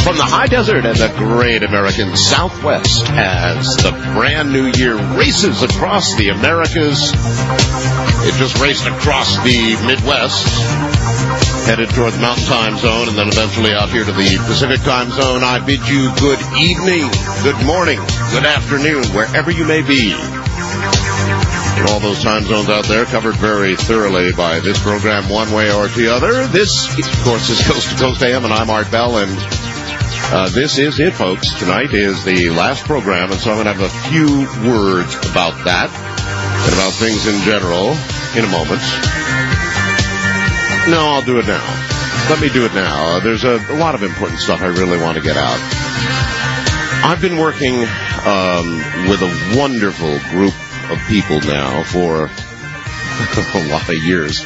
From the high desert and the great American Southwest, as the brand new year races across the Americas, it just raced across the Midwest, headed toward the Mountain Time Zone, and then eventually out here to the Pacific Time Zone. I bid you good evening, good morning, good afternoon, wherever you may be. And all those time zones out there covered very thoroughly by this program one way or the other. This, of course, is Coast to Coast AM, and I'm Art Bell, and this is it, folks. Tonight is the last program, and so I'm going to have a few words about that and about things in general in a moment. No, I'll do it now. Let me do it now. There's a lot of important stuff I really want to get out. I've been working with a wonderful group of people now for a lot of years,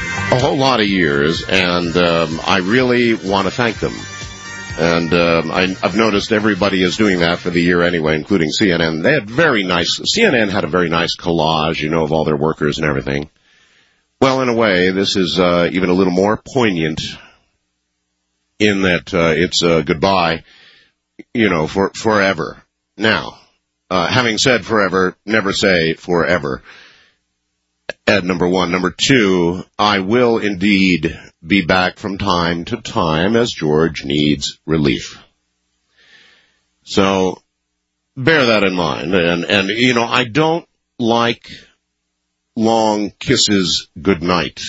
and I really want to thank them. And I've noticed everybody is doing that for the year anyway, including CNN. They had CNN had a very nice collage, of all their workers and everything. Well, in a way, this is even a little more poignant in that it's goodbye, for forever. Now, having said forever, never say forever. At number one. Number two, I will indeed be back from time to time as George needs relief. So, bear that in mind. And I don't like long kisses goodnight.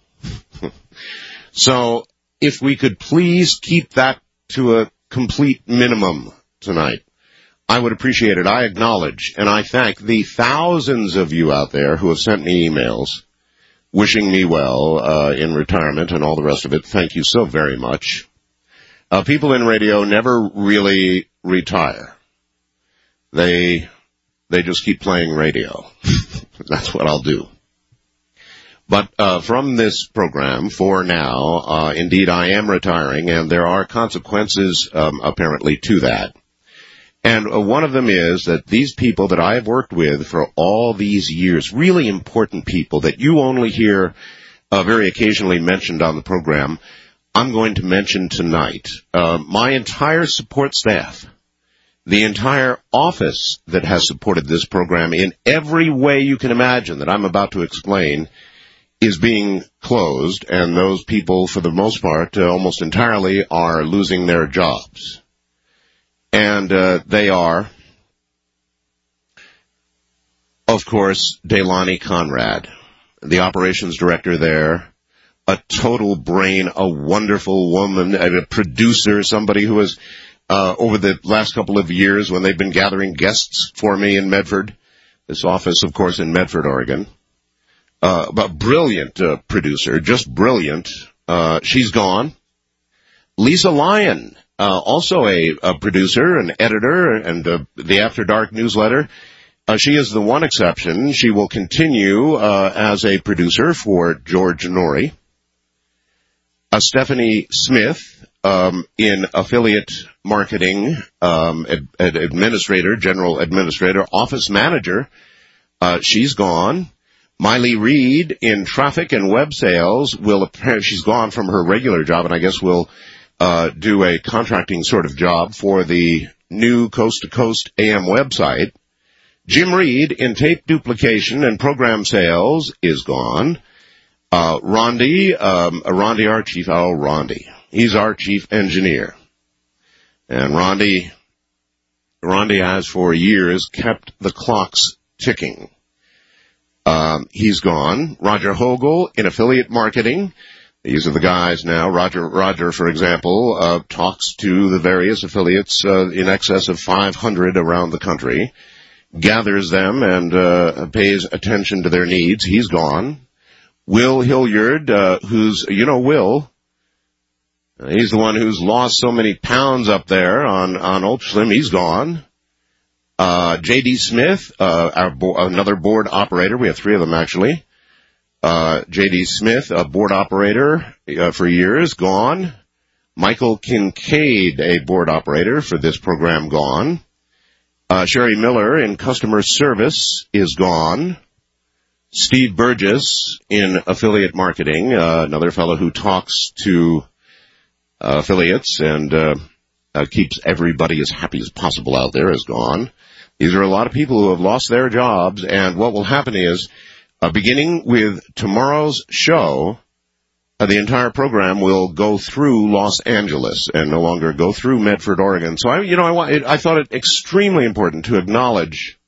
So, if we could please keep that to a complete minimum tonight, I would appreciate it. I acknowledge and I thank the thousands of you out there who have sent me emails wishing me well in retirement and all the rest of it. Thank you so very much. People in radio never really retire. They just keep playing radio. That's what I'll do. But from this program, for now, indeed I am retiring, and there are consequences apparently to that. And one of them is that these people that I have worked with for all these years, really important people that you only hear very occasionally mentioned on the program, I'm going to mention tonight. My entire support staff, the entire office that has supported this program in every way you can imagine that I'm about to explain, is being closed, and those people, for the most part, almost entirely, are losing their jobs. And they are, of course, Delaney Conrad, the operations director there, a total brain, a wonderful woman, a producer, somebody who has, over the last couple of years when they've been gathering guests for me in Medford, this office, of course, in Medford, Oregon, a brilliant producer, just brilliant. She's gone. Lisa Lyon. Also a producer, an editor, and the After Dark newsletter. She is the one exception. She will continue as a producer for George Norrie. Stephanie Smith in affiliate marketing, administrator, general administrator, office manager. She's gone. Miley Reed in traffic and web sales she's gone from her regular job, and I guess will do a contracting sort of job for the new Coast to Coast AM website. Jim Reed in tape duplication and program sales is gone. Rondi, our chief, he's our chief engineer. And Rondi has for years kept the clocks ticking. He's gone. Roger Hogle in affiliate marketing. These are the guys now. Roger, for example, talks to the various affiliates in excess of 500 around the country, gathers them and pays attention to their needs. He's gone. Will Hilliard, who's, Will, he's the one who's lost so many pounds up there on Ultra Slim. He's gone. J.D. Smith, another board operator. We have three of them, actually. J.D. Smith, a board operator for years, gone. Michael Kincaid, a board operator for this program, gone. Sherry Miller in customer service is gone. Steve Burgess in affiliate marketing, another fellow who talks to affiliates and keeps everybody as happy as possible out there, is gone. These are a lot of people who have lost their jobs, and what will happen is, beginning with tomorrow's show, the entire program will go through Los Angeles and no longer go through Medford, Oregon. So I thought it extremely important to acknowledge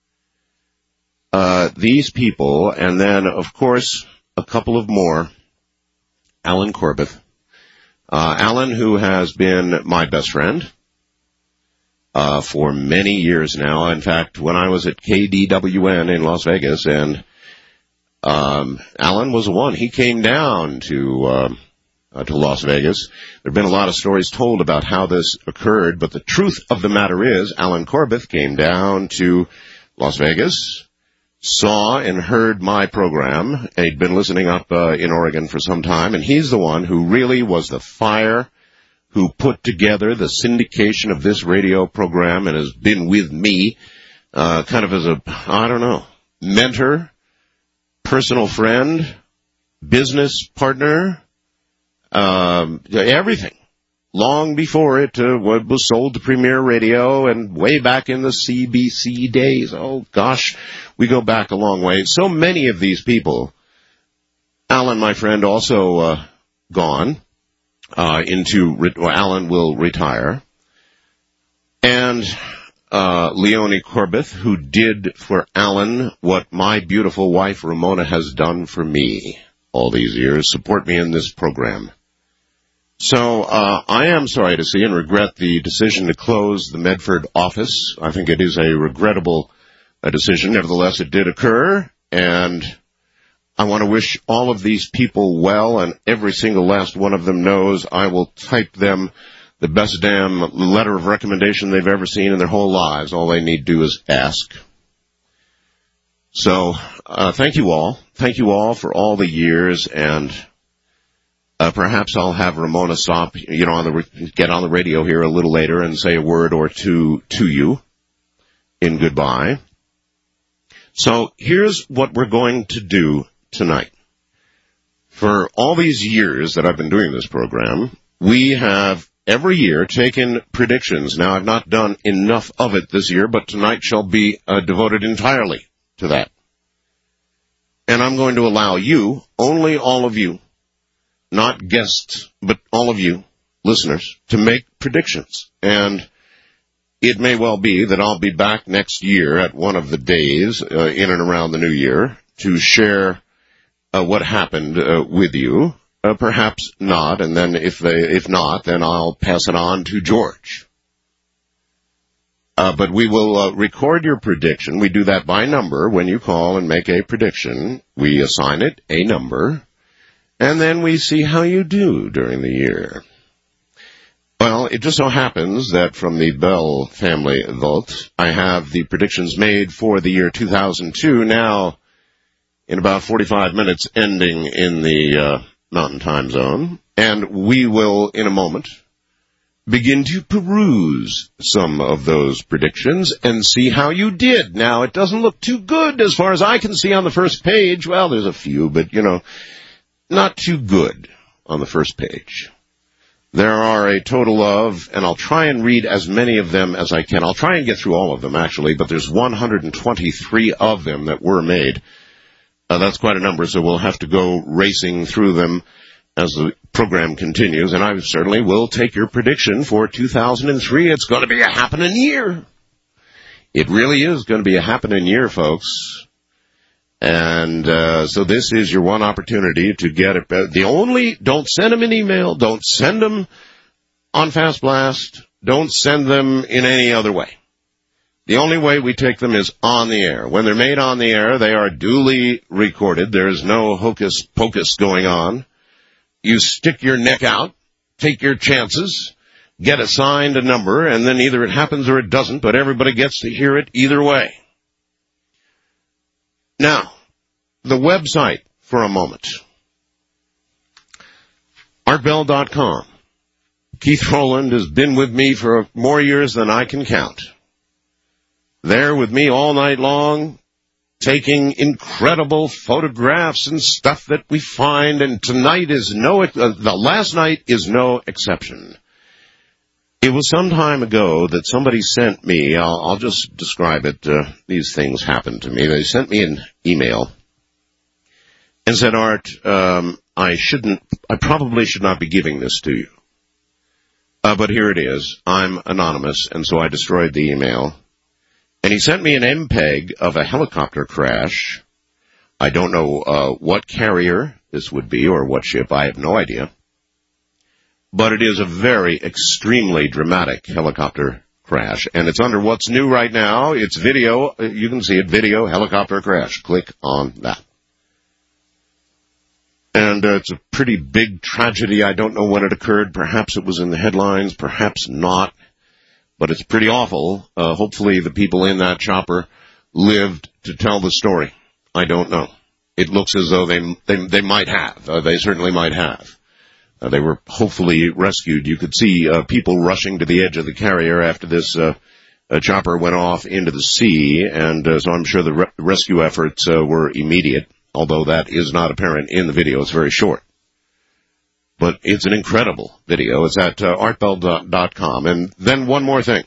these people, and then, of course, a couple of more. Alan Corbett. Alan, who has been my best friend for many years now. In fact, when I was at KDWN in Las Vegas, and Alan was the one. He came down to Las Vegas. There have been a lot of stories told about how this occurred, but the truth of the matter is, Alan Corbett came down to Las Vegas, saw and heard my program. He'd been listening up in Oregon for some time, and he's the one who really was the fire who put together the syndication of this radio program and has been with me kind of as a, mentor, personal friend, business partner, everything. Long before it was sold to Premier Radio and way back in the CBC days. Oh, gosh, we go back a long way. So many of these people. Alan, my friend, also gone Alan will retire. And Leonie Corbett, who did for Alan what my beautiful wife Ramona has done for me all these years, support me in this program. So I am sorry to see and regret the decision to close the Medford office. I think it is a regrettable decision. Nevertheless, it did occur, and I want to wish all of these people well, and every single last one of them knows I will type them the best damn letter of recommendation they've ever seen in their whole lives. All they need to do is ask. So thank you all. Thank you all for all the years, and perhaps I'll have Ramona stop, get on the radio here a little later and say a word or two to you in goodbye. So here's what we're going to do tonight. For all these years that I've been doing this program, we have every year taken predictions. Now, I've not done enough of it this year, but tonight shall be devoted entirely to that. And I'm going to allow you, only all of you, not guests, but all of you, listeners, to make predictions. And it may well be that I'll be back next year at one of the days in and around the new year to share what happened with you. Perhaps not, and then if not, then I'll pass it on to George. But we will record your prediction. We do that by number. When you call and make a prediction, we assign it a number, and then we see how you do during the year. Well, it just so happens that from the Bell family vault, I have the predictions made for the year 2002 now in about 45 minutes, ending in the Mountain Time Zone. And we will, in a moment, begin to peruse some of those predictions and see how you did. Now, it doesn't look too good as far as I can see on the first page. Well, there's a few, but, not too good on the first page. There are a total of, and I'll try and read as many of them as I can. I'll try and get through all of them, actually, but there's 123 of them that were made. That's quite a number, so we'll have to go racing through them as the program continues, and I certainly will take your prediction for 2003. It's going to be a happening year. It really is going to be a happening year, folks. And so this is your one opportunity to get it. Don't send them an email. Don't send them on Fast Blast. Don't send them in any other way. The only way we take them is on the air. When they're made on the air, they are duly recorded. There's no hocus pocus going on. You stick your neck out, take your chances, get assigned a number, and then either it happens or it doesn't, but everybody gets to hear it either way. Now, the website for a moment. ArtBell.com. Keith Rowland has been with me for more years than I can count. There with me all night long, taking incredible photographs and stuff that we find, and tonight is the last night is no exception. It was some time ago that somebody sent me, I'll just describe it, these things happened to me. They sent me an email and said, Art, I probably should not be giving this to you. But here it is. I'm anonymous, and so I destroyed the email. And he sent me an MPEG of a helicopter crash. I don't know what carrier this would be or what ship. I have no idea. But it is a very extremely dramatic helicopter crash. And it's under what's new right now. It's video. You can see it. Video helicopter crash. Click on that. And it's a pretty big tragedy. I don't know when it occurred. Perhaps it was in the headlines. Perhaps not. But it's pretty awful. Hopefully the people in that chopper lived to tell the story. I don't know. It looks as though they might have. They certainly might have. They were hopefully rescued. You could see people rushing to the edge of the carrier after this chopper went off into the sea, and so I'm sure the rescue efforts were immediate, although that is not apparent in the video. It's very short. But it's an incredible video. It's at artbell.com. And then one more thing.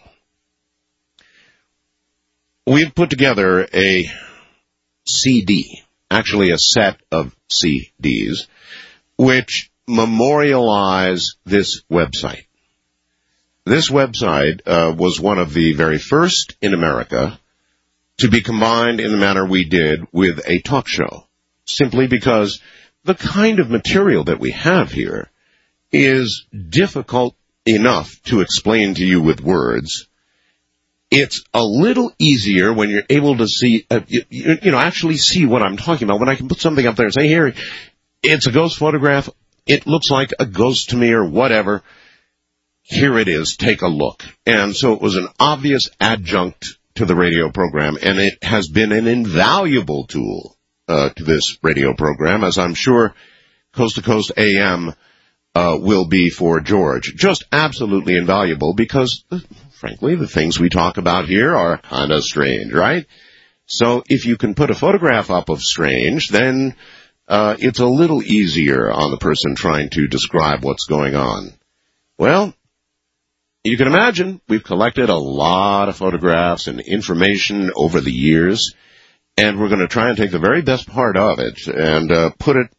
We've put together a CD, actually a set of CDs, which memorialize this website. This website was one of the very first in America to be combined in the manner we did with a talk show, simply because the kind of material that we have here is difficult enough to explain to you with words. It's a little easier when you're able to see, actually see what I'm talking about. When I can put something up there and say, here, it's a ghost photograph. It looks like a ghost to me or whatever. Here it is. Take a look. And so it was an obvious adjunct to the radio program, and it has been an invaluable tool to this radio program, as I'm sure Coast to Coast AM will be for George. Just absolutely invaluable because, frankly, the things we talk about here are kind of strange, right? So if you can put a photograph up of strange, then it's a little easier on the person trying to describe what's going on. Well, you can imagine we've collected a lot of photographs and information over the years, and we're going to try and take the very best part of it and put it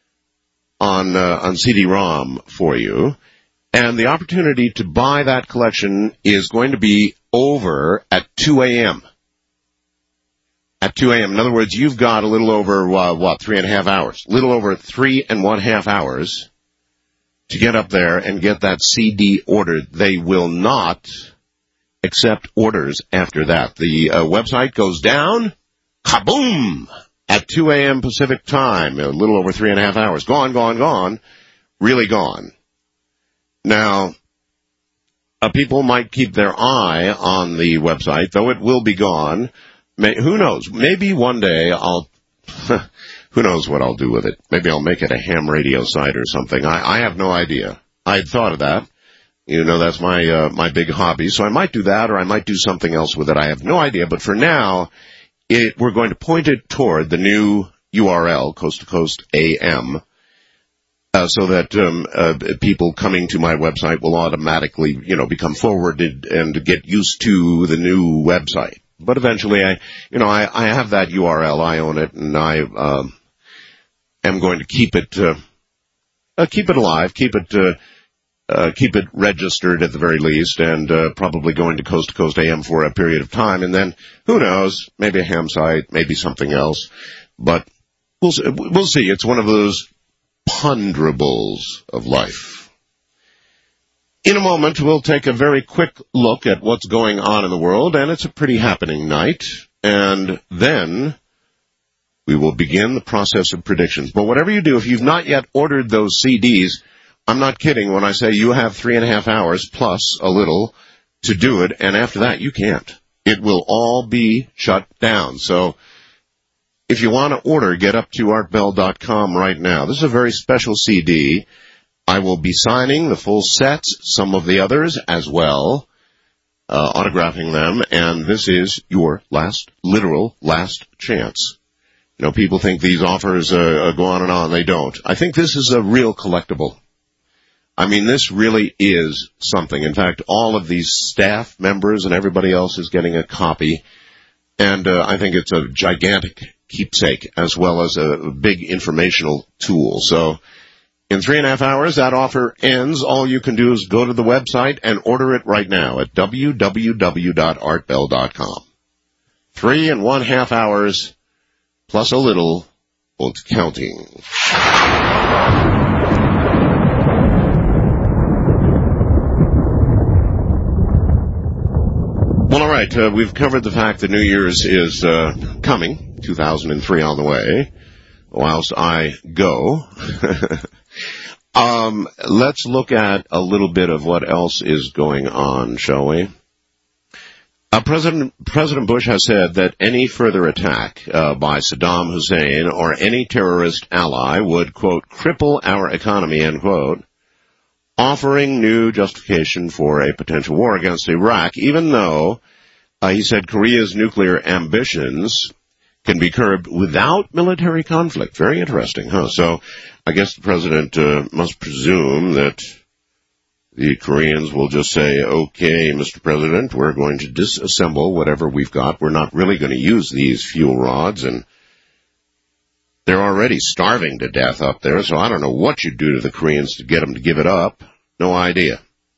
on CD-ROM for you. And the opportunity to buy that collection is going to be over at 2 a.m. At 2 a.m. In other words, you've got a little over, 3.5 hours. A little over 3.5 hours to get up there and get that CD ordered. They will not accept orders after that. The website goes down, kaboom, at 2 a.m. Pacific time, a little over 3.5 hours. Gone, really gone. Now, people might keep their eye on the website, though it will be gone. Who knows? Maybe one day who knows what I'll do with it. Maybe I'll make it a ham radio site or something. I have no idea. I'd thought of that. You know, that's my big hobby. So I might do that, or I might do something else with it. I have no idea. But for now, we're going to point it toward the new URL, Coast to Coast AM, so that people coming to my website will automatically, become forwarded and get used to the new website. But eventually, I have that URL. I own it, and I am going to keep it alive, keep it registered at the very least, and probably going to Coast AM for a period of time, and then who knows? Maybe a ham site, maybe something else. But we'll see. It's one of those ponderables of life. In a moment, we'll take a very quick look at what's going on in the world, and it's a pretty happening night. And then we will begin the process of predictions. But whatever you do, if you've not yet ordered those CDs, I'm not kidding when I say you have 3.5 hours plus a little to do it, and after that, you can't. It will all be shut down. So if you want to order, get up to artbell.com right now. This is a very special CD. I will be signing the full sets, some of the others as well, autographing them, and this is your literal last chance. People think these offers go on and on. They don't. I think this is a real collectible. I mean, this really is something. In fact, all of these staff members and everybody else is getting a copy. And I think it's a gigantic keepsake as well as a big informational tool. So in 3.5 hours, that offer ends. All you can do is go to the website and order it right now at www.artbell.com. 3.5 hours plus a little and counting. Well, all right, we've covered the fact that New Year's is coming, 2003 on the way, whilst I go. Let's look at a little bit of what else is going on, shall we? President Bush has said that any further attack by Saddam Hussein or any terrorist ally would, quote, cripple our economy, end quote, offering new justification for a potential war against Iraq, even though, he said, Korea's nuclear ambitions can be curbed without military conflict. Very interesting, huh? So I guess the president must presume that the Koreans will just say, okay, Mr. President, we're going to disassemble whatever we've got. We're not really going to use these fuel rods, and they're already starving to death up there, so I don't know what you do to the Koreans to get them to give it up. No idea.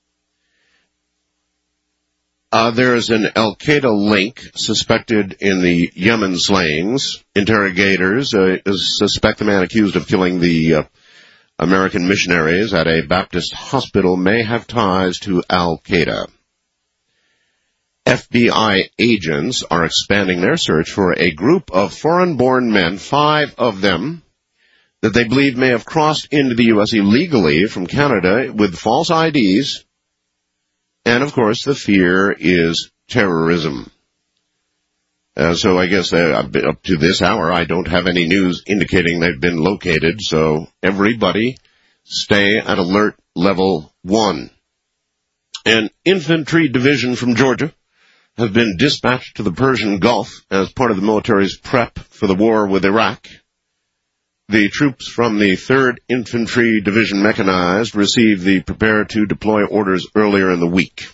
There is an Al-Qaeda link suspected in the Yemen slayings. Interrogators suspect the man accused of killing the American missionaries at a Baptist hospital may have ties to Al-Qaeda. FBI agents are expanding their search for a group of foreign-born men, 5 of them, that they believe may have crossed into the U.S. illegally from Canada with false IDs. And, of course, the fear is terrorism. So I guess up to this hour, I don't have any news indicating they've been located, so everybody stay at alert level 1. An infantry division from Georgia has been dispatched to the Persian Gulf as part of the military's prep for the war with Iraq. The troops from the 3rd Infantry Division Mechanized received the prepare to deploy orders earlier in the week.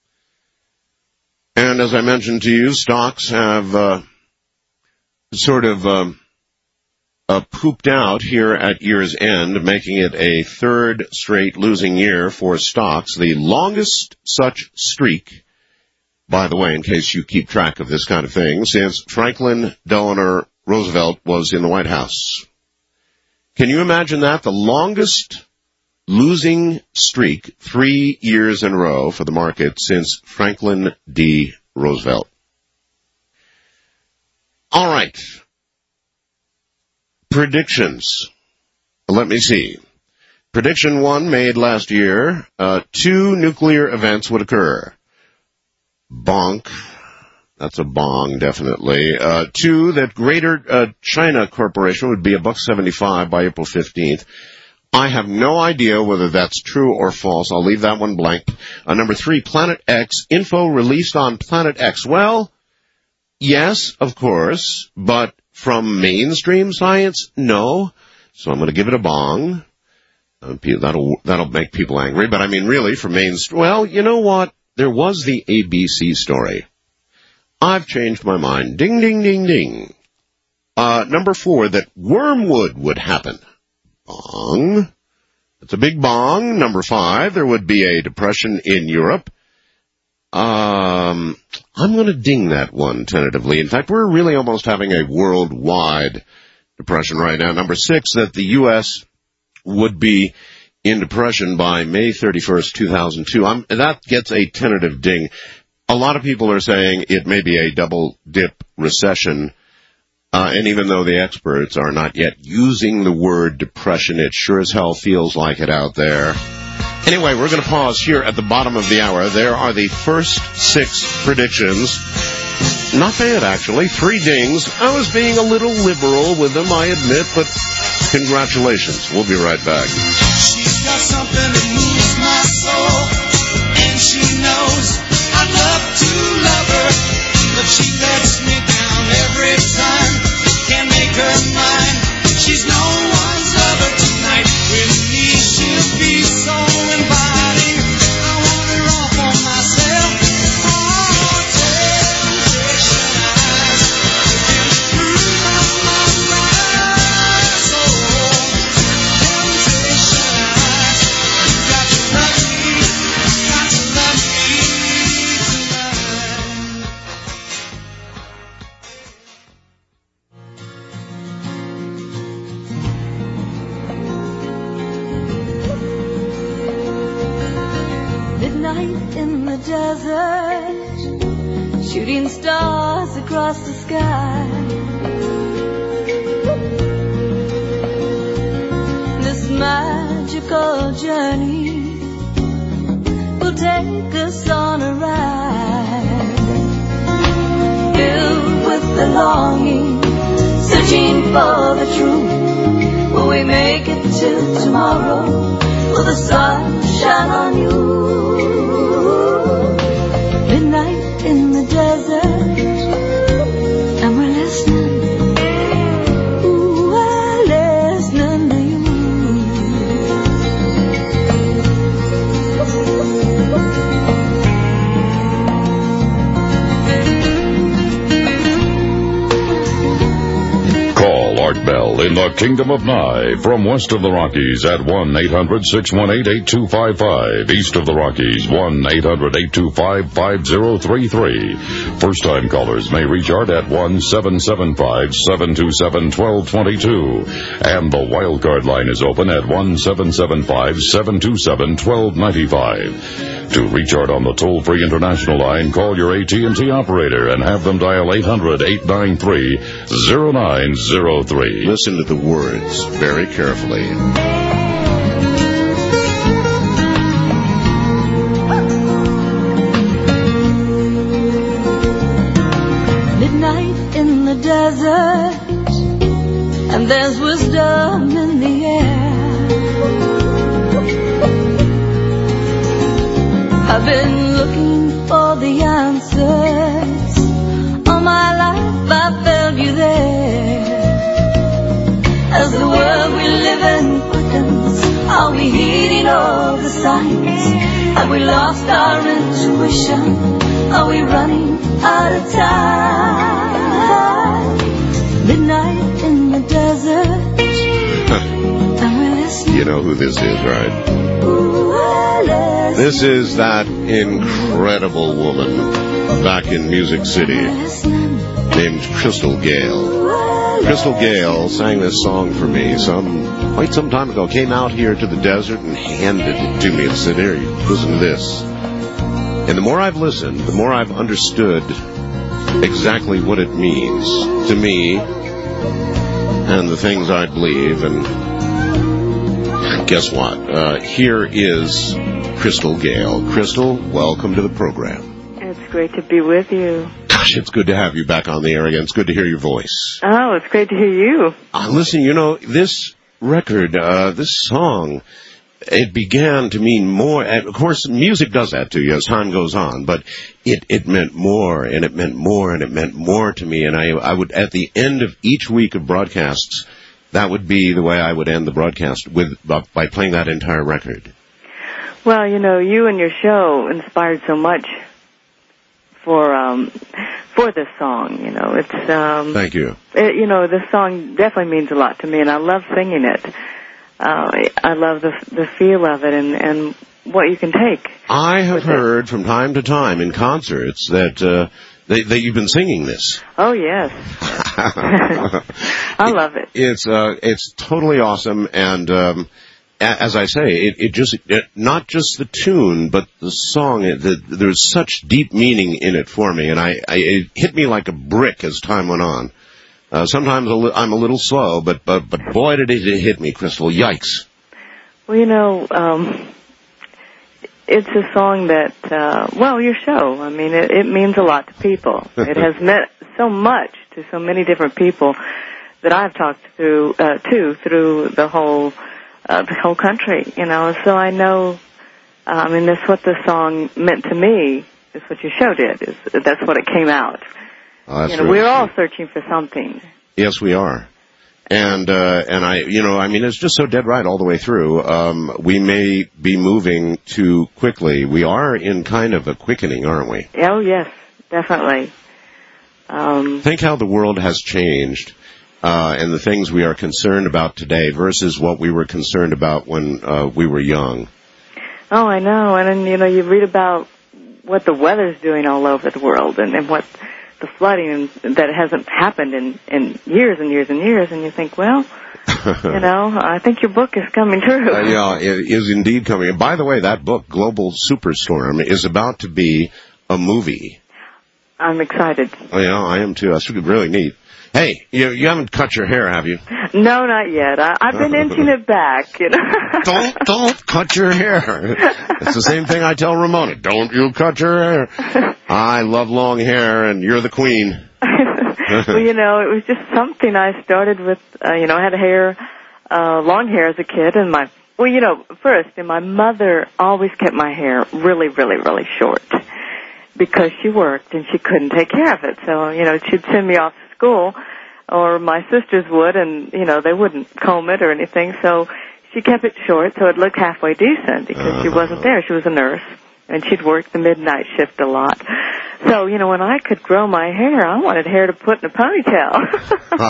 And as I mentioned to you, stocks have pooped out here at year's end, making it a 3rd straight losing year for stocks, the longest such streak, by the way, in case you keep track of this kind of thing, since Franklin Delano Roosevelt was in the White House. Can you imagine that? The longest losing streak 3 years in a row for the market since Franklin D. Roosevelt. All right. Predictions. Let me see. Prediction 1 made last year, 2 nuclear events would occur. Bonk. That's a bong, definitely. 2, that Greater China Corporation would be $1.75 by April 15th. I have no idea whether that's true or false. I'll leave that one blank. Number 3, Planet X. Info released on Planet X. Well, yes, of course, but from mainstream science, no. So I'm going to give it a bong. That'll make people angry, but I mean, really, for mainstream. Well, you know what? There was the ABC story. I've changed my mind. Ding, ding, ding, ding. Number 4, that Wormwood would happen. Bong. It's a big bong. Number 5, there would be a depression in Europe. I'm going to ding that one tentatively. In fact, we're really almost having a worldwide depression right now. Number 6, that the U.S. would be in depression by May 31st, 2002. That gets a tentative ding. A lot of people are saying it may be a double-dip recession, and even though the experts are not yet using the word depression, it sure as hell feels like it out there. Anyway, we're going to pause here at the bottom of the hour. There are the first 6 predictions. Not bad, actually. 3 dings. I was being a little liberal with them, I admit, but congratulations. We'll be right back. She's got something that moves my soul, and she knows I love to love her, but she lets me down every time. Can't make her mine. She's no one's lover tonight. With me she'll be so the desert, shooting stars across the sky. This magical journey will take us on a ride, filled with the longing, searching for the truth. Will we make it till tomorrow? Will the sun shine on you? Midnight in the desert, and we're listening. Ooh, we're listening to you. Call Art Bell in the Kingdom of Nye from west of the Rockies at 1-800-618-8255. East of the Rockies, 1-800-825-5033. First-time callers may reach Art at 1-775-727-1222. And the wildcard line is open at 1-775-727-1295. To reach Art on the toll-free international line, call your AT&T operator and have them dial 800-893-0903. Listen to the words very carefully. Midnight in the desert, and there's wisdom in the air. I've been looking for the answers. All my life I failed you there. As the world we live in quickens, are we heeding all the signs? Have we lost our intuition? Are we running out of time? Midnight in the desert, and we're listening. You know who this is, right? Ooh, we're listening. This is that incredible woman back in Music City named Crystal Gayle. Crystal Gayle sang this song for me quite some time ago. Came out here to the desert and handed it to me and said, "Here, listen to this." And the more I've listened, the more I've understood exactly what it means to me and the things I believe. And guess what? Here is Crystal Gayle. Crystal, welcome to the program. It's great to be with you. Gosh, it's good to have you back on the air again. It's good to hear your voice. Oh, it's great to hear you. Listen, you know, this record, this song, it began to mean more. Of course, music does that to you as time goes on, but it meant more, and it meant more, and it meant more to me. And I would, at the end of each week of broadcasts, that would be the way I would end the broadcast, by playing that entire record. Well, you know, you and your show inspired so much for this song. You know, it's Thank you. You know, this song definitely means a lot to me, and I love singing it. I love the feel of it and what you can take. I have heard from time to time in concerts that that you've been singing this. Oh yes, I love it. It's totally awesome, and as I say, it not just the tune, but the song. There's such deep meaning in it for me, and it hit me like a brick as time went on. Sometimes I'm a little slow, but boy, did it hit me, Crystal. Yikes. Well, you know, it's a song that, your show, I mean, it means a lot to people. It has meant so much to so many different people that I've talked through the whole country, you know. So I know, that's what the song meant to me, is what your show did, that's what it came out. Oh, that's we're all searching for something. Yes, we are. And it's just so dead right all the way through. We may be moving too quickly. We are in kind of a quickening, aren't we? Oh, yes, definitely. Think how the world has changed, and the things we are concerned about today versus what we were concerned about when we were young. Oh, I know. And then, you read about what the weather's doing all over the world and what the flooding that hasn't happened in years and years and years, and you think, well, I think your book is coming true. Yeah, it is indeed coming. And by the way, that book, Global Superstorm, is about to be a movie. I'm excited. Oh, yeah, I am too. That's really neat. Hey, you haven't cut your hair, have you? No, not yet. I've been inching it back, Don't cut your hair. It's the same thing I tell Ramona. Don't you cut your hair. I love long hair, and you're the queen. Well, it was just something I started with. I had long hair as a kid, and my mother always kept my hair really, really, really short because she worked and she couldn't take care of it. So, she'd send me off to school, or my sisters would, and, they wouldn't comb it or anything. So she kept it short so it looked halfway decent because she wasn't there. She was a nurse, and she'd work the midnight shift a lot. So, when I could grow my hair, I wanted hair to put in a ponytail.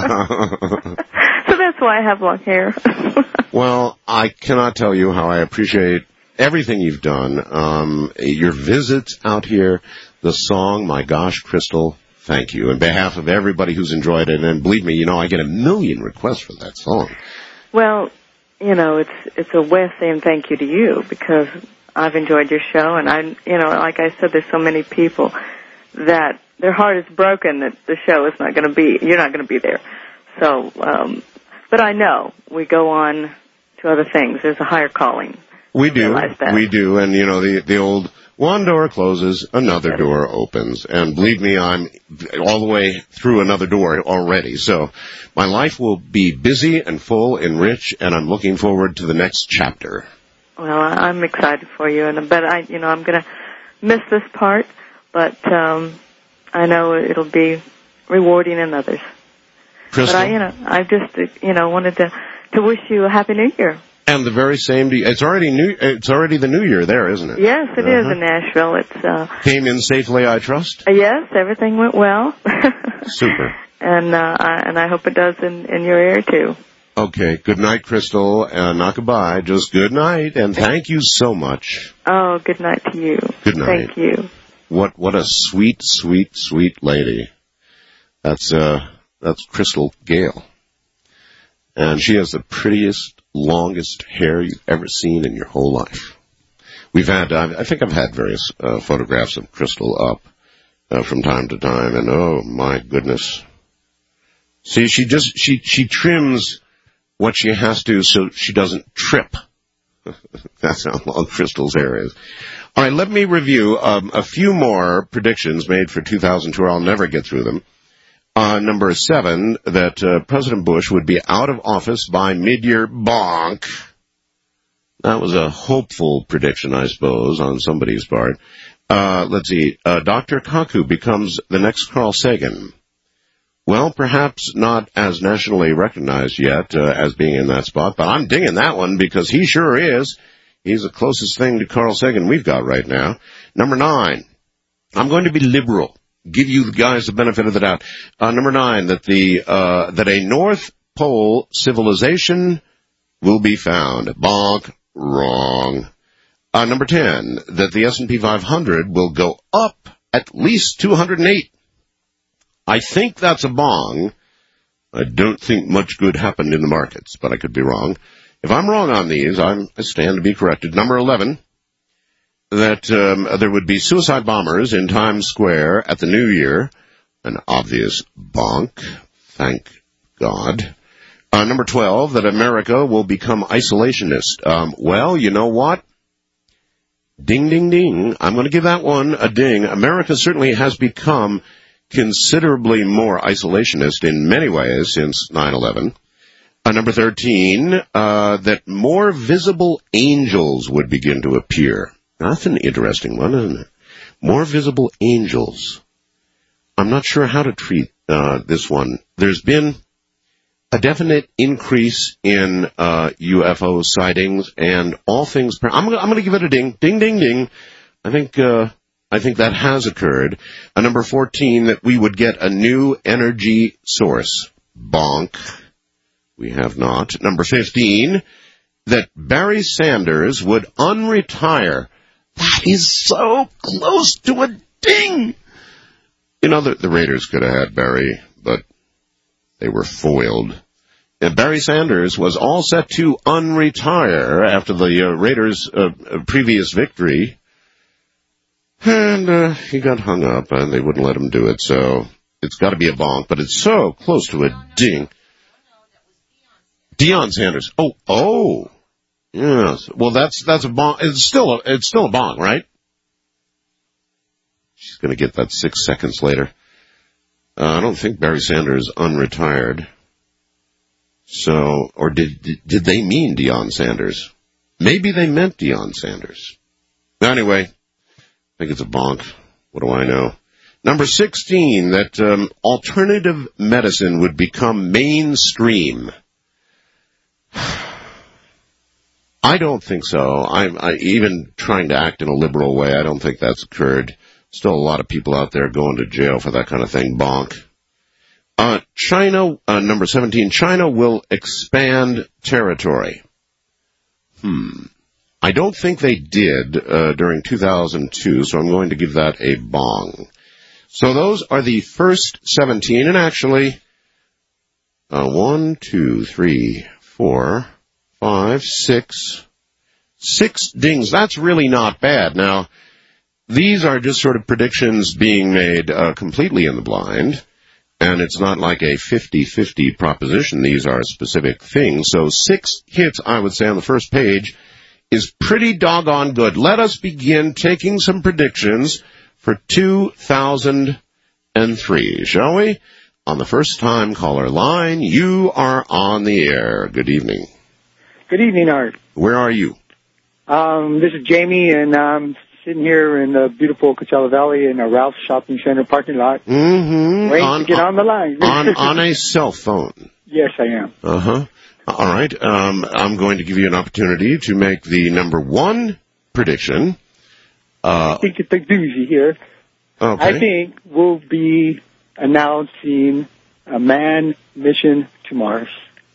So that's why I have long hair. Well, I cannot tell you how I appreciate everything you've done. Your visits out here, the song, my gosh, Crystal, thank you. On behalf of everybody who's enjoyed it, and believe me, I get 1 million requests for that song. Well, it's a way of saying thank you to you because I've enjoyed your show, and like I said, there's so many people that their heart is broken that the show is not going to be, you're not going to be there. So, but I know we go on to other things. There's a higher calling. We do, and the old one door closes, another door opens, and believe me, I'm all the way through another door already. So my life will be busy and full and rich, and I'm looking forward to the next chapter. Well, I'm excited for you, but I'm going to miss this part, but I know it'll be rewarding in others. Crystal? But I just wanted to wish you a Happy New Year. And the very same day, it's already the New Year there, isn't it? Yes, it is in Nashville. It's came in safely, I trust. Yes, everything went well. Super. And I hope it does in your ear too. Okay. Good night, Crystal. Knock-a-bye. Just good night, and thank you so much. Oh, good night to you. Good night. Thank you. What a sweet, sweet, sweet lady. That's Crystal Gale. And she has the prettiest, longest hair you've ever seen in your whole life. I think I've had various photographs of Crystal up from time to time, and oh my goodness. See, she trims what she has to so she doesn't trip. That's how long Crystal's hair is. All right, let me review a few more predictions made for 2002, or I'll never get through them. Number 7, that President Bush would be out of office by mid-year. Bonk. That was a hopeful prediction, I suppose, on somebody's part. Let's see. Dr. Kaku becomes the next Carl Sagan. Well, perhaps not as nationally recognized yet as being in that spot, but I'm digging that one because he sure is. He's the closest thing to Carl Sagan we've got right now. Number 9, I'm going to be liberal. Give you guys the benefit of the doubt. Number 9, that a North Pole civilization will be found. Bonk. Wrong. Number 10, that the S&P 500 will go up at least 208. I think that's a bong. I don't think much good happened in the markets, but I could be wrong. If I'm wrong on these, I stand to be corrected. Number 11, that there would be suicide bombers in Times Square at the New Year. An obvious bonk. Thank God. Number 12, that America will become isolationist. Well, you know what? Ding, ding, ding. I'm going to give that one a ding. America certainly has become considerably more isolationist in many ways since 9/11. Number 13, that more visible angels would begin to appear. That's an interesting one, isn't it? More visible angels. I'm not sure how to treat this one. There's been a definite increase in UFO sightings and all things. I'm going to give it a ding, ding, ding, ding. I think that has occurred. Number 14, that we would get a new energy source. Bonk. We have not. Number 15, that Barry Sanders would unretire. That is so close to a ding. You know, the Raiders could have had Barry, but they were foiled. And Barry Sanders was all set to unretire after the Raiders' previous victory. And he got hung up, and they wouldn't let him do it, so it's got to be a bonk, but it's so close to a ding. Deion Sanders. Oh. Yes. Well, that's a bonk. It's still a bonk, right? She's going to get that 6 seconds later. I don't think Barry Sanders unretired. So, or did they mean Deion Sanders? Maybe they meant Deion Sanders. Anyway, I think it's a bonk. What do I know? Number 16, that alternative medicine would become mainstream. I don't think so. I even trying to act in a liberal way, I don't think that's occurred. Still a lot of people out there going to jail for that kind of thing. Bonk. China, number 17, China will expand territory. I don't think they did during 2002, so I'm going to give that a bong. So those are the first 17, and actually, 1, 2, 3, 4, 5, 6 dings. That's really not bad. Now, these are just sort of predictions being made completely in the blind, and it's not like a 50-50 proposition. These are specific things. So 6 hits, I would say, on the first page is pretty doggone good. Let us begin taking some predictions for 2003, shall we? On the first-time caller line, you are on the air. Good evening. Good evening, Art. Where are you? This is Jamie, and I'm sitting here in the beautiful Coachella Valley in a Ralph's Shopping Center parking lot. Mm-hmm. Waiting to get on the line. on a cell phone. Yes, I am. Uh-huh. All right. I'm going to give you an opportunity to make the number 1 prediction. I think it's a doozy here. Okay. I think we'll be announcing a manned mission to Mars.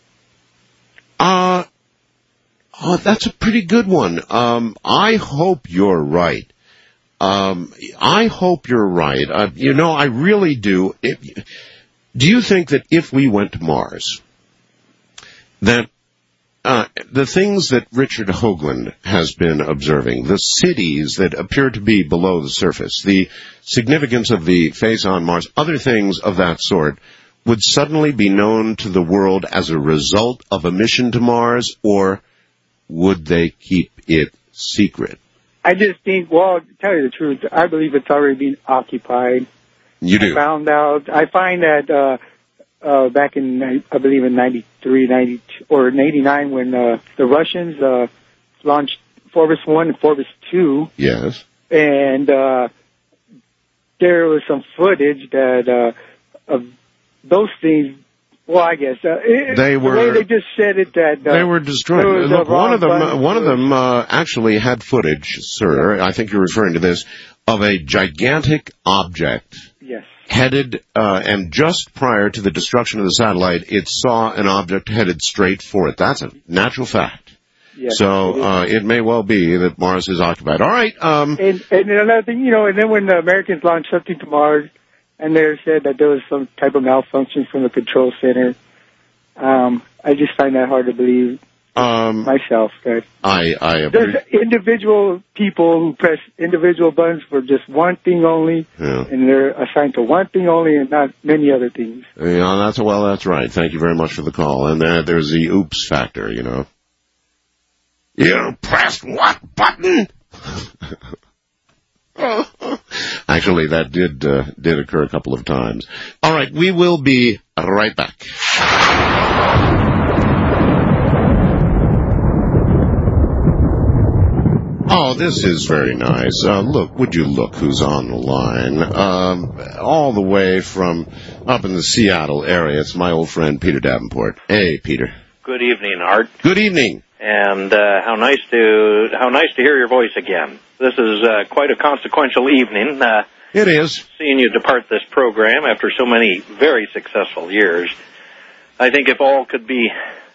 That's a pretty good one. I hope you're right. I hope you're right. I really do. Do you think that if we went to Mars, that the things that Richard Hoagland has been observing, the cities that appear to be below the surface, the significance of the face on Mars, other things of that sort, would suddenly be known to the world as a result of a mission to Mars, or would they keep it secret? I just think, well, to tell you the truth, I believe it's already been occupied. You do? I find that back in, I believe in 93, 92, or in 89, when the Russians launched Phobos 1 and Phobos 2. Yes. And there was some footage that of those things. Well, I guess they were. The way they just said it, that they were destroyed. Look, one of them actually had footage, sir. I think you're referring to this, of a gigantic object. Yes. Headed, and just prior to the destruction of the satellite, it saw an object headed straight for it. That's a natural fact. Yes, so it may well be that Mars is occupied. All right. And another thing, and then when the Americans launched something to Mars, and they said that there was some type of malfunction from the control center, I just find that hard to believe myself. That I agree. There's individual people who press individual buttons for just one thing only, and they're assigned to one thing only and not many other things. Yeah, that's right. Thank you very much for the call. And there's the oops factor, You pressed what button? Actually, that did occur a couple of times. All right, we will be right back. Oh, this is very nice. Would you look who's on the line? All the way from up in the Seattle area. It's my old friend Peter Davenport. Hey, Peter. Good evening, Art. Good evening. And how nice to hear your voice again. This is quite a consequential evening. It is. Seeing you depart this program after so many very successful years. I think if all could be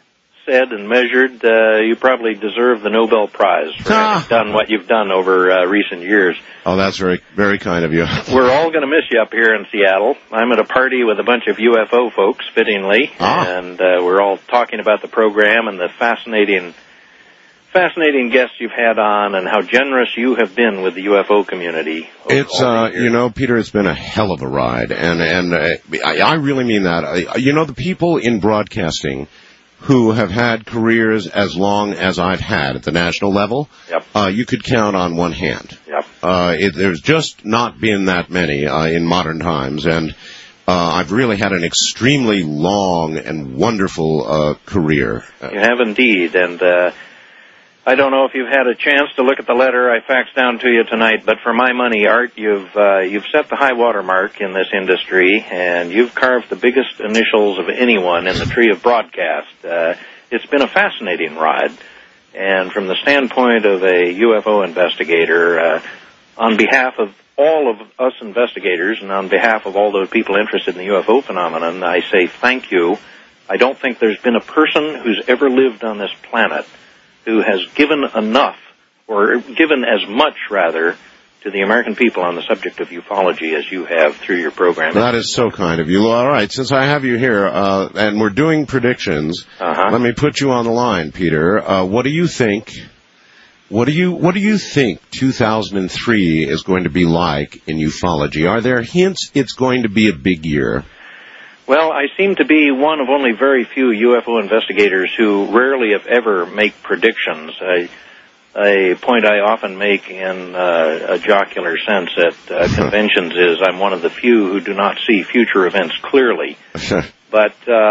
said and measured, you probably deserve the Nobel Prize for having done what you've done over recent years. Oh, that's very, very kind of you. We're all going to miss you up here in Seattle. I'm at a party with a bunch of UFO folks, fittingly, and we're all talking about the program and the fascinating guests you've had on and how generous you have been with the UFO community. It's, Peter, it's been a hell of a ride, and I really mean that. The people in broadcasting who have had careers as long as I've had at the national level, you could count on one hand. There's just not been that many in modern times, and I've really had an extremely long and wonderful career. You have indeed, and I don't know if you've had a chance to look at the letter I faxed down to you tonight, but for my money, Art, you've set the high water mark in this industry, and you've carved the biggest initials of anyone in the tree of broadcast. It's been a fascinating ride, and from the standpoint of a UFO investigator, on behalf of all of us investigators and on behalf of all those people interested in the UFO phenomenon, I say thank you. I don't think there's been a person who's ever lived on this planet who has given enough, or given as much, rather, to the American people on the subject of ufology as you have through your program. That is so kind of you. All right, since I have you here, and we're doing predictions, let me put you on the line, Peter. What do you think? What do you think 2003 is going to be like in ufology? Are there hints it's going to be a big year? Well, I seem to be one of only very few UFO investigators who rarely, if ever, make predictions. A point I often make in a jocular sense at conventions is I'm one of the few who do not see future events clearly. But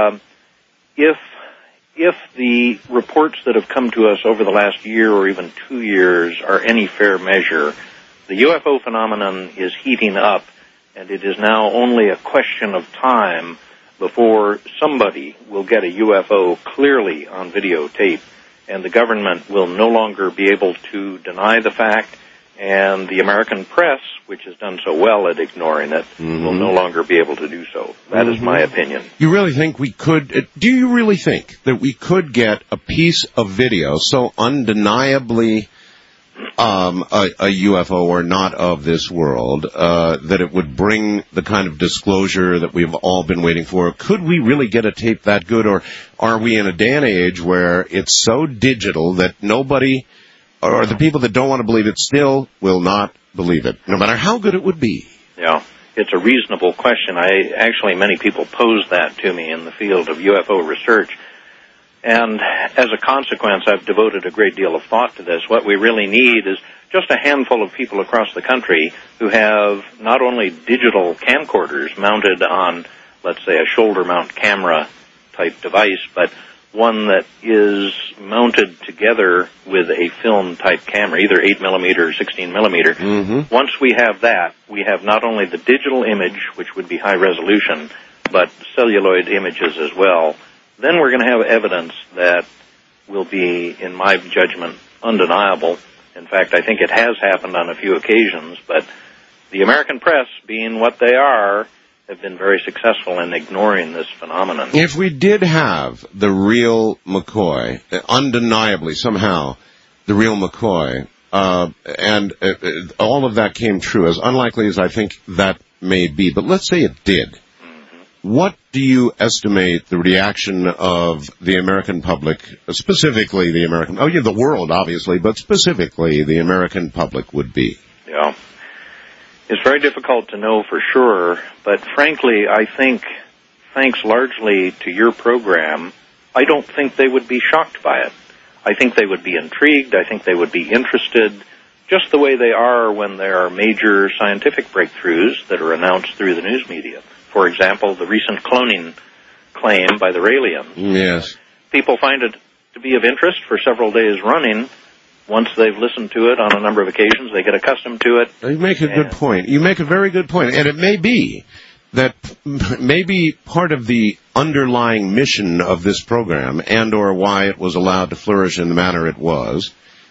if the reports that have come to us over the last year or even 2 years are any fair measure, the UFO phenomenon is heating up, and it is now only a question of time before somebody will get a UFO clearly on videotape, and the government will no longer be able to deny the fact, and the American press, which has done so well at ignoring it, will no longer be able to do so. That is my opinion. You really think we could, do you really think that we could get a piece of video so undeniably a UFO or not of this world, that it would bring the kind of disclosure that we've all been waiting for? Could we really get a tape that good, or are we in a day and age where it's so digital that nobody, or the people that don't want to believe it still will not believe it, no matter how good it would be? Yeah, it's a reasonable question. Many people pose that to me in the field of UFO research. And as a consequence, I've devoted a great deal of thought to this. What we really need is just a handful of people across the country who have not only digital camcorders mounted on, let's say, a shoulder mount camera type device, but one that is mounted together with a film type camera, either 8mm or 16mm. Once we have that, we have not only the digital image, which would be high resolution, but celluloid images as well. Then we're going to have evidence that will be, in my judgment, undeniable. In fact, I think it has happened on a few occasions, but the American press, being what they are, have been very successful in ignoring this phenomenon. If we did have the real McCoy, undeniably somehow the real McCoy, and all of that came true, as unlikely as I think that may be, but let's say it did. What do you estimate the reaction of the American public, specifically the world, obviously, but specifically the American public would be? Yeah. It's very difficult to know for sure, but frankly, I think, thanks largely to your program, I don't think they would be shocked by it. I think they would be intrigued. I think they would be interested, just the way they are when there are major scientific breakthroughs that are announced through the news media. For example, the recent cloning claim by the Raelians. Yes. People find it to be of interest for several days running. Once they've listened to it on a number of occasions, they get accustomed to it. You make a good point. You make a very good point. And it may be that maybe part of the underlying mission of this program, and or why it was allowed to flourish in the manner it was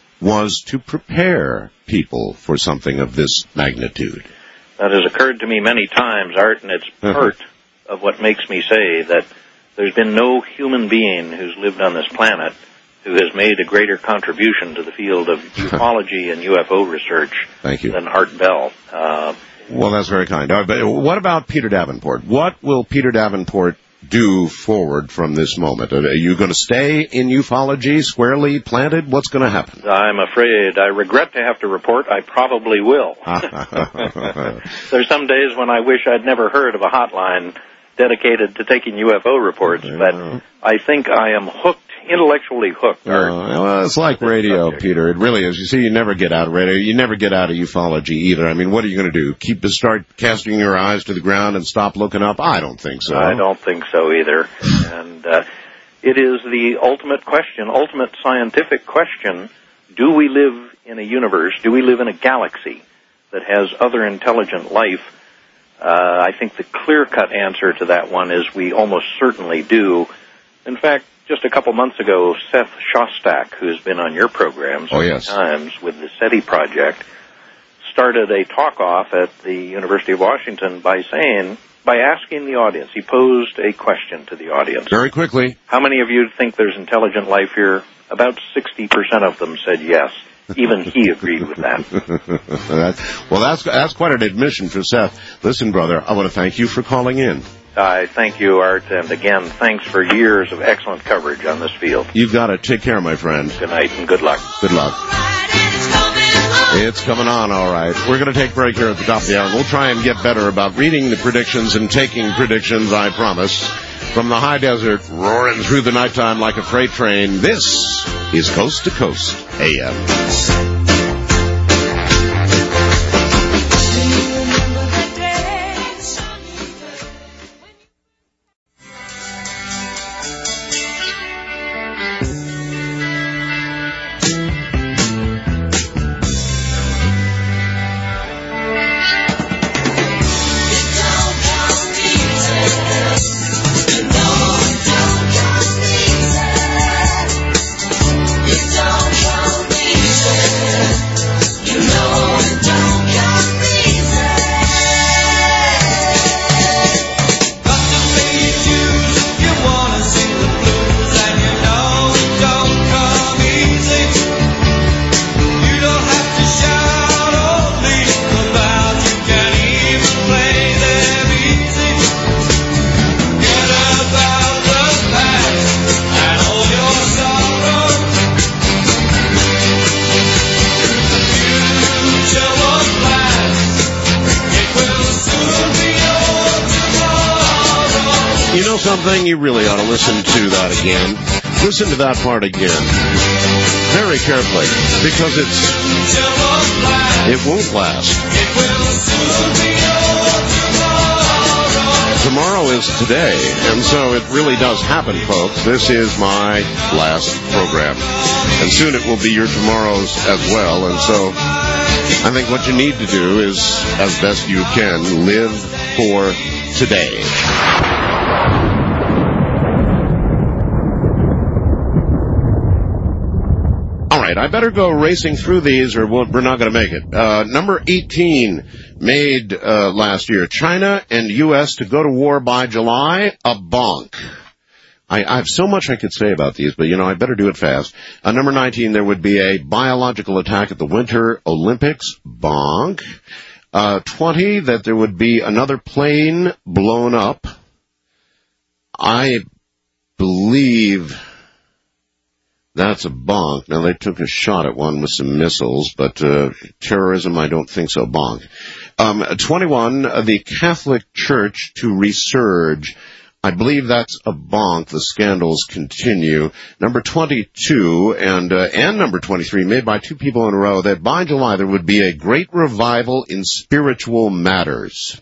to prepare people for something of this magnitude. That has occurred to me many times, Art, and it's part of what makes me say that There's been no human being who's lived on this planet who has made a greater contribution to the field of ufology and UFO research than Art Bell. Well, that's very kind. But what about Peter Davenport? What will Peter Davenport do forward from this moment? Are you going to stay in ufology, squarely planted? What's going to happen? I'm afraid, I regret to have to report, I probably will. There's some days when I wish I'd never heard of a hotline dedicated to taking UFO reports, but I think I am hooked, intellectually hooked. Well, it's like radio, subject. Peter. It really is. You see, you never get out of radio. You never get out of ufology either. I mean, what are you going to do? Start casting your eyes to the ground and stop looking up? I don't think so. I don't think so either. And it is the ultimate question, ultimate scientific question. Do we live in a universe? Do we live in a galaxy that has other intelligent life? I think the clear-cut answer to that one is we almost certainly do. In fact, just a couple months ago, Seth Shostak, who's been on your program so many times with the SETI project, started a talk-off at the University of Washington by asking the audience. He posed a question to the audience. Very quickly. How many of you think there's intelligent life here? About 60% of them said yes. Even he agreed with that. That's quite an admission for Seth. Listen, brother, I want to thank you for calling in. I thank you, Art, and again, thanks for years of excellent coverage on this field. You've got it. Take care, my friend. Good night and good luck. Good luck. It's coming on, all right. We're going to take a break here at the top of the hour. We'll try and get better about reading the predictions and taking predictions, I promise. From the high desert, roaring through the nighttime like a freight train, this is Coast to Coast AM. Something you really ought to listen to that again. Listen to that part again. Very carefully, because it won't last. Tomorrow is today, and so it really does happen, folks. This is my last program, and soon it will be your tomorrows as well, and so I think what you need to do is, as best you can, live for today. I better go racing through these or we're not going to make it. Number 18 made last year. China and U.S. to go to war by July, a bonk. I have so much I could say about these, but, I better do it fast. Number 19, there would be a biological attack at the Winter Olympics, bonk. 20, that there would be another plane blown up. I believe that's a bonk. Now, they took a shot at one with some missiles, but terrorism, I don't think so, bonk. 21, the Catholic Church to resurge. I believe that's a bonk. The scandals continue. Number 22 and number 23, made by two people in a row, that by July there would be a great revival in spiritual matters.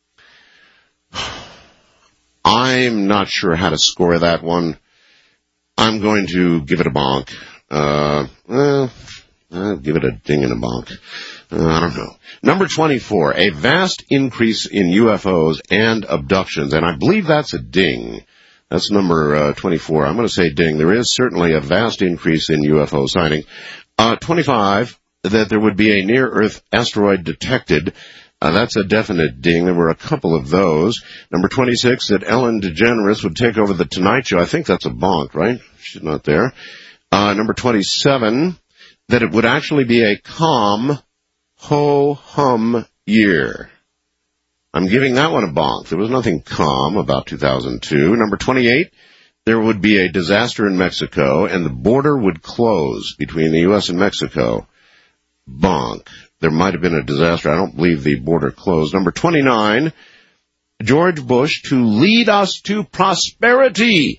I'm not sure how to score that one. I'm going to give it a bonk. I'll give it a ding and a bonk. I don't know. Number 24, a vast increase in UFOs and abductions, and I believe that's a ding. That's number 24. I'm going to say ding. There is certainly a vast increase in UFO sighting. 25, that there would be a near-Earth asteroid detected. That's a definite ding. There were a couple of those. Number 26, that Ellen DeGeneres would take over the Tonight Show. I think that's a bonk, right? She's not there. Number 27, that it would actually be a calm, ho-hum year. I'm giving that one a bonk. There was nothing calm about 2002. Number 28, there would be a disaster in Mexico, and the border would close between the U.S. and Mexico. Bonk. There might have been a disaster. I don't believe the border closed. Number 29, George Bush to lead us to prosperity.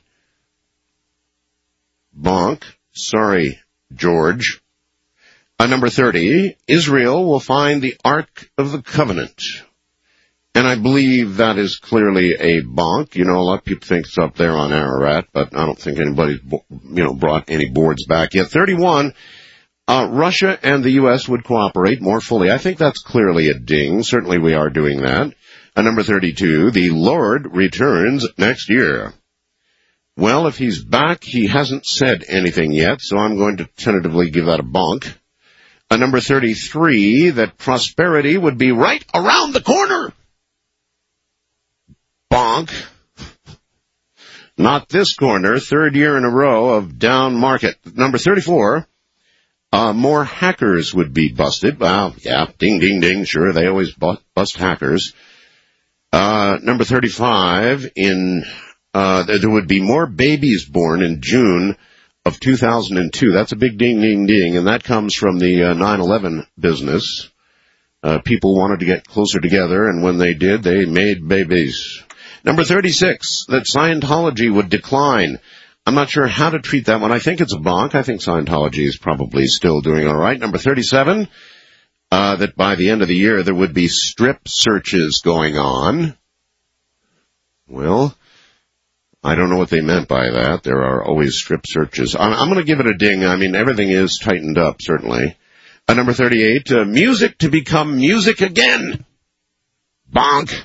Bonk. Sorry, George. Number 30, Israel will find the Ark of the Covenant. And I believe that is clearly a bonk. You know, a lot of people think it's up there on Ararat, but I don't think anybody's, brought any boards back yet. 31, Russia and the U.S. would cooperate more fully. I think that's clearly a ding. Certainly we are doing that. Number 32, the Lord returns next year. Well, if he's back, he hasn't said anything yet, so I'm going to tentatively give that a bonk. Number 33, that prosperity would be right around the corner. Bonk. Not this corner. Third year in a row of down market. Number 34, more hackers would be busted. Well, yeah, ding, ding, ding. Sure, they always bust hackers. Number 35, there would be more babies born in June of 2002. That's a big ding, ding, ding, and that comes from the 9/11 business. People wanted to get closer together, and when they did, they made babies. Number 36, that Scientology would decline. I'm not sure how to treat that one. I think it's a bonk. I think Scientology is probably still doing all right. Number 37, that by the end of the year there would be strip searches going on. Well, I don't know what they meant by that. There are always strip searches. I'm going to give it a ding. I mean, everything is tightened up, certainly. Number 38, music to become music again. Bonk.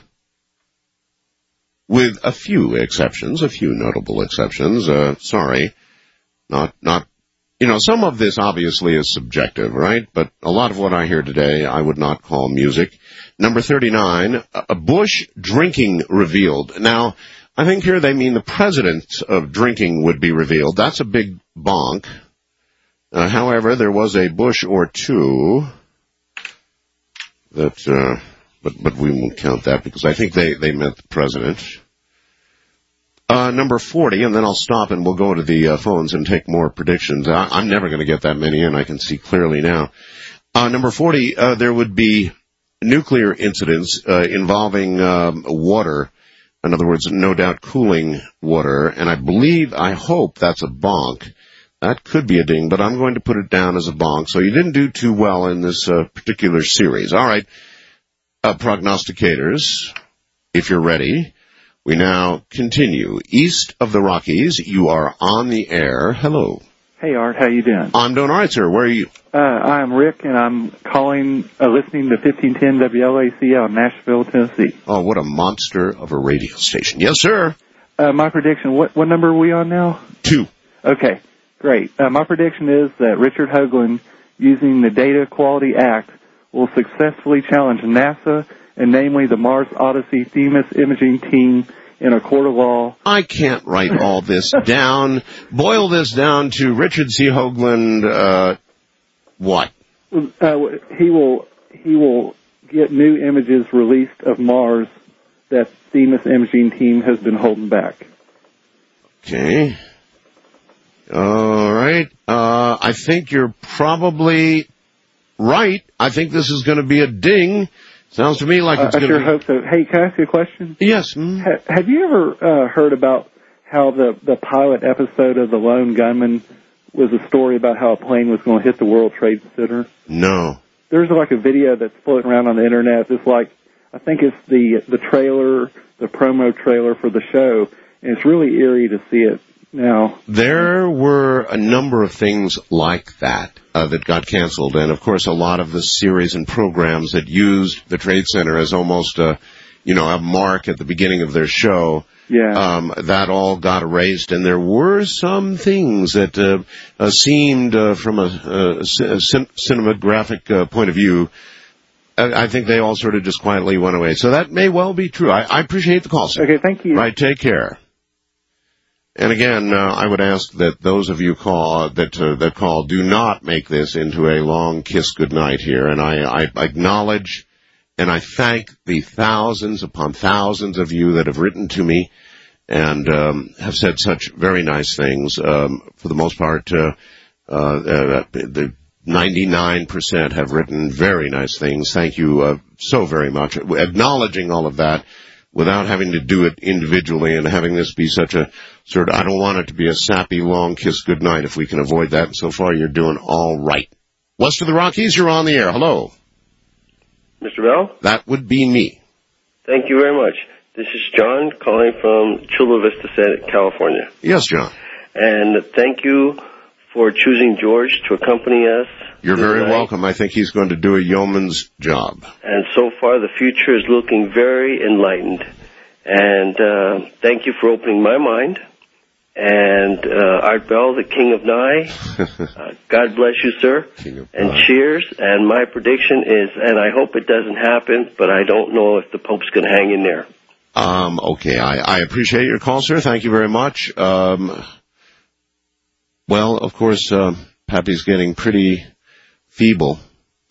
With a few exceptions, a few notable exceptions. Sorry. Not, some of this obviously is subjective, right? But a lot of what I hear today I would not call music. Number 39, a Bush drinking revealed. Now, I think here they mean the president of drinking would be revealed. That's a big bonk. However, there was a Bush or two that, but we won't count that because I think they meant the president. Number 40, and then I'll stop and we'll go to the phones and take more predictions. I'm never going to get that many in, I can see clearly now. Number 40, there would be nuclear incidents involving water. In other words, no doubt cooling water, and I hope that's a bonk. That could be a ding, but I'm going to put it down as a bonk. So you didn't do too well in this particular series. All right, prognosticators, if you're ready, we now continue. East of the Rockies, you are on the air. Hello. Hey, Art, how you doing? I'm doing all right, sir. Where are you? I'm Rick, and I'm calling, listening to 1510 WLAC out in Nashville, Tennessee. Oh, what a monster of a radio station. Yes, sir. My prediction, what number are we on now? 2. Okay, great. My prediction is that Richard Hoagland, using the Data Quality Act, will successfully challenge NASA, and namely the Mars Odyssey Themis imaging team, in a court of law. I can't write all this down. Boil this down to Richard C. Hoagland, what? He will get new images released of Mars that Themis imaging team has been holding back. Okay. All right. I think you're probably right. I think this is going to be a ding. Sounds to me like it's going to be... I sure hope so. Hey, can I ask you a question? Yes. Have you ever heard about how the pilot episode of The Lone Gunman was a story about how a plane was going to hit the World Trade Center? No. There's like a video that's floating around on the internet. It's like, I think it's the trailer, the promo trailer for the show, and it's really eerie to see it now. There were a number of things like that that got canceled, and of course a lot of the series and programs that used the Trade Center as almost a mark at the beginning of their show. Yeah. That all got erased, and there were some things that seemed, from a cinematographic point of view, I think they all sort of just quietly went away. So that may well be true. I appreciate the call, sir. Okay, thank you. Right, take care. And again, I would ask that those of you that call do not make this into a long kiss goodnight here. And I acknowledge and I thank the thousands upon thousands of you that have written to me and have said such very nice things. For the most part, the 99% have written very nice things. Thank you so very much. Acknowledging all of that without having to do it individually and having this be such a sort of, I don't want it to be a sappy, long kiss goodnight if we can avoid that. And so far, you're doing all right. West of the Rockies, you're on the air. Hello. Mr. Bell? That would be me. Thank you very much. This is John calling from Chula Vista, California. Yes, John. And thank you for choosing George to accompany us. You're very welcome. I think he's going to do a yeoman's job. And so far, the future is looking very enlightened. And thank you for opening my mind. And Art Bell, the King of Nye, God bless you, sir. And cheers. And my prediction is, and I hope it doesn't happen, but I don't know if the Pope's going to hang in there. Okay, I appreciate your call, sir. Thank you very much. Well, of course, Pappy's getting pretty feeble,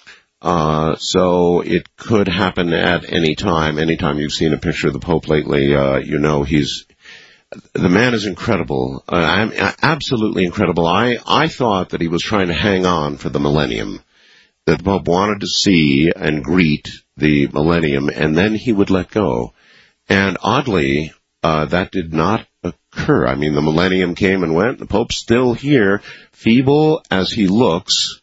so it could happen at any time. Anytime you've seen a picture of the Pope lately, you know the man is incredible. Absolutely incredible. I thought that he was trying to hang on for the millennium, that the Pope wanted to see and greet the millennium, and then he would let go. And oddly, that did not occur. I mean, the millennium came and went. The Pope's still here, feeble as he looks.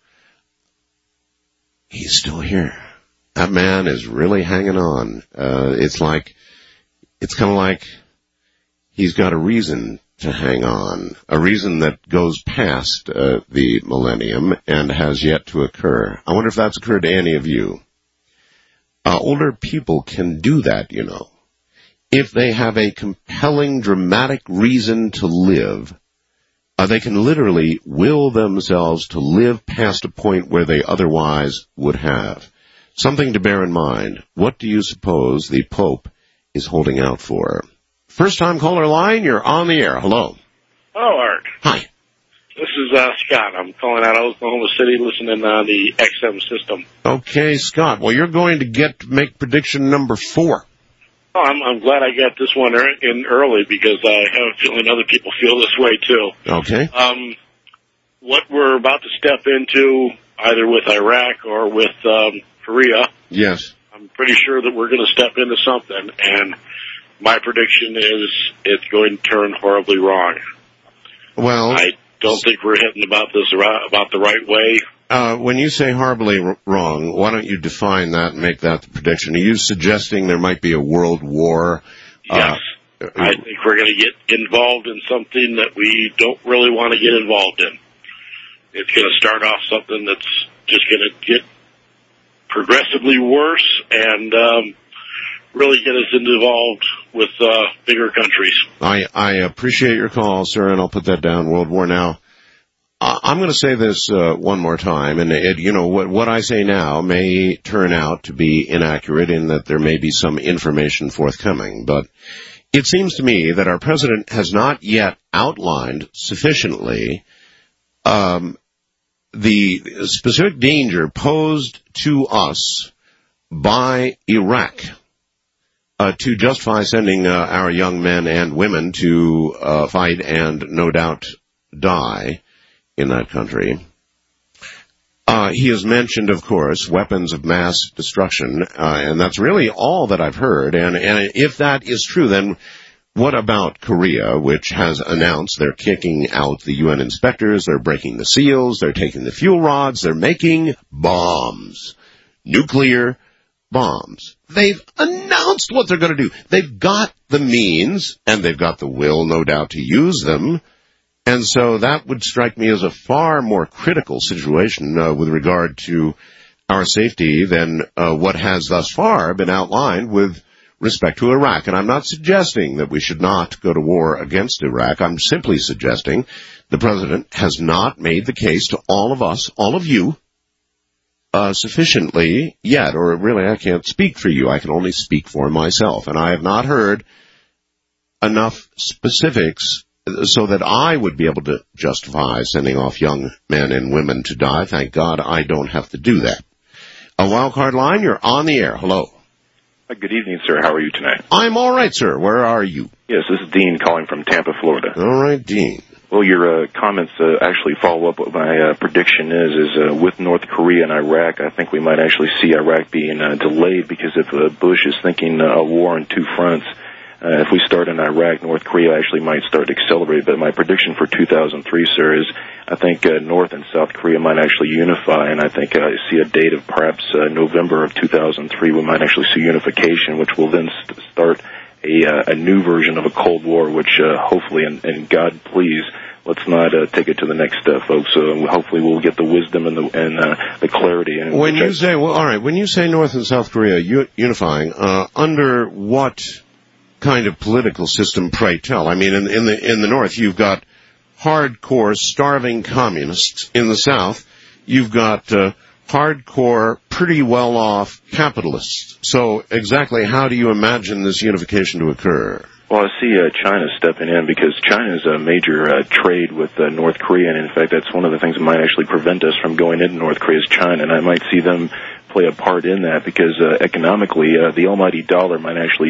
He's still here. That man is really hanging on. It's kind of like he's got a reason to hang on, a reason that goes past the millennium and has yet to occur. I wonder if that's occurred to any of you. Older people can do that, you know. If they have a compelling, dramatic reason to live, they can literally will themselves to live past a point where they otherwise would have. Something to bear in mind. What do you suppose the Pope is holding out for? First-time caller line, you're on the air. Hello. Hello, Art. Hi. This is Scott. I'm calling out of Oklahoma City, listening on the XM system. Okay, Scott. Well, you're going to make prediction number 4. Oh, I'm glad I got this one in early because I have a feeling other people feel this way too. Okay. What we're about to step into, either with Iraq or with Korea. Yes. I'm pretty sure that we're going to step into something, and my prediction is it's going to turn horribly wrong. Well, I don't think we're hitting about the right way. When you say horribly wrong, why don't you define that and make that the prediction? Are you suggesting there might be a world war? Yes. I think we're going to get involved in something that we don't really want to get involved in. It's going to start off something that's just going to get progressively worse and really get us involved with bigger countries. I appreciate your call, sir, and I'll put that down, World War now. I'm going to say this one more time, and what I say now may turn out to be inaccurate in that there may be some information forthcoming, but it seems to me that our president has not yet outlined sufficiently the specific danger posed to us by Iraq to justify sending our young men and women to fight and no doubt die in that country. He has mentioned, of course, weapons of mass destruction, and that's really all that I've heard. And if that is true, then what about Korea, which has announced they're kicking out the UN inspectors, they're breaking the seals, they're taking the fuel rods, they're making bombs, nuclear bombs. They've announced what they're going to do. They've got the means, and they've got the will, no doubt, to use them. And so that would strike me as a far more critical situation with regard to our safety than what has thus far been outlined with respect to Iraq. And I'm not suggesting that we should not go to war against Iraq. I'm simply suggesting the president has not made the case to all of us, all of you, sufficiently yet, or really I can't speak for you. I can only speak for myself. And I have not heard enough specifics so that I would be able to justify sending off young men and women to die. Thank God I don't have to do that. A wildcard line, you're on the air. Hello. Good evening, sir. How are you tonight? I'm all right, sir. Where are you? Yes, this is Dean calling from Tampa, Florida. All right, Dean. Well, your comments actually follow up what my prediction is with North Korea and Iraq. I think we might actually see Iraq being delayed because if Bush is thinking a war on two fronts, if we start in Iraq, North Korea actually might start to accelerate. But my prediction for 2003, sir, is I think North and South Korea might actually unify, and I think I see a date of perhaps November of 2003. We might actually see unification, which will then start a new version of a Cold War, which hopefully, and God please, let's not take it to the next step, folks. Hopefully we'll get the wisdom and the clarity. And when you say, well, all right, when you say North and South Korea unifying, under what kind of political system, pray tell? I mean, in the North, you've got hardcore starving communists. In the South, you've got hardcore, pretty well-off capitalists. So exactly how do you imagine this unification to occur? Well, I see China stepping in because China is a major trade with North Korea, and in fact, that's one of the things that might actually prevent us from going into North Korea is China, and I might see them play a part in that because economically, the almighty dollar might actually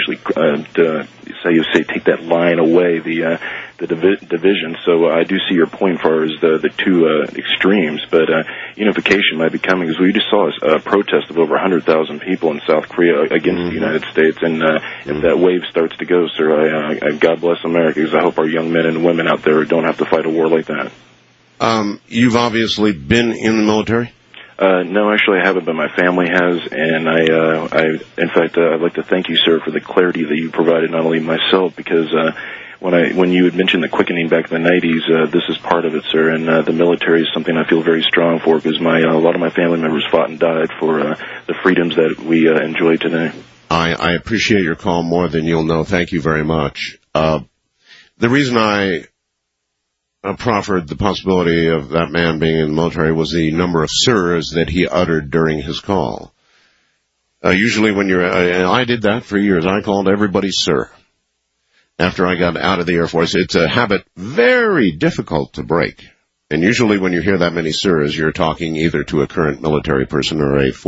take that line away, the division. So I do see your point as far as the two extremes, but unification might be coming because we just saw a protest of over 100,000 people in South Korea against the United States, and if that wave starts to go, sir, I God bless America, because I hope our young men and women out there don't have to fight a war like that. You've obviously been in the military? No, actually I haven't, but my family has, and in fact, I'd like to thank you, sir, for the clarity that you provided, not only myself, because when you had mentioned the quickening back in the 90s, this is part of it, sir, and the military is something I feel very strong for, because a lot of my family members fought and died for the freedoms that we enjoy today. I appreciate your call more than you'll know. Thank you very much. The reason I proffered the possibility of that man being in the military was the number of sirs that he uttered during his call. Usually when I did that for years. I called everybody sir. After I got out of the Air Force, it's a habit very difficult to break. And usually when you hear that many sirs, you're talking either to a current military person or a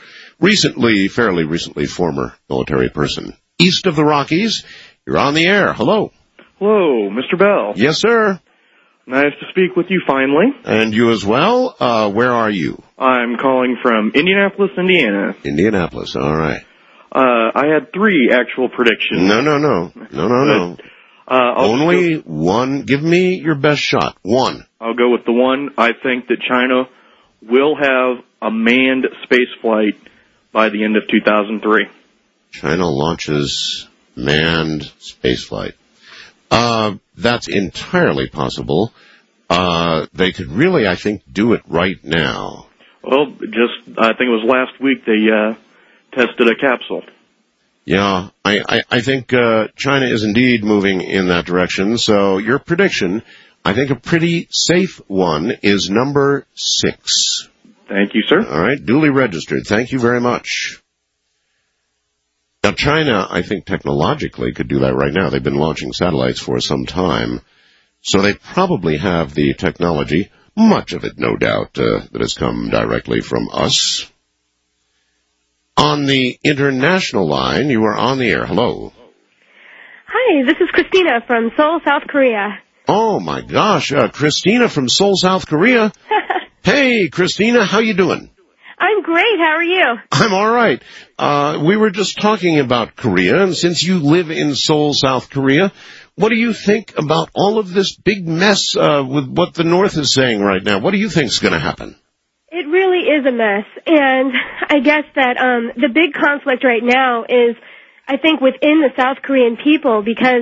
fairly recently former military person. East of the Rockies, you're on the air. Hello. Hello, Mr. Bell. Yes, sir. Nice to speak with you finally. And you as well. Where are you? I'm calling from Indianapolis, Indiana. Indianapolis, all right. I had 3 actual predictions. No. Only one. Give me your best shot. One. I'll go with the one. I think that China will have a manned space flight by the end of 2003. China launches manned space flight. That's entirely possible. They could really, I think, do it right now. Well, I think it was last week they tested a capsule. Yeah, I think China is indeed moving in that direction. So your prediction, I think a pretty safe one, is number 6. Thank you, sir. All right, duly registered. Thank you very much. Now, China, I think technologically could do that right now. They've been launching satellites for some time. So they probably have the technology, much of it, no doubt, that has come directly from us. On the international line, you are on the air. Hello. Hi, this is Christina from Seoul, South Korea. Oh, my gosh. Christina from Seoul, South Korea. Hey, Christina, how you doing? I'm great. How are you? I'm all right. We were just talking about Korea, and since you live in Seoul, South Korea, what do you think about all of this big mess with what the North is saying right now? What do you think is going to happen? It really is a mess, and I guess that the big conflict right now is, I think, within the South Korean people, because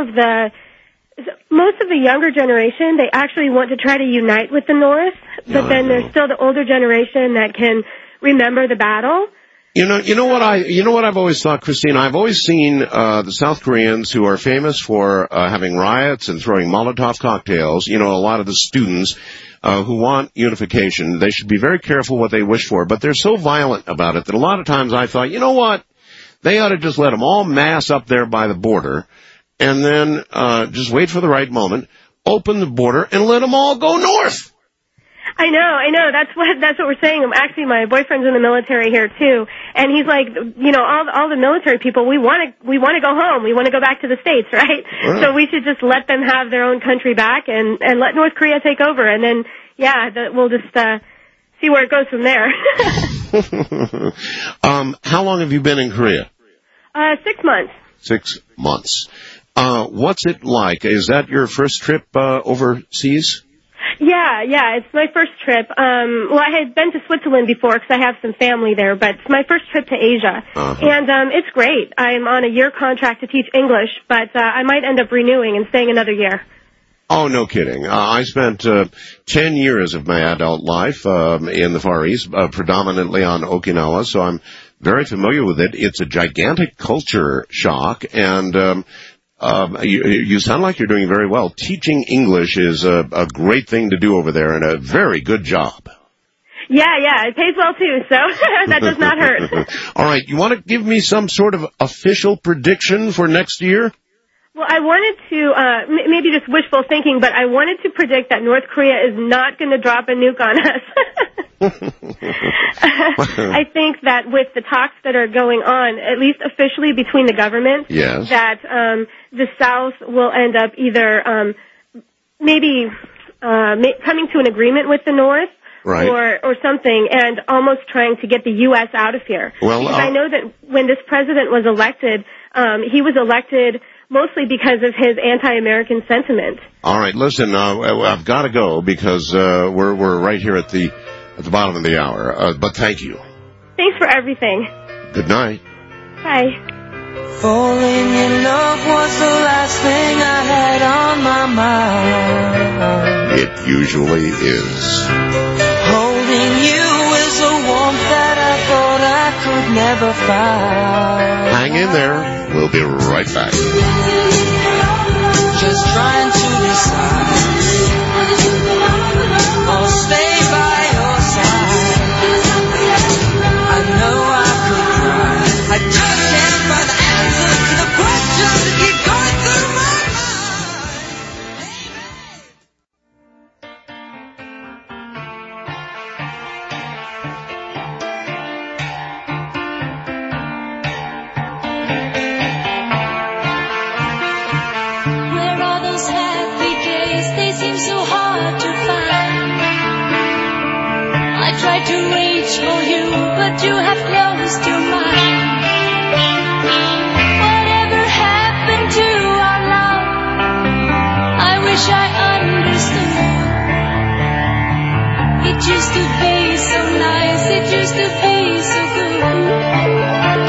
most of the younger generation, they actually want to try to unite with the North, but then there's still the older generation that can remember the battle. You know what I've always thought, Christine? I've always seen the South Koreans who are famous for having riots and throwing Molotov cocktails. You know, a lot of the students who want unification, they should be very careful what they wish for. But they're so violent about it that a lot of times I thought, you know what? They ought to just let them all mass up there by the border, and then just wait for the right moment, open the border, and let them all go north. I know. That's what we're saying. Actually, my boyfriend's in the military here too, and he's like, you know, all the military people, we want to go home. We want to go back to the States, right? So we should just let them have their own country back and let North Korea take over, and then we'll just see where it goes from there. How long have you been in Korea? 6 months. 6 months. What's it like? Is that your first trip overseas? Yeah, it's my first trip. Well, I had been to Switzerland before because I have some family there, but it's my first trip to Asia. And it's great. I'm on a year contract to teach English, but I might end up renewing and staying another year. Oh, no kidding. I spent 10 years of my adult life in the Far East, predominantly on Okinawa, so I'm very familiar with it. It's a gigantic culture shock, and you sound like you're doing very well. Teaching English is a great thing to do over there, and a very good job. Yeah, it pays well too, so that does not hurt. All right, you want to give me some sort of official prediction for next year? Well, I wanted to, maybe just wishful thinking, but I wanted to predict that North Korea is not going to drop a nuke on us. I think that with the talks that are going on, at least officially between the governments, that the South will end up either maybe coming to an agreement with the North, or something, and almost trying to get the U.S. out of here. Well, because I know that when this president was elected, he was elected mostly because of his anti-American sentiment. All right, listen, I've got to go because we're right here at the bottom of the hour. But thank you. Thanks for everything. Good night. Bye. Falling in love was the last thing I had on my mind. It usually is. Holding you is a warmth that I thought I could never find. Hang in there. We'll be right back. Just trying to decide. I'll stay by your side. I know I could cry. I just can't find the answer to the questions that keep going through my tried to reach for you, but you have closed your mind. Whatever happened to our love? I wish I understood. It used to be so nice, it used to be so good.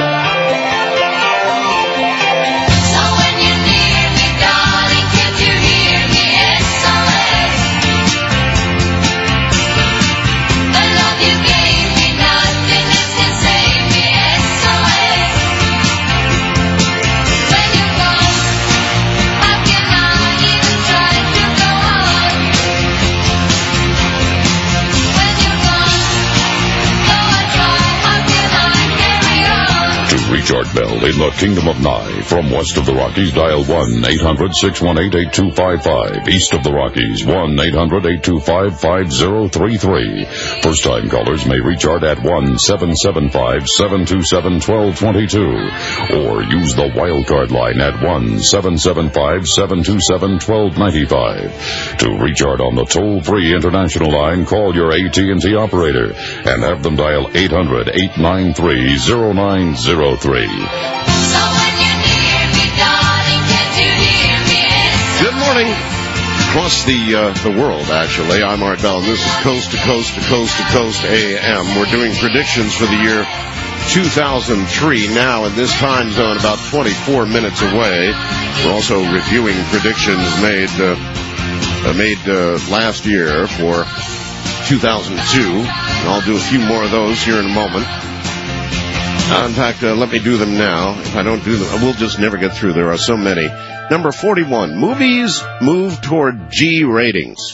Art Bell in the Kingdom of Nye. From west of the Rockies, dial 1-800-618-8255. East of the Rockies, 1-800-825-5033. First-time callers may reach Art at 1-775-727-1222. Or use the wildcard line at 1-775-727-1295. To reach Art on the toll-free international line, call your AT&T operator and have them dial 800-893-0903. Good morning. Across the world, actually. I'm Art Bell, and this is Coast to Coast to Coast to Coast AM. We're doing predictions for the year 2003 now in this time zone, about 24 minutes away. We're also reviewing predictions made last year for 2002, and I'll do a few more of those here in a moment. In fact, let me do them now. If I don't do them, we'll just never get through. There are so many. Number 41, movies move toward G ratings.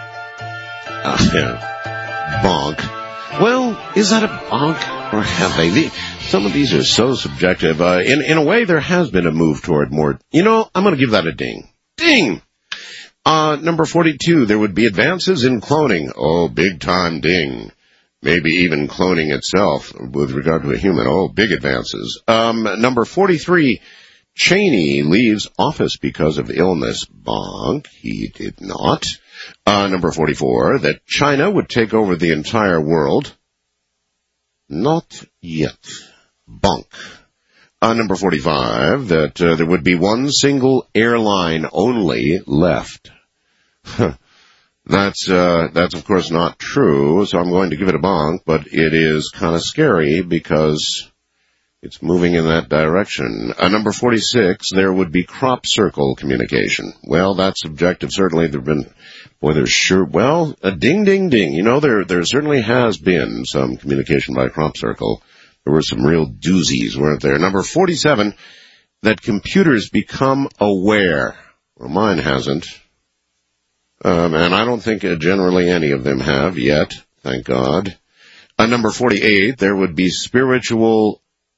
Bonk. Well, is that a bonk? Or have they? Some of these are so subjective. In a way, there has been a move toward more. I'm going to give that a ding. Ding! Number 42, there would be advances in cloning. Oh, big time ding. Maybe even cloning itself with regard to a human. Oh, big advances. Number 43, Cheney leaves office because of illness. Bonk. He did not. Number 44, that China would take over the entire world. Not yet. Bonk. Number 45, that there would be one single airline only left. That's of course not true, so I'm going to give it a bonk, but it is kind of scary because it's moving in that direction. Number 46, there would be crop circle communication. Well, that's subjective. Certainly there have been, a ding, ding, ding. There certainly has been some communication by crop circle. There were some real doozies, weren't there? Number 47, that computers become aware. Well, mine hasn't. And I don't think generally any of them have yet, thank God. Number 48, there would be spiritual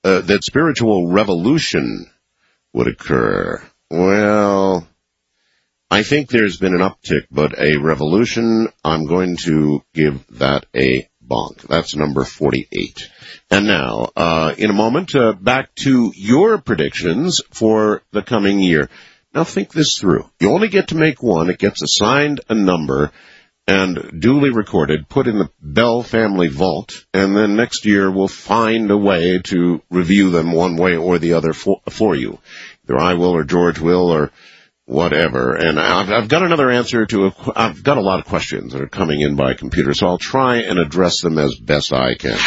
revolution would occur. Well, I think there's been an uptick, but a revolution, I'm going to give that a bonk. That's number 48. And now, in a moment, back to your predictions for the coming year. Now think this through. You only get to make one. It gets assigned a number and duly recorded, put in the Bell family vault, and then next year we'll find a way to review them one way or the other for you. Either I will or George will or whatever. And I've got another answer I've got a lot of questions that are coming in by computer, so I'll try and address them as best I can.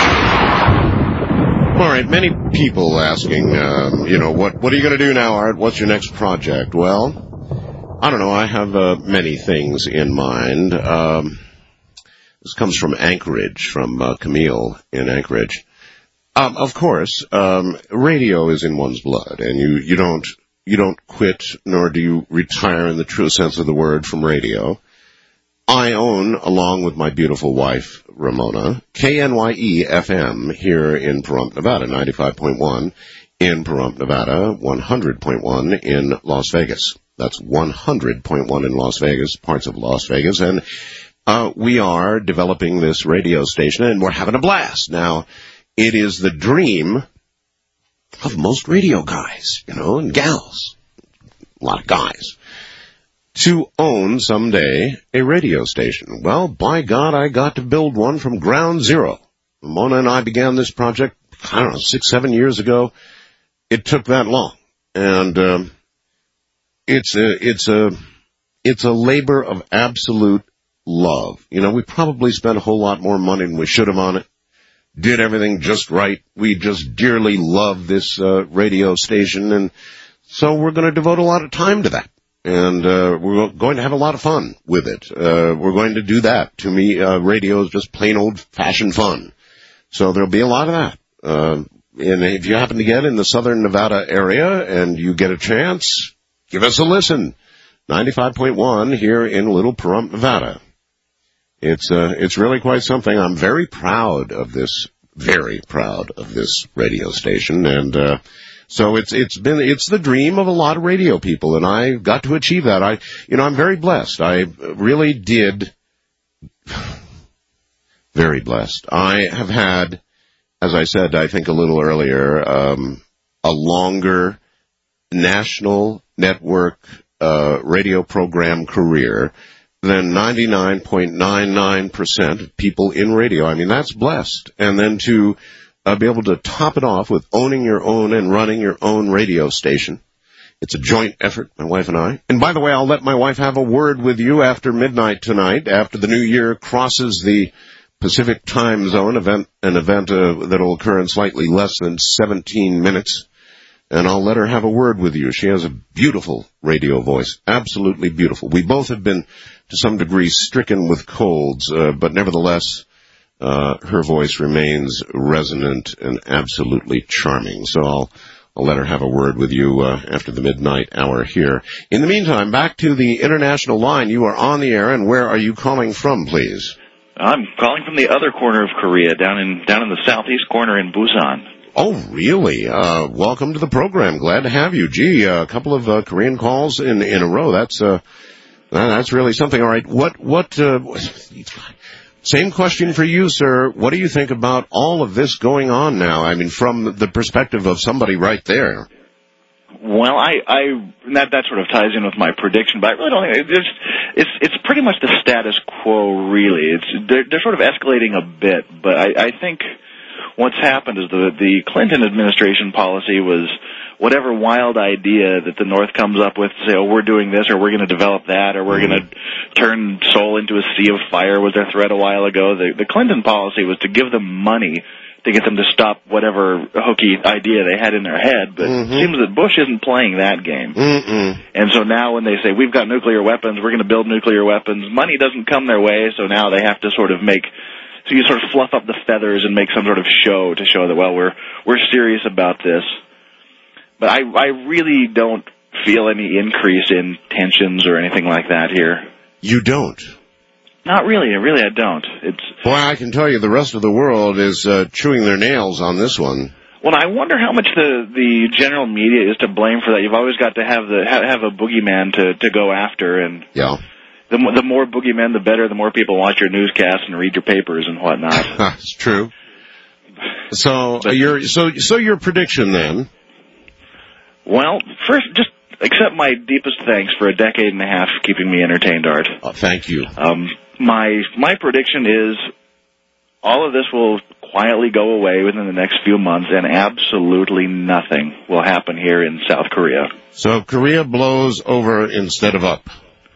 All right, many people asking, what are you going to do now, Art? What's your next project? Well, I don't know. I have many things in mind. This comes from Anchorage, from Camille in Anchorage. Of course, radio is in one's blood, and you don't quit, nor do you retire in the true sense of the word from radio. I own, along with my beautiful wife, Ramona, KNYE-FM here in Pahrump, Nevada, 95.1 in Pahrump, Nevada, 100.1 in Las Vegas. That's 100.1 in Las Vegas, parts of Las Vegas. And we are developing this radio station, and we're having a blast. Now, it is the dream of most radio guys, and gals, a lot of guys, to own someday a radio station. Well, by God, I got to build one from ground zero. Mona and I began this project, 6-7 years ago. It took that long. And it's a labor of absolute love. We probably spent a whole lot more money than we should have on it. Did everything just right. We just dearly love this radio station, and so we're going to devote a lot of time to that. And we're going to have a lot of fun with it. We're going to do that. To me, radio is just plain old-fashioned fun. So there'll be a lot of that. And if you happen to get in the southern Nevada area and you get a chance, give us a listen. 95.1 here in Little Pahrump, Nevada. It's really quite something. I'm very proud of this radio station, and so it's the dream of a lot of radio people, and I got to achieve that. I'm very blessed. I really did. Very blessed. I have had, as I said, I think a little earlier, a longer national network radio program career than 99.99% of people in radio. I mean, that's blessed. And then to be able to top it off with owning your own and running your own radio station. It's a joint effort, my wife and I. And by the way, I'll let my wife have a word with you after midnight tonight, after the new year crosses the Pacific time zone, an event that will occur in slightly less than 17 minutes. And I'll let her have a word with you. She has a beautiful radio voice, absolutely beautiful. We both have been, to some degree, stricken with colds, but nevertheless, her voice remains resonant and absolutely charming. So I'll let her have a word with you after the midnight hour here. In the meantime, back to the international line. You are on the air, and where are you calling from, please? I'm calling from the other corner of Korea, down in the southeast corner in Busan. Oh, really? Welcome to the program. Glad to have you. Gee, a couple of Korean calls in a row. That's really something. All right. Same question for you, sir. What do you think about all of this going on now? I mean, from the perspective of somebody right there. Well, that sort of ties in with my prediction, but I really don't think it's pretty much the status quo. Really, they're sort of escalating a bit, but I think what's happened is the Clinton administration policy was whatever wild idea that the North comes up with to say, oh, we're doing this, or we're going to develop that, or we're going to turn Seoul into a sea of fire was their threat a while ago. The Clinton policy was to give them money to get them to stop whatever hokey idea they had in their head, but it seems that Bush isn't playing that game. And so now when they say, we've got nuclear weapons, we're going to build nuclear weapons, money doesn't come their way, so now they have to sort of so you sort of fluff up the feathers and make some sort of show to show that, well, we're serious about this. But I really don't feel any increase in tensions or anything like that here. You don't? Not really. Really, I don't. Boy, I can tell you the rest of the world is chewing their nails on this one. Well, I wonder how much the general media is to blame for that. You've always got to have a boogeyman to go after, and yeah. The more boogeymen, the better. The more people watch your newscasts and read your papers and whatnot. That's true. So your prediction then? Well, first, just accept my deepest thanks for a decade and a half keeping me entertained, Art. Oh, thank you. My prediction is all of this will quietly go away within the next few months, and absolutely nothing will happen here in South Korea. So Korea blows over instead of up.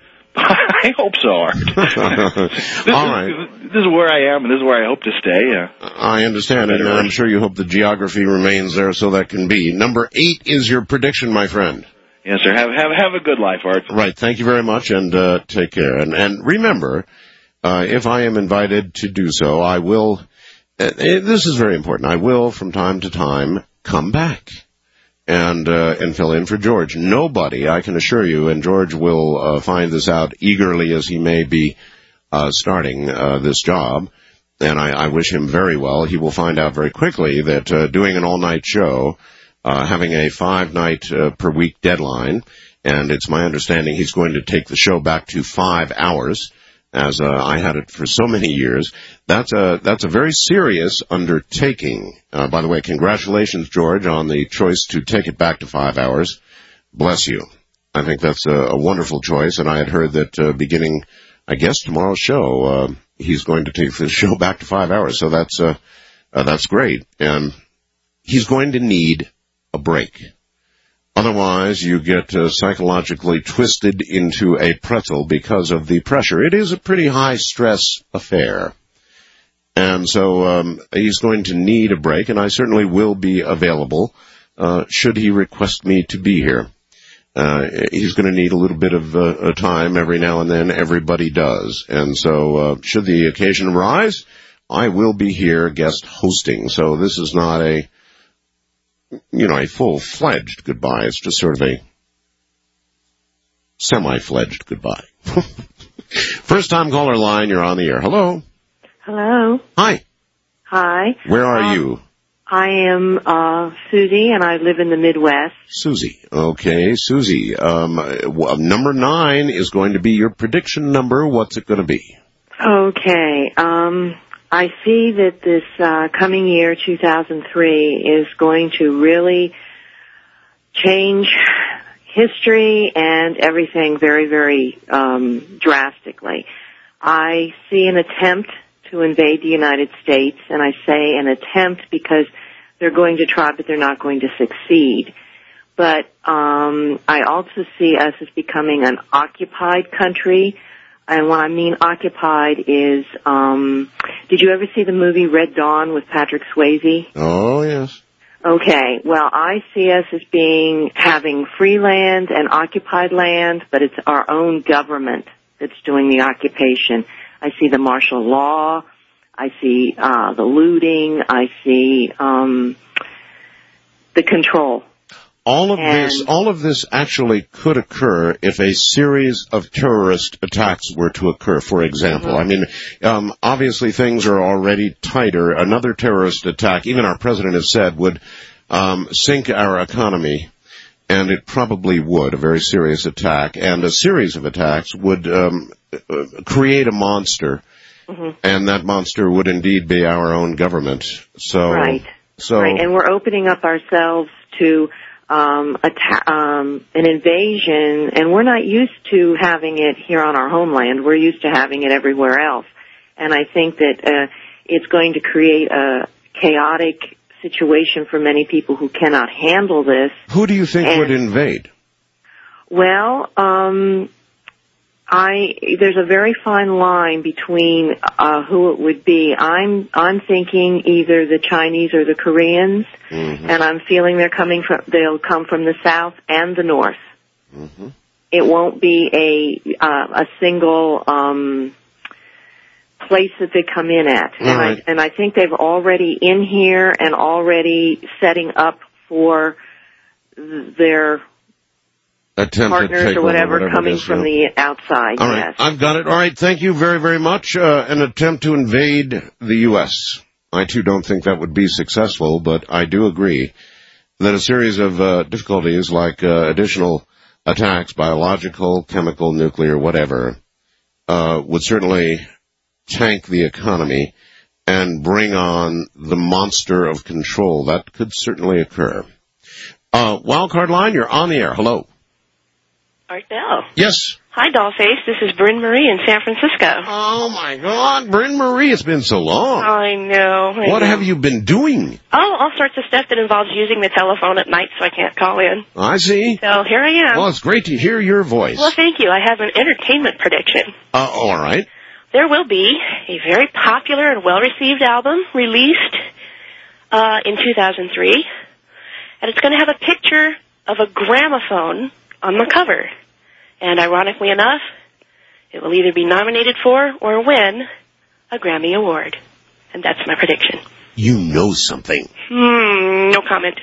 I hope so, Art. All right. This is where I am, and this is where I hope to stay. I understand, and I'm sure you hope the geography remains there so that can be. Number 8 is your prediction, my friend. Yes, sir. Have a good life, Art. Right. Thank you very much, and take care. And remember, if I am invited to do so, I will. This is very important. I will, from time to time, come back and fill in for George. Nobody, I can assure you, and George will find this out eagerly as he may be starting this job, and I wish him very well. He will find out very quickly that doing an all-night show, having a 5-night per week deadline, and it's my understanding he's going to take the show back to 5 hours, as I had it for so many years. That's a very serious undertaking. By the way, congratulations, George, on the choice to take it back to 5 hours. Bless you. I think that's a wonderful choice, and I had heard that beginning, I guess, tomorrow's show, he's going to take the show back to 5 hours. So that's great, and he's going to need a break. Otherwise, you get psychologically twisted into a pretzel because of the pressure. It is a pretty high-stress affair. And so he's going to need a break, and I certainly will be available should he request me to be here. He's going to need a little bit of time every now and then. Everybody does. And so should the occasion arise, I will be here guest hosting. So this is not a full-fledged goodbye. It's just sort of a semi-fledged goodbye. First-time caller line, you're on the air. Hello. Hello. Hi. Hi. Where are you? I am Susie, and I live in the Midwest. Susie. Okay, Susie. Number 9 is going to be your prediction number. What's it going to be? Okay. I see that this coming year, 2003, is going to really change history and everything very, very drastically. I see an attempt to invade the United States, and I say an attempt because they're going to try, but they're not going to succeed. But I also see us as becoming an occupied country. And what I mean occupied is, did you ever see the movie Red Dawn with Patrick Swayze? Oh, yes. Okay, well, I see us as having free land and occupied land, but it's our own government that's doing the occupation. I see the martial law. I see the looting. I see the control. All of this actually could occur if a series of terrorist attacks were to occur, for example. I mean, obviously things are already tighter. Another terrorist attack, even our president has said, would sink our economy, and it probably would, a very serious attack. And a series of attacks would create a monster, and that monster would indeed be our own government. So, right. And we're opening up ourselves to an invasion, and we're not used to having it here on our homeland. We're used to having it everywhere else. And I think that it's going to create a chaotic situation for many people who cannot handle this. Who do you think would invade? Well, there's a very fine line between who it would be. I'm thinking either the Chinese or the Koreans, and I'm feeling they'll come from the south and the north. It won't be a single place that they come in at. And I think they've already in here and already setting up for their partners or whatever coming from the outside. All right, I've got it. All right, thank you very, very much. An attempt to invade the U.S. I, too, don't think that would be successful, but I do agree that a series of difficulties like additional attacks, biological, chemical, nuclear, whatever, would certainly tank the economy and bring on the monster of control. That could certainly occur. Wildcard line, you're on the air. Hello. Art Bell. Yes. Hi, Dollface. This is Bryn Marie in San Francisco. Oh, my God. Bryn Marie, it's been so long. I know. What have you been doing? Oh, all sorts of stuff that involves using the telephone at night so I can't call in. I see. So here I am. Well, it's great to hear your voice. Well, thank you. I have an entertainment prediction. All right. There will be a very popular and well-received album released in 2003, and it's going to have a picture of a gramophone on the cover. And ironically enough, it will either be nominated for or win a Grammy Award. And that's my prediction. You know something. No comment.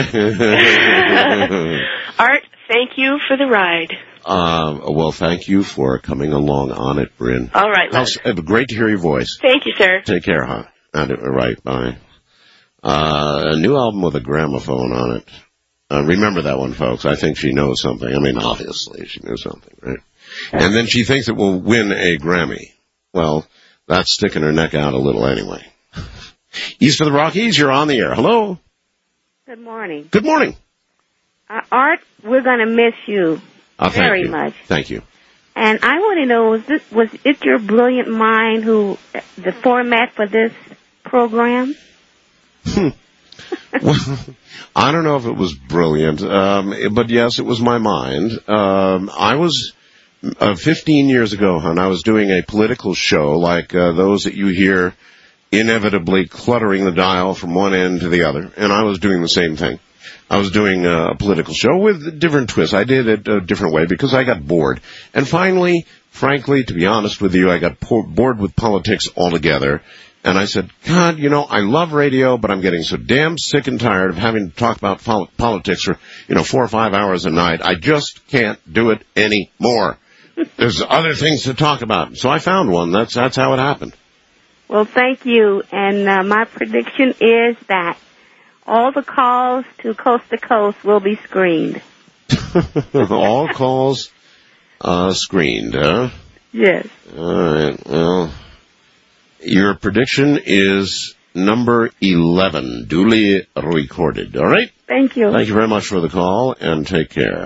Art, thank you for the ride. Well, thank you for coming along on it, Bryn. All right, Les. Great to hear your voice. Thank you, sir. Take care, huh? Right, bye. A new album with a gramophone on it. Remember that one, folks. I think she knows something. I mean, obviously she knows something, right? And then she thinks it will win a Grammy. Well, that's sticking her neck out a little anyway. East of the Rockies, you're on the air. Hello. Good morning. Good morning. Art, we're going to miss you very much. Thank you. And I want to know, was it your brilliant mind the format for this program? Well, I don't know if it was brilliant, but yes, it was my mind. I was 15 years ago, hon, I was doing a political show like those that you hear inevitably cluttering the dial from one end to the other, and I was doing the same thing. I was doing a political show with different twists. I did it a different way because I got bored. And finally, frankly, to be honest with you, I got bored with politics altogether. And I said, God, I love radio, but I'm getting so damn sick and tired of having to talk about politics for, 4 or 5 hours a night. I just can't do it anymore. There's other things to talk about. So I found one. That's how it happened. Well, thank you. And my prediction is that all the calls to Coast will be screened. All calls screened, huh? Yes. All right. Well, your prediction is number 11, duly recorded. All right? Thank you. Thank you very much for the call, and take care.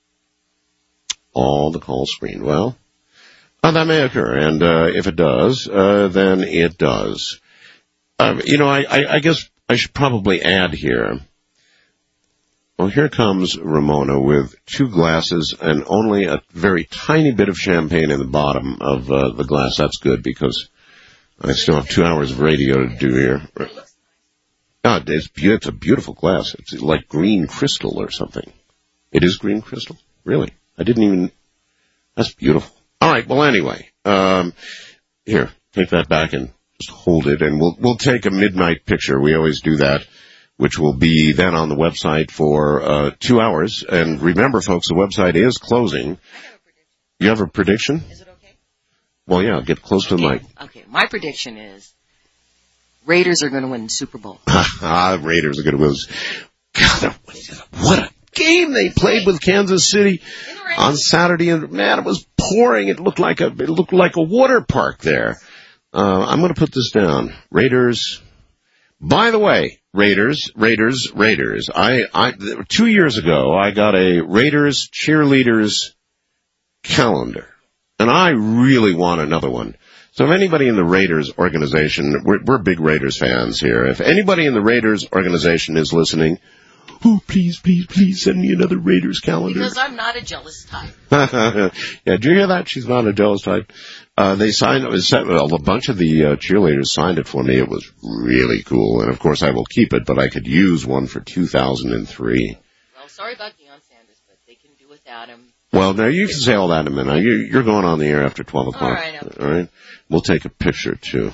All the calls screened. Well, that may occur, and if it does, then it does. I guess I should probably add here. Well, here comes Ramona with 2 glasses and only a very tiny bit of champagne in the bottom of the glass. That's good because I still have 2 hours of radio to do here. Oh, it's a beautiful glass. It's like green crystal or something. It is green crystal? Really? That's beautiful. All right, well, anyway, here, take that back and Just hold it, and we'll take a midnight picture. We always do that, which will be then on the website for 2 hours. And remember, folks, the website is closing. You have a prediction? Is it okay? Well, yeah, get close to the mic. Okay, my prediction is Raiders are going to win the Super Bowl. Raiders are going to win. God, what a game they played with Kansas City on Saturday, and man, it was pouring. It looked like a water park there. I'm going to put this down. Raiders. By the way, Raiders. 2 years ago, I got a Raiders cheerleaders calendar, and I really want another one. So if anybody in the Raiders organization, we're big Raiders fans here. If anybody in the Raiders organization is listening, oh, please send me another Raiders calendar. Because I'm not a jealous type. Yeah, did you hear that? She's not a jealous type. They signed it. A bunch of the cheerleaders signed it for me. It was really cool. And, of course, I will keep it, but I could use one for 2003. Well, sorry about Deion Sanders, but they can do without him. Well, now, you can say all that in a minute. You're going on the air after 12 o'clock. All right, okay. All right? We'll take a picture, too.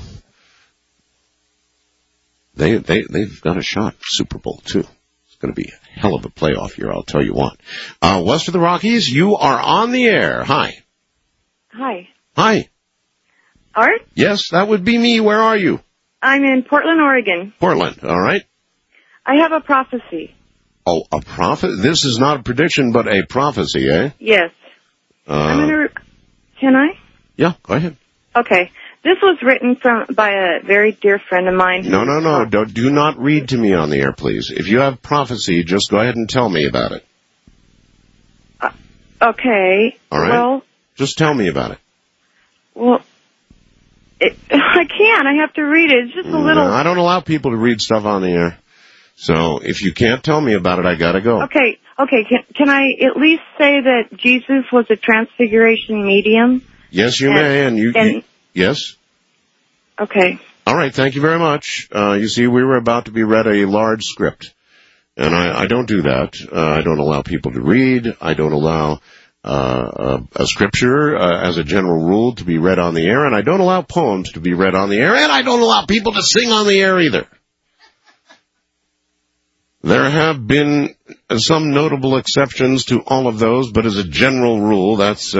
They've got a shot for Super Bowl, too. It's going to be a hell of a playoff year, I'll tell you what. West of the Rockies, you are on the air. Hi. Hi. Hi. Art? Yes, that would be me. Where are you? I'm in Portland, Oregon. Portland, all right. I have a prophecy. Oh, a prophet? This is not a prediction, but a prophecy, eh? Yes. Can I? Yeah, go ahead. Okay. This was written by a very dear friend of mine. No. Do not read to me on the air, please. If you have prophecy, just go ahead and tell me about it. Okay. All right. Well, just tell me about it. Well, I can't. I have to read it. It's just a little... No, I don't allow people to read stuff on the air. So if you can't tell me about it, I gotta go. Okay. Can I at least say that Jesus was a transfiguration medium? Yes, you may. And you yes? Okay. All right. Thank you very much. You see, we were about to be read a large script. And I don't do that. I don't allow people to read. I don't allow a scripture as a general rule to be read on the air. And I don't allow poems to be read on the air. And I don't allow people to sing on the air either. There have been some notable exceptions to all of those, but as a general rule, that is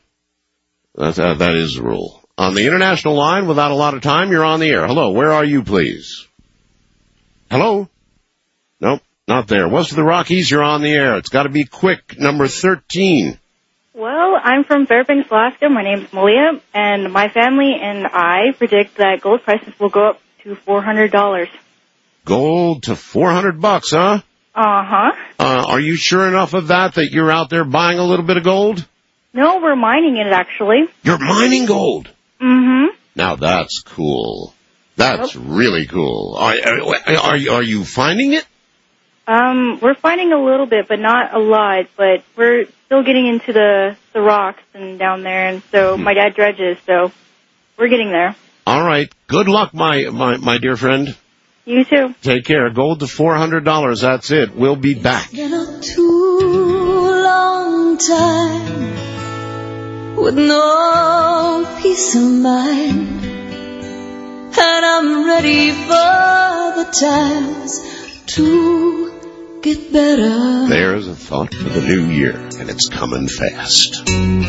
the rule. On the international line, without a lot of time, you're on the air. Hello, where are you, please? Hello? Nope, not there. West of the Rockies, you're on the air. It's got to be quick. Number 13. Well, I'm from Fairbanks, Alaska. My name's Malia, and my family and I predict that gold prices will go up to $400. Gold to $400, huh? Uh-huh. Are you sure enough of that you're out there buying a little bit of gold? No, we're mining it, actually. You're mining gold? Mm-hmm. Now that's cool. That's really cool. Are you finding it? We're finding a little bit, but not a lot. But we're still getting into the rocks and down there, and so my dad dredges, so we're getting there. All right. Good luck, my dear friend. You too. Take care. Gold to $400. That's it. We'll be back. Been a too long time with no peace of mind, and I'm ready for the times to get better. There's a thought for the new year, and it's coming fast.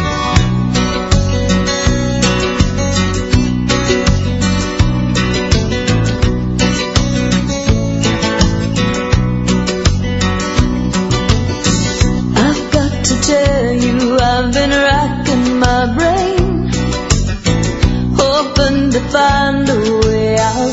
I've been racking my brain, hoping to find a way out.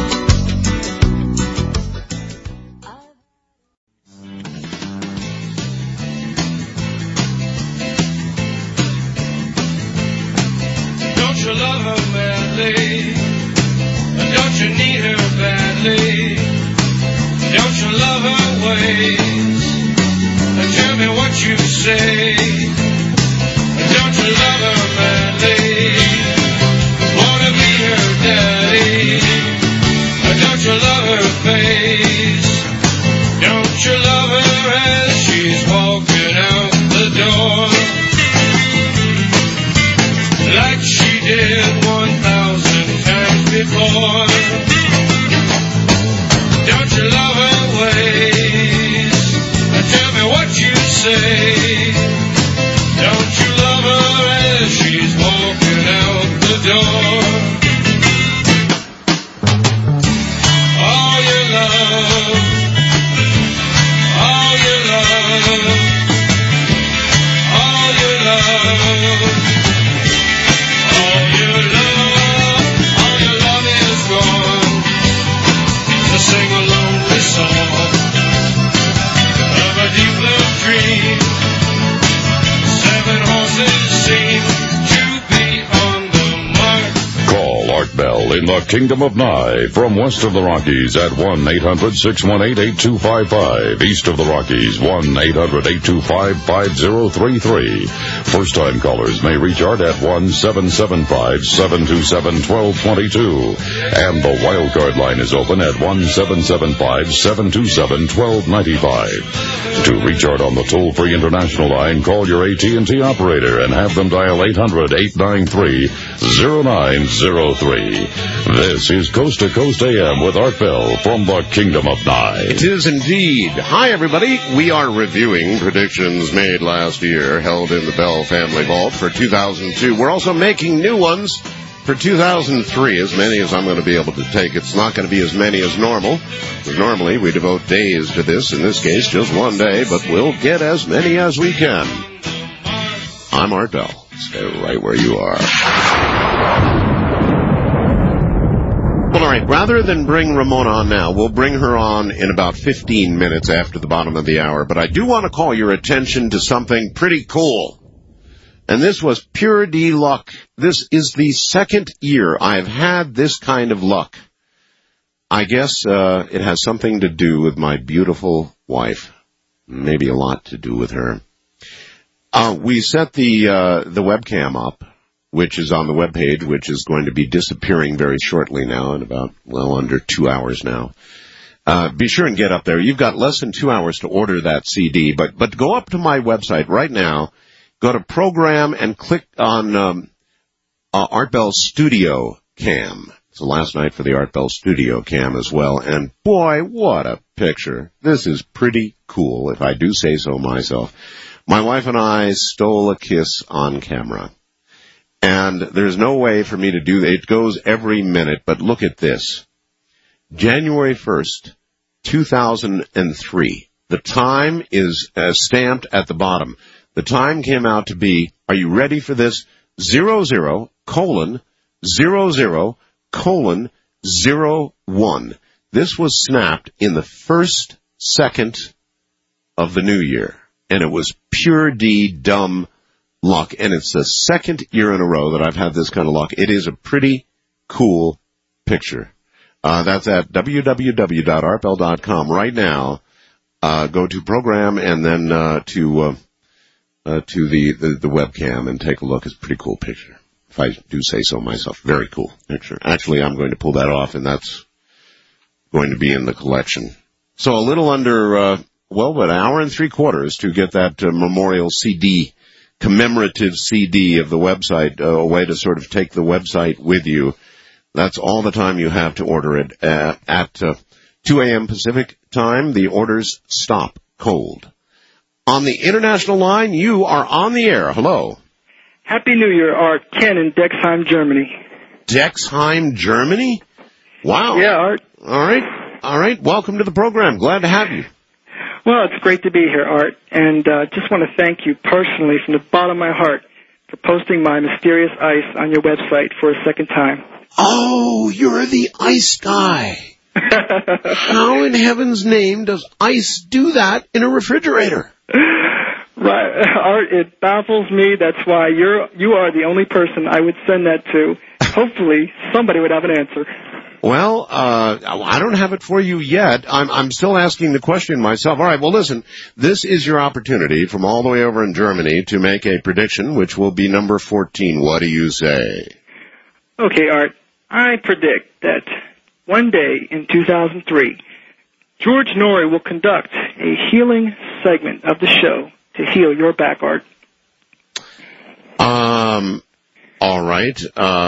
Don't you love her madly? Don't you need her badly? Don't you love her ways? Tell me what you say. Don't you love her madly? Wanna be her daddy? Don't you love her face? Don't you love her as she's walking out the door? Like she did 1,000 times before. horses seem to be on the mark. Call Art Bell in the Kingdom of Nye from west of the Rockies at 1-800-618-8255. East of the Rockies, 1-800-825-5033. First-time callers may reach Art at 1-775-727-1222. And the wildcard line is open at 1-775-727-1295. To reach Art on the toll-free international line, call your AT&T operator and have them dial 800-893-0903. This is Coast to Coast AM with Art Bell from the Kingdom of Nye. It is indeed. Hi, everybody. We are reviewing predictions made last year, held in the Bell Family Vault for 2002. We're also making new ones for 2003, as many as I'm going to be able to take. It's not going to be as many as normal, because normally we devote days to this. In this case, just one day, but we'll get as many as we can. I'm Art Bell. Stay right where you are. Well, all right, rather than bring Ramona on now, we'll bring her on in about 15 minutes after the bottom of the hour. But I do want to call your attention to something pretty cool. And this was pure D luck. This is the second year I've had this kind of luck. I guess it has something to do with my beautiful wife. Maybe a lot to do with her. We set the webcam up, which is on the webpage, which is going to be disappearing very shortly now in about, under 2 hours now. Be sure and get up there. You've got less than 2 hours to order that CD, but go up to my website right now, go to Program, and click on Art Bell Studio Cam. It's the last night for the Art Bell Studio Cam as well, and boy, what a picture. This is pretty cool, if I do say so myself. My wife and I stole a kiss on camera. And there's no way for me to do that. It goes every minute, but look at this. January 1st, 2003. The time is stamped at the bottom. The time came out to be, are you ready for this? 00:00:01. This was snapped in the first second of the new year. And it was pure D dumb luck, and it's the second year in a row that I've had this kind of luck. It is a pretty cool picture. That's at www.artbell.com right now. Go to Program and then to the webcam and take a look. It's a pretty cool picture, if I do say so myself. Very cool picture. Actually, I'm going to pull that off, and that's going to be in the collection. So a little under, an hour and 3/4 to get that memorial CD, commemorative CD of the website, a way to sort of take the website with you. That's all the time you have to order it. At 2 a.m. Pacific time, the orders stop cold. On the international line, you are on the air. Hello. Happy New Year, Art. Ken in Dexheim, Germany. Dexheim, Germany? Wow. Yeah, Art. All right. Welcome to the program. Glad to have you. Well, it's great to be here, Art, and just want to thank you personally from the bottom of my heart for posting my mysterious ice on your website for a second time. Oh, you're the ice guy. How in heaven's name does ice do that in a refrigerator? Right, Art, it baffles me. That's why you are the only person I would send that to. Hopefully, somebody would have an answer. Well, I don't have it for you yet. I'm still asking the question myself. All right, well, listen, this is your opportunity from all the way over in Germany to make a prediction, which will be number 14. What do you say? Okay, Art, I predict that one day in 2003, George Norrie will conduct a healing segment of the show to heal your back, Art. All right.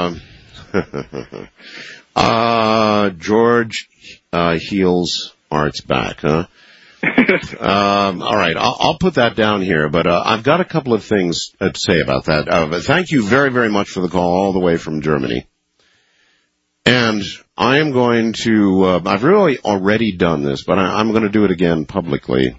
George heals Art's back, huh? All right, I'll put that down here, but I've got a couple of things to say about that. Thank you very, very much for the call all the way from Germany. And I am going to, I've really already done this, but I'm going to do it again publicly.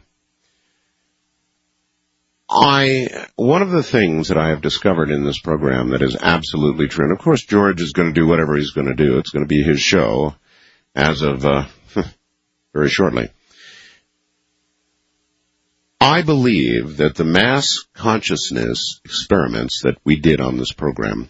One of the things that I have discovered in this program that is absolutely true, and of course George is going to do whatever he's going to do. It's going to be his show as of very shortly. I believe that the mass consciousness experiments that we did on this program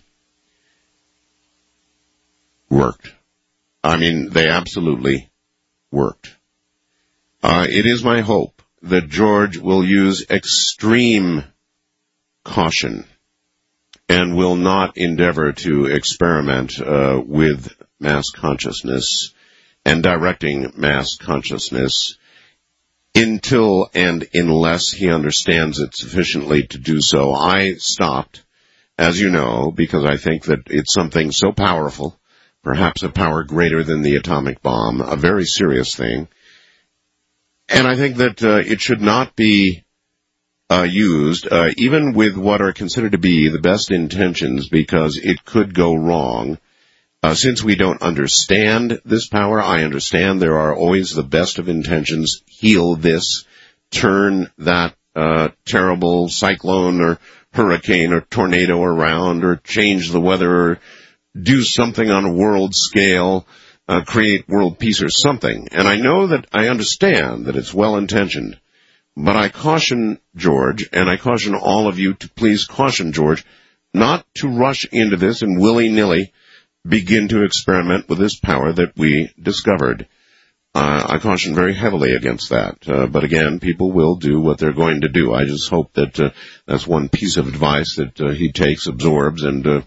worked. I mean, they absolutely worked. It is my hope that George will use extreme caution and will not endeavor to experiment with mass consciousness and directing mass consciousness until and unless he understands it sufficiently to do so. I stopped, as you know, because I think that it's something so powerful, perhaps a power greater than the atomic bomb, a very serious thing. And I think that it should not be used, even with what are considered to be the best intentions, because it could go wrong. Since we don't understand this power, I understand there are always the best of intentions. Heal this, turn that terrible cyclone or hurricane or tornado around, or change the weather, or do something on a world scale, create world peace or something. And I know that I understand that it's well-intentioned. But I caution George, and I caution all of you to please caution George not to rush into this and willy-nilly begin to experiment with this power that we discovered. I caution very heavily against that. But again, people will do what they're going to do. I just hope that that's one piece of advice that he takes, absorbs, and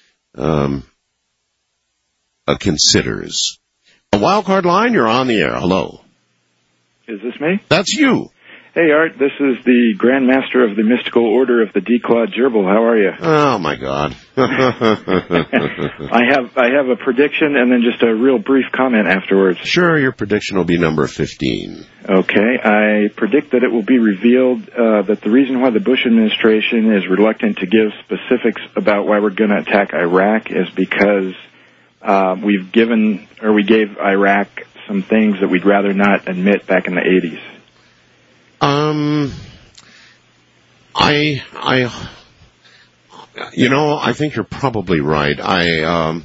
considers. A wildcard line, you're on the air. Hello. Is this me? That's you. Hey, Art, this is the Grand Master of the Mystical Order of the Declawed Gerbil. How are you? Oh, my God. I have a prediction and then just a real brief comment afterwards. Sure, your prediction will be number 15. Okay, I predict that it will be revealed that the reason why the Bush administration is reluctant to give specifics about why we're going to attack Iraq is because we gave Iraq some things that we'd rather not admit back in the 80s. I think you're probably right. I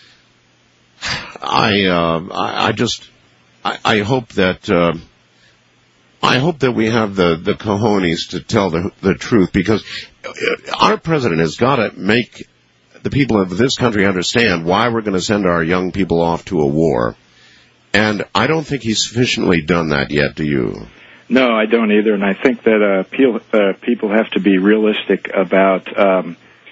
hope that we have the cojones to tell the truth, because our president has got to make the people of this country understand why we're going to send our young people off to a war. And I don't think he's sufficiently done that yet, do you? No, I don't either, and I think that people have to be realistic about at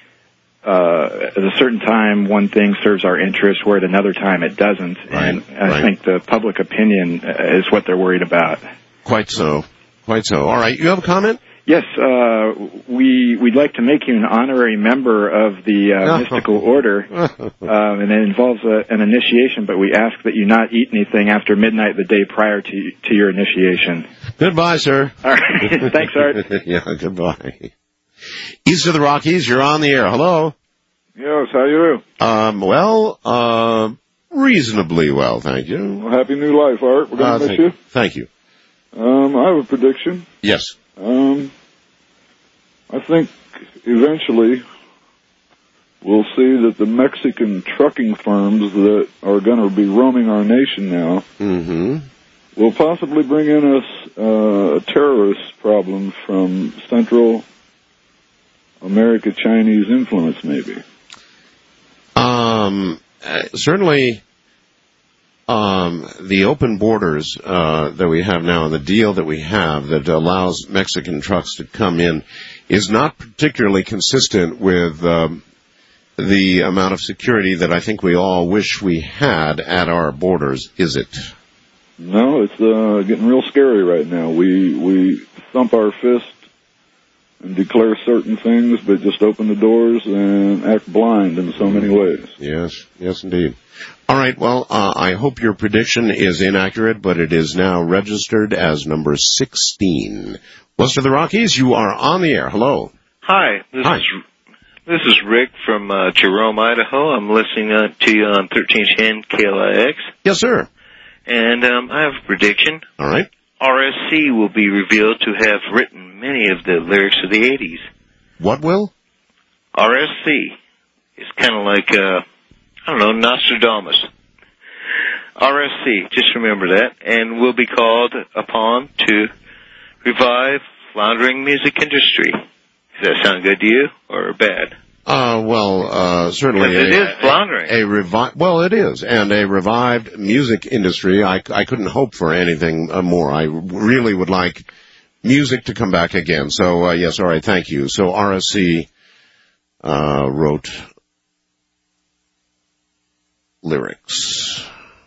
a certain time one thing serves our interest, where at another time it doesn't, and I think the public opinion is what they're worried about. Quite so. All right, you have a comment? Yes, we'd like to make you an honorary member of the Mystical Order, and it involves an initiation, but we ask that you not eat anything after midnight the day prior to your initiation. Goodbye, sir. All right. Thanks, Art. Yeah, goodbye. East of the Rockies, you're on the air. Hello. Yes, how you doing? Reasonably well, thank you. Well, happy new life, Art. We're going to miss you. Thank you. I have a prediction. Yes. I think eventually we'll see that the Mexican trucking firms that are going to be roaming our nation now will possibly bring in us a terrorist problem from Central America Chinese influence, maybe. Certainly, the open borders that we have now and the deal that we have that allows Mexican trucks to come in is not particularly consistent with the amount of security that I think we all wish we had at our borders, is it? No, it's getting real scary right now. We thump our fist and declare certain things, but just open the doors and act blind in so many ways. Yes, indeed. All right, well, I hope your prediction is inaccurate, but it is now registered as number 16. West of the Rockies, you are on the air. Hello. Hi. This is Rick from Jerome, Idaho. I'm listening to you on 1310 KLIX. Yes, sir. And I have a prediction. All right. RSC will be revealed to have written many of the lyrics of the 80s. What will? RSC is kind of like, Nostradamus. RSC, just remember that, and will be called upon to revive floundering music industry. Does that sound good to you or bad? Certainly it is floundering. It is, and a revived music industry. I couldn't hope for anything more. I really would like music to come back again. So yes, all right, thank you. So RSC wrote lyrics.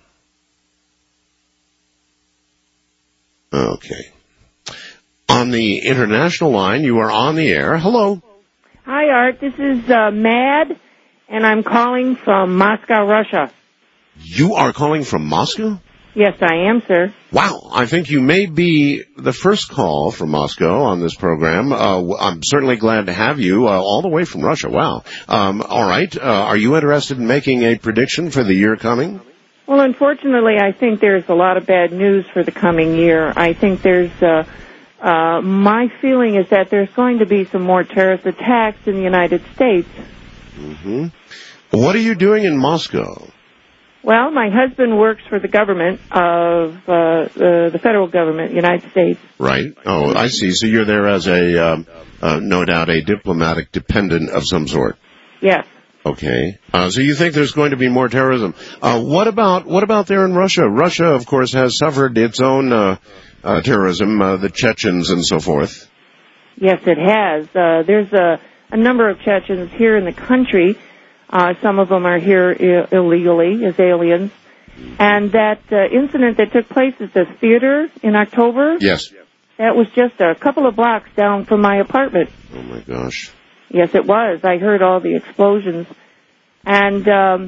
Okay. On the international line, you are on the air. Hello. Hi, Art. This is Mad, and I'm calling from Moscow, Russia. You are calling from Moscow? Yes, I am, sir. Wow. I think you may be the first call from Moscow on this program. I'm certainly glad to have you all the way from Russia. Wow. All right. Are you interested in making a prediction for the year coming? Well, unfortunately, I think there's a lot of bad news for the coming year. I think there's... my feeling is that there's going to be some more terrorist attacks in the United States. Mm-hmm. What are you doing in Moscow? Well, my husband works for the government of the federal government, United States. Right. Oh, I see. So you're there as no doubt, a diplomatic dependent of some sort. Yes. Okay. So you think there's going to be more terrorism? What about there in Russia? Russia, of course, has suffered its own terrorism, the Chechens and so forth. Yes, it has. There's a number of Chechens here in the country. Some of them are here illegally as aliens. And that incident that took place at the theater in October? Yes. That was just a couple of blocks down from my apartment. Oh, my gosh. Yes, it was. I heard all the explosions. And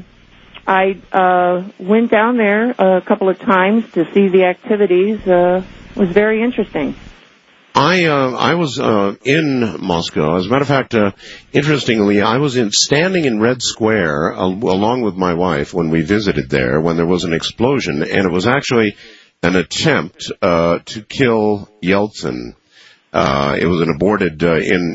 I went down there a couple of times to see the activities. It was very interesting. I was in Moscow. As a matter of fact, interestingly, I was standing in Red Square along with my wife when we visited there when there was an explosion, and it was actually an attempt to kill Yeltsin. It was an aborted,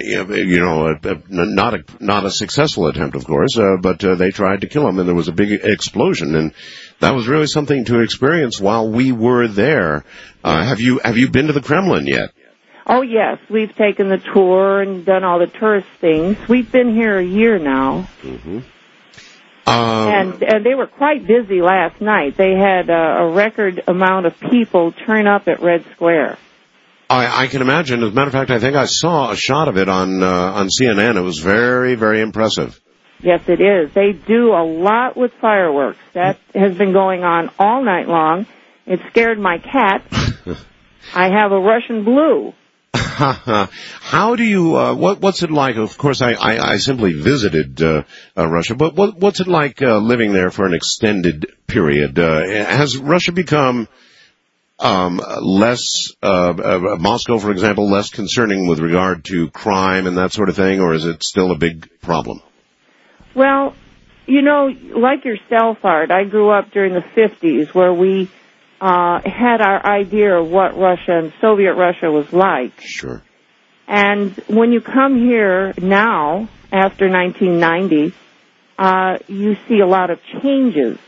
not a successful attempt, of course, but they tried to kill him, and there was a big explosion, and that was really something to experience while we were there. Have you been to the Kremlin yet? Oh, yes. We've taken the tour and done all the tourist things. We've been here a year now. Mm-hmm. And they were quite busy last night. They had a record amount of people turn up at Red Square. I can imagine. As a matter of fact, I think I saw a shot of it on CNN. It was very, very impressive. Yes, it is. They do a lot with fireworks. That has been going on all night long. It scared my cat. I have a Russian blue. How do you, what's it like? Of course, I simply visited Russia, but what's it like living there for an extended period? Has Russia become less, Moscow, for example, less concerning with regard to crime and that sort of thing, or is it still a big problem? Well, like yourself, Art, I grew up during the 50s where we had our idea of what Russia and Soviet Russia was like. Sure. And when you come here now, after 1990, you see a lot of changes.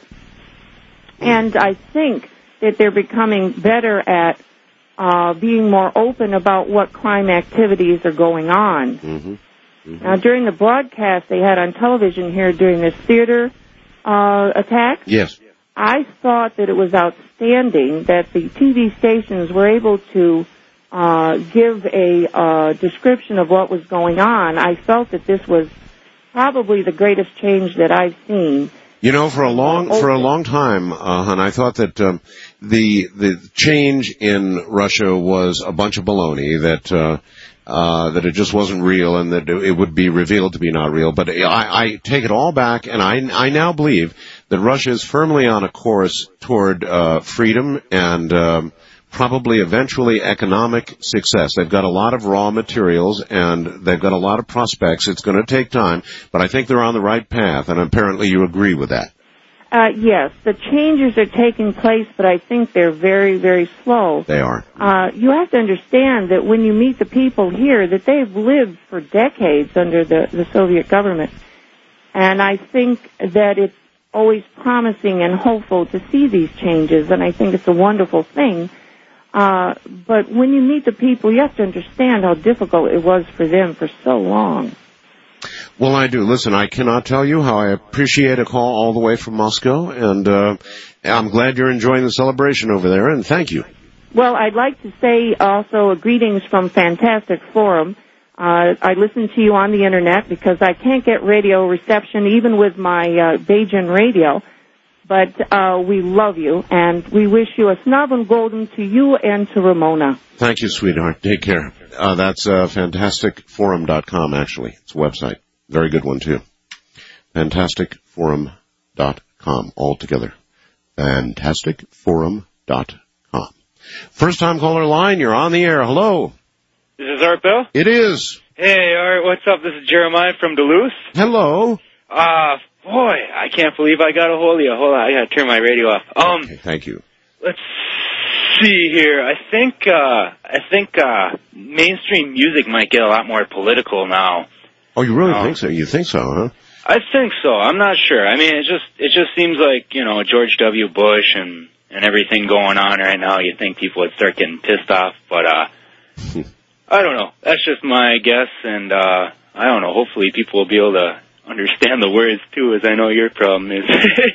And I think that they're becoming better at being more open about what crime activities are going on. Mm-hmm. Mm-hmm. Now, during the broadcast they had on television here during this theater attack, yes, I thought that it was outstanding that the TV stations were able to give a description of what was going on. I felt that this was probably the greatest change that I've seen. For a long time, hon, I thought that the change in Russia was a bunch of baloney, that it just wasn't real and that it would be revealed to be not real. But I take it all back, and I now believe that Russia is firmly on a course toward freedom and probably eventually economic success. They've got a lot of raw materials and they've got a lot of prospects. It's going to take time, but I think they're on the right path, and apparently you agree with that. Yes, the changes are taking place, but I think they're very, very slow. They are. You have to understand that when you meet the people here, that they've lived for decades under the Soviet government. And I think that it's always promising and hopeful to see these changes, and I think it's a wonderful thing. But when you meet the people, you have to understand how difficult it was for them for so long. Well, I do. Listen, I cannot tell you how I appreciate a call all the way from Moscow, and I'm glad you're enjoying the celebration over there, and thank you. Well, I'd like to say also greetings from Fantastic Forum. I listen to you on the Internet because I can't get radio reception even with my Beijing radio. But we love you, and we wish you a snub and golden to you and to Ramona. Thank you, sweetheart. Take care. That's fantasticforum.com, actually. It's a website. Very good one, too. Fantasticforum.com, all together. Fantasticforum.com. First-time caller line, you're on the air. Hello. This is Art Bell? It is. Hey, Art, what's up? This is Jeremiah from Duluth. Hello. Boy, I can't believe I got a hold of you. Hold on, I gotta turn my radio off. Okay, thank you. Let's see here. I think mainstream music might get a lot more political now. Oh, you really think so? You think so, huh? I think so. I'm not sure. I mean, it just seems like, you know, George W. Bush and everything going on right now. You'd think people would start getting pissed off, but I don't know. That's just my guess, and I don't know. Hopefully, people will be able to understand the words too, as I know your problem is.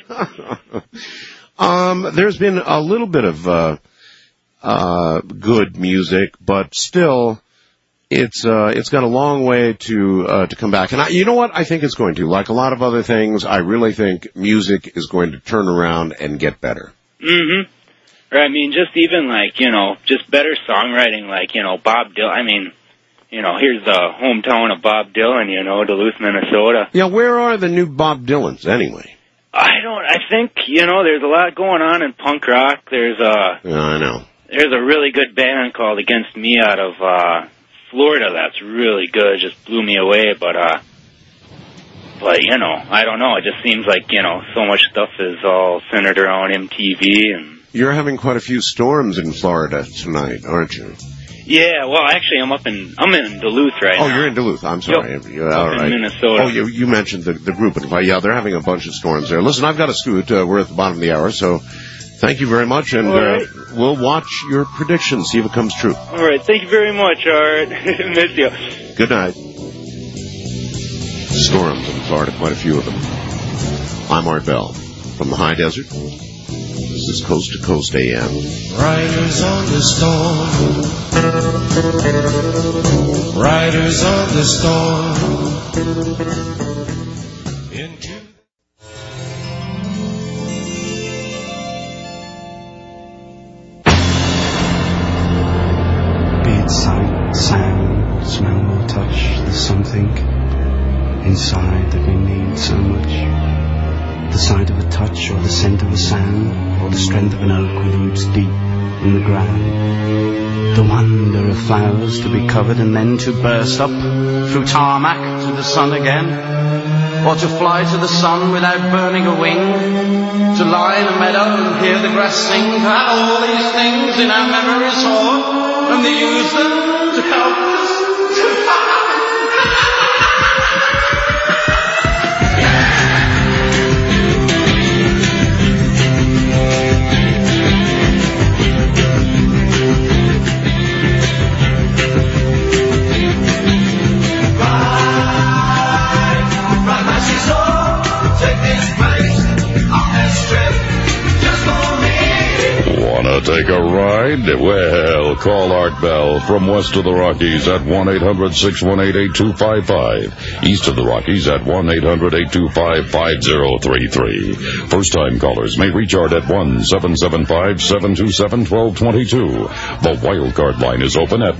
There's been a little bit of good music, but still, it's got a long way to come back. And you know what? I think it's going to. Like a lot of other things, I really think music is going to turn around and get better. Mm-hmm. Or, I mean, just even like, you know, just better songwriting, like, you know, Bob Dylan. I mean, you know, here's the hometown of Bob Dylan, you know, Duluth, Minnesota. Yeah, where are the new Bob Dylans, anyway? I think, you know, there's a lot going on in punk rock. There's Yeah, I know. There's a really good band called Against Me out of Florida that's really good. Just blew me away, but, you know, I don't know. It just seems like, you know, so much stuff is all centered around MTV and... You're having quite a few storms in Florida tonight, aren't you? Yeah, well, actually, I'm in Duluth right now. Oh, you're in Duluth. I'm sorry. Yep. All right. In Minnesota. Oh, you mentioned the group. Yeah, they're having a bunch of storms there. Listen, I've got to scoot. We're at the bottom of the hour, so thank you very much, and we'll watch your prediction, see if it comes true. All right. Thank you very much, Art. Miss you. Good night. Storms in Florida, quite a few of them. I'm Art Bell from the High Desert. This is Coast to Coast AM. Riders on the storm. Riders on the storm. Be it sight, sound, smell or touch, there's something inside that we need so much. The sight of a touch or the scent of a sound or the strength of an oak with roots deep in the ground. The wonder of flowers to be covered and then to burst up through tarmac to the sun again. Or to fly to the sun without burning a wing. To lie in a meadow and hear the grass sing. To have all these things in our memories stored and to use them to help us to Wanna take a ride? Well, call Art Bell from west of the Rockies at 1-800-618-8255. East of the Rockies at 1-800-825-5033. First-time callers may reach Art at 1-775-727-1222. The wildcard line is open at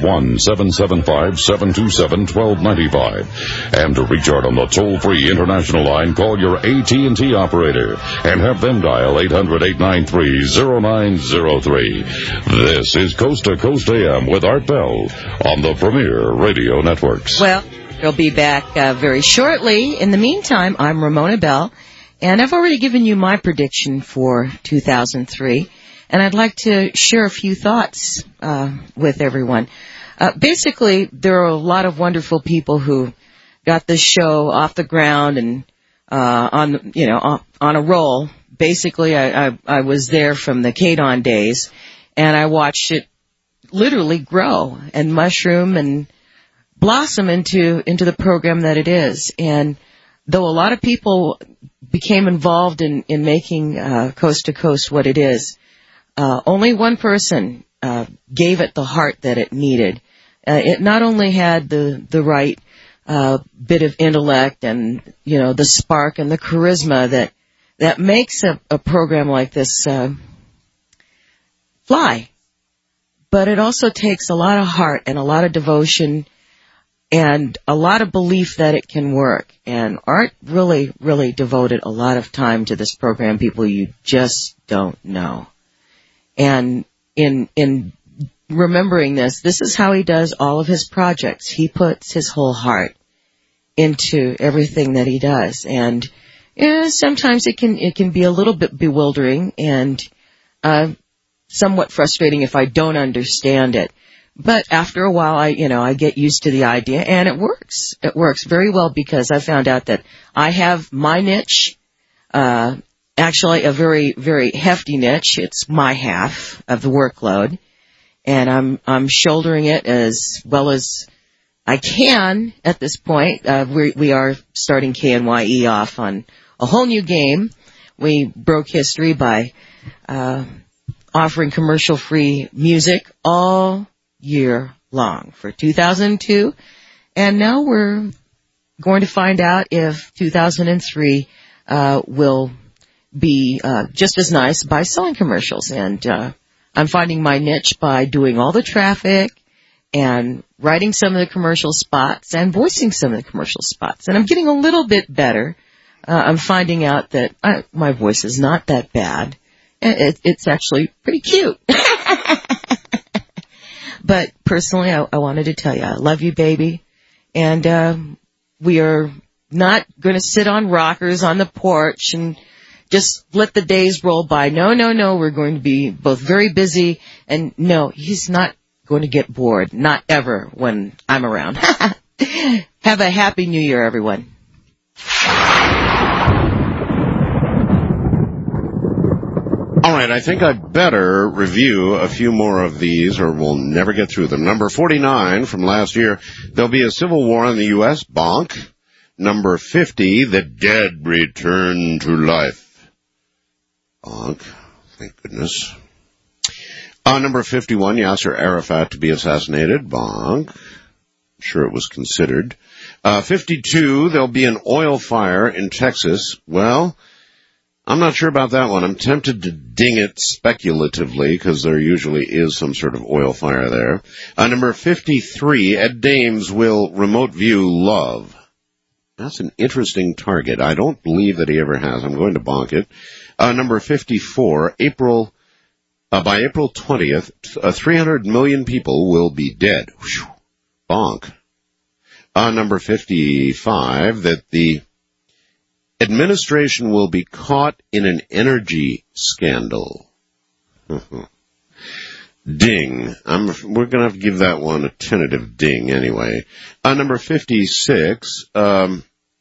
1-775-727-1295. And to reach Art on the toll-free international line, call your AT&T operator and have them dial 800-893-0903. This is Coast to Coast AM with Art Bell on the Premier Radio Networks. Well, we'll be back very shortly. In the meantime, I'm Ramona Bell, and I've already given you my prediction for 2003, and I'd like to share a few thoughts with everyone. Basically, there are a lot of wonderful people who got this show off the ground and on a roll. Basically, I was there from the KDON days, and I watched it literally grow and mushroom and blossom into the program that it is. And though a lot of people became involved in making Coast to Coast what it is, only one person gave it the heart that it needed. It not only had the right bit of intellect and, the spark and the charisma that makes a program like this fly, but it also takes a lot of heart and a lot of devotion and a lot of belief that it can work. And Art really, really devoted a lot of time to this program, people you just don't know. And in remembering this is how he does all of his projects. He puts his whole heart into everything that he does. And sometimes it can be a little bit bewildering and somewhat frustrating if I don't understand it. But after a while, I get used to the idea, and it works. It works very well because I found out that I have my niche, actually a very, very hefty niche. It's my half of the workload, and I'm shouldering it as well as I can at this point. We are starting KNYE off on a whole new game. We broke history by offering commercial-free music all year long for 2002, and now we're going to find out if 2003 will be just as nice by selling commercials. And I'm finding my niche by doing all the traffic and writing some of the commercial spots and voicing some of the commercial spots. And I'm getting a little bit better. I'm finding out that my voice is not that bad. It's actually pretty cute. But personally, I wanted to tell you, I love you, baby. And we are not going to sit on rockers on the porch and just let the days roll by. No. We're going to be both very busy. And no, he's not going to get bored. Not ever when I'm around. Have a happy New Year, everyone. All right, I think I'd better review a few more of these or we'll never get through them. Number 49 from last year, there'll be a civil war in the U.S. Bonk. Number 50, the dead return to life. Bonk. Thank goodness. Number 51, Yasser Arafat to be assassinated. Bonk. I'm sure it was considered. 52, there'll be an oil fire in Texas. Well, I'm not sure about that one. I'm tempted to ding it speculatively because there usually is some sort of oil fire there. Number 53, Ed Dames will remote view Love. That's an interesting target. I don't believe that he ever has. I'm going to bonk it. Number 54, by April 20th, 300 million people will be dead. Whew. Bonk. Number 55, that the administration will be caught in an energy scandal. Ding. We're going to have to give that one a tentative ding anyway. Number 56, let's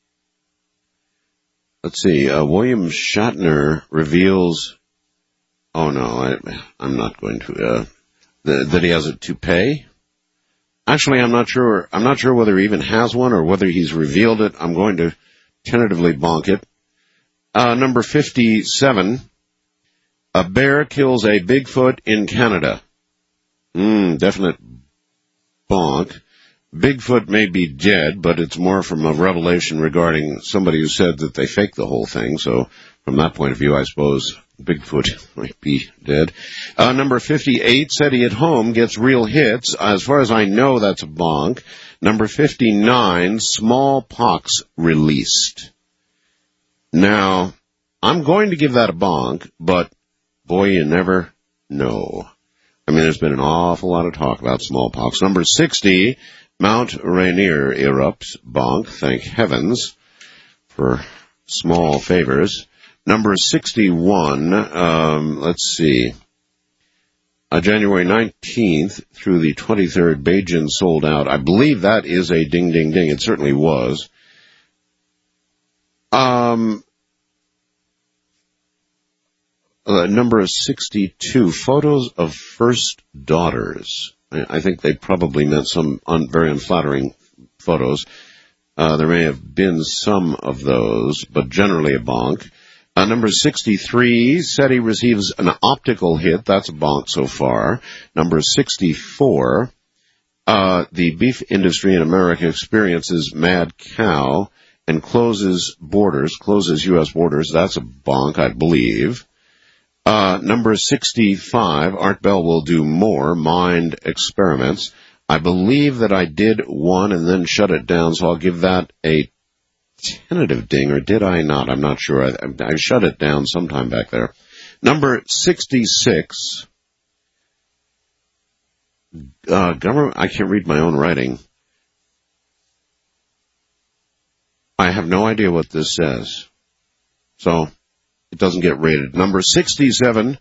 see, William Shatner reveals, I'm not going to, that he has a toupee. Actually, I'm not sure whether he even has one or whether he's revealed it. I'm going to tentatively bonk it. Number 57, a bear kills a Bigfoot in Canada. Definite bonk. Bigfoot may be dead, but it's more from a revelation regarding somebody who said that they faked the whole thing. So from that point of view, I suppose Bigfoot might be dead. Number 58, SETI at Home gets real hits. As far as I know, that's a bonk. Number 59, smallpox released. Now, I'm going to give that a bonk, but boy, you never know. I mean, there's been an awful lot of talk about smallpox. Number 60, Mount Rainier erupts. Bonk, thank heavens for small favors. Number 61, let's see. January 19th through the 23rd, Beijing sold out. I believe that is a ding, ding, ding. It certainly was. Number 62, photos of first daughters. I think they probably meant some very unflattering photos. There may have been some of those, but generally a bonk. Number 63, SETI receives an optical hit. That's a bonk so far. Number 64, the beef industry in America experiences mad cow and closes U.S. borders. That's a bonk, I believe. Number 65, Art Bell will do more mind experiments. I believe that I did one and then shut it down, so I'll give that a tentative ding, or did I not? I'm not sure. I shut it down sometime back there. Number 66, government, I can't read my own writing. I have no idea what this says, so it doesn't get rated. Number 67,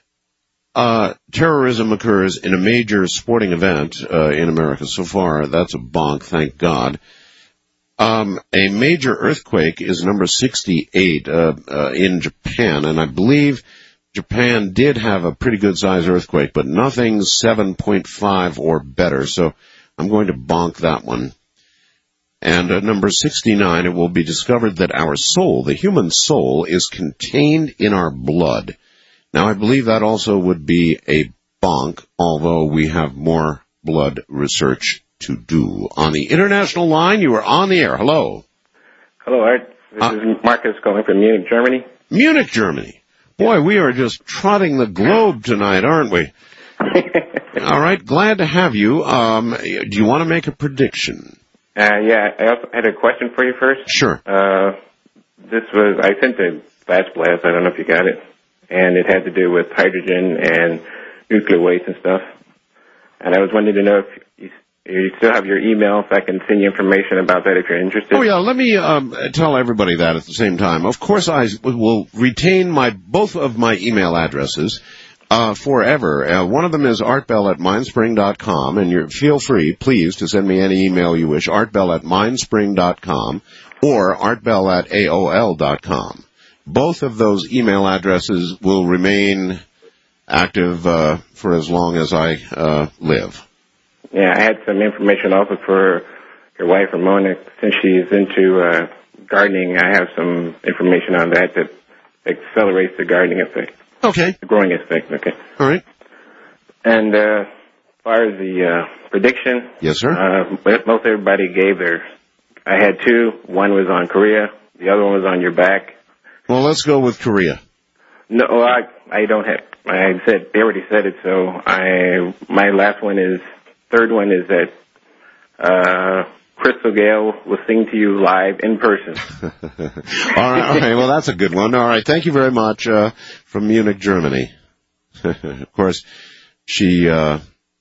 terrorism occurs in a major sporting event in America so far. That's a bonk, thank God. A major earthquake is number 68 in Japan, and I believe Japan did have a pretty good-sized earthquake, but nothing 7.5 or better, so I'm going to bonk that one. And number 69, it will be discovered that our soul, the human soul, is contained in our blood. Now, I believe that also would be a bonk, although we have more blood research to do. On the international line, you are on the air. Hello. Hello, Art. This is Marcus calling from Munich, Germany. Munich, Germany. Boy, we are just trotting the globe tonight, aren't we? All right, glad to have you. Do you want to make a prediction? Yeah, I also had a question for you first. Sure. I sent a flash blast, I don't know if you got it, and it had to do with hydrogen and nuclear waste and stuff. And I was wanting to know if you still have your email, if I can send you information about that if you're interested. Oh, yeah, let me tell everybody that at the same time. Of course, I will retain both of my email addresses forever. One of them is artbell@mindspring.com, and feel free, please, to send me any email you wish, artbell@mindspring.com or artbell@aol.com. Both of those email addresses will remain active for as long as I live. Yeah, I had some information also for your wife, Ramona, since she's into gardening. I have some information on that accelerates the gardening effect. Okay. The growing effect, okay. All right. And as far as the prediction, yes, sir. Most everybody gave I had two. One was on Korea. The other one was on your back. Well, let's go with Korea. No, I don't have. They already said it. So my third one is that Crystal Gale will sing to you live in person. All right. Well, that's a good one. All right. Thank you very much from Munich, Germany. Of course, that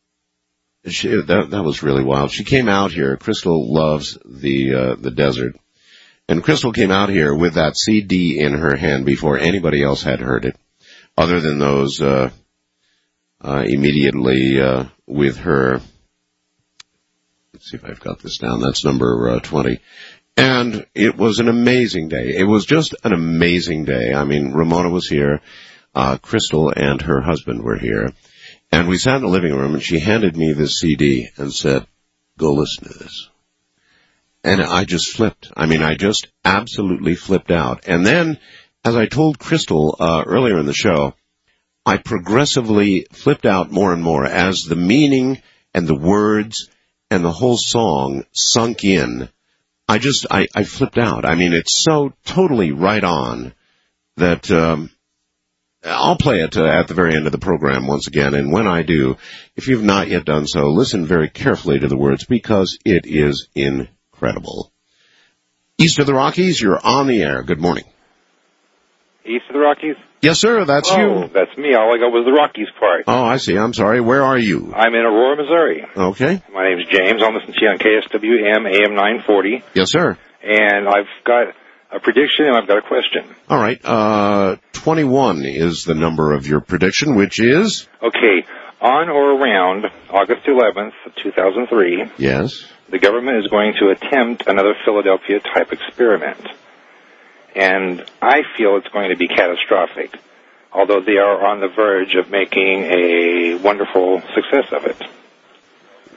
was really wild. She came out here. Crystal loves the desert. And Crystal came out here with that CD in her hand before anybody else had heard it, other than those immediately with her. Let's see if I've got this down. That's number 20. And it was an amazing day. It was just an amazing day. I mean, Ramona was here. Crystal and her husband were here. And we sat in the living room, and she handed me this CD and said, go listen to this. And I just flipped. I mean, I just absolutely flipped out. And then, as I told Crystal earlier in the show, I progressively flipped out more and more as the meaning and the words and the whole song sunk in. I flipped out. I mean, it's so totally right on that I'll play it at the very end of the program once again. And when I do, if you've not yet done so, listen very carefully to the words because it is incredible. East of the Rockies, you're on the air. Good morning. East of the Rockies? Yes, sir, that's you. Oh, that's me. All I got was the Rockies part. Oh, I see. I'm sorry. Where are you? I'm in Aurora, Missouri. Okay. My name's James. I'm listening to you on KSWM AM 940. Yes, sir. And I've got a prediction and I've got a question. All right. 21 is the number of your prediction, which is? Okay. On or around August 11th, 2003. Yes. The government is going to attempt another Philadelphia-type experiment. And I feel it's going to be catastrophic, although they are on the verge of making a wonderful success of it.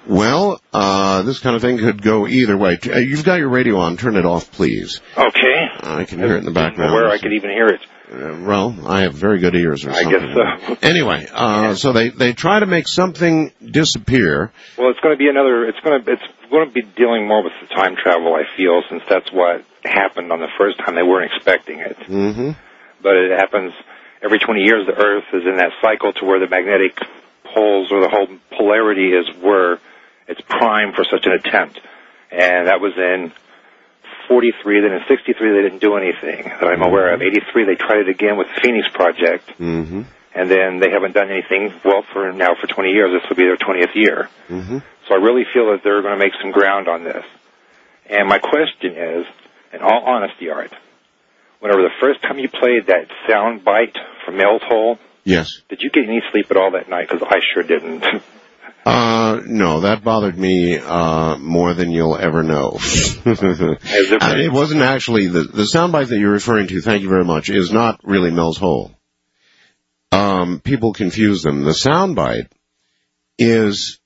Well, this kind of thing could go either way. You've got your radio on. Turn it off, please. Okay. I can hear it in the background. Where I could even hear it. Well, I have very good ears or something. I guess so. Anyway, so they try to make something disappear. Well, it's going to be dealing more with the time travel, I feel, since that's what happened on the first time. They weren't expecting it. Mm-hmm. But it happens every 20 years. The Earth is in that cycle to where the magnetic poles or the whole polarity is where it's primed for such an attempt. And that was in 43, then in 63 they didn't do anything that I'm aware of. 83 they tried it again with the Phoenix Project, Mm-hmm. and then they haven't done anything, well, for 20 years. This will be their 20th year. Mm-hmm. So I really feel that they're going to make some ground on this. And my question is, in all honesty, Art, whenever the first time you played that sound bite from Mel's Hole, yes, did you get any sleep at all that night? Because I sure didn't. No, that bothered me more than you'll ever know. It wasn't actually the soundbite that you're referring to. Thank you very much. Is not really Mel's Hole. People confuse them. The soundbite is,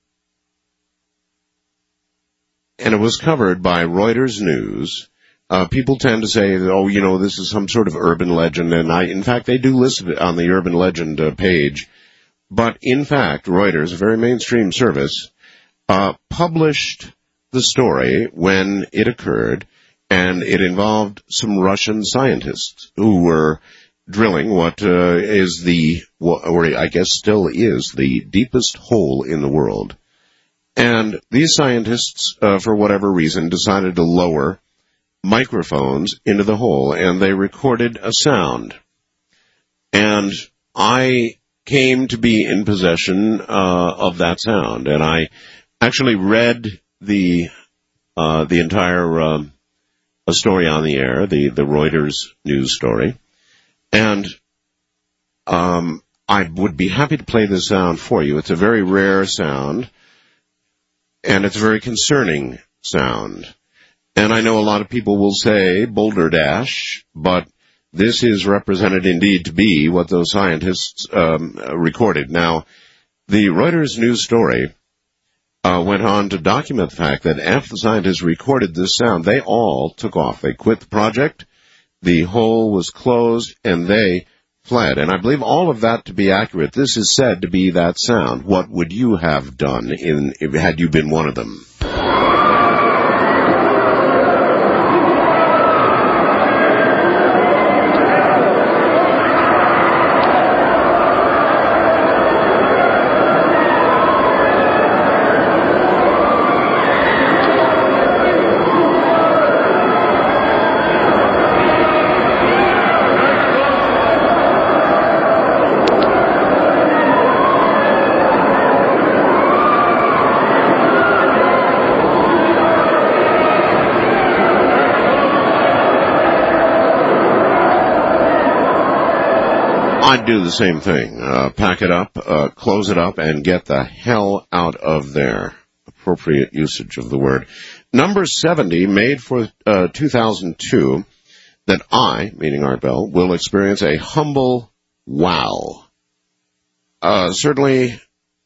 and it was covered by Reuters News. People tend to say, oh, this is some sort of urban legend, and in fact, they do list it on the urban legend page. But in fact, Reuters, a very mainstream service, published the story when it occurred, and it involved some Russian scientists who were drilling what is or I guess still is, the deepest hole in the world. And these scientists, for whatever reason, decided to lower microphones into the hole, and they recorded a sound. And I came to be in possession of that sound, and I actually read the entire story on the air, the Reuters news story, and I would be happy to play this sound for you. It's a very rare sound, and it's a very concerning sound. And I know a lot of people will say Boulder Dash, but this is represented indeed to be what those scientists recorded. Now, the Reuters news story went on to document the fact that after the scientists recorded this sound, they all took off. They quit the project, the hole was closed, and they fled. And I believe all of that to be accurate. This is said to be that sound. What would you have done had you been one of them? I'd do the same thing. Pack it up, close it up, and get the hell out of there. Appropriate usage of the word. Number 70, made for 2002, that I, meaning Art Bell, will experience a humble wow. Certainly,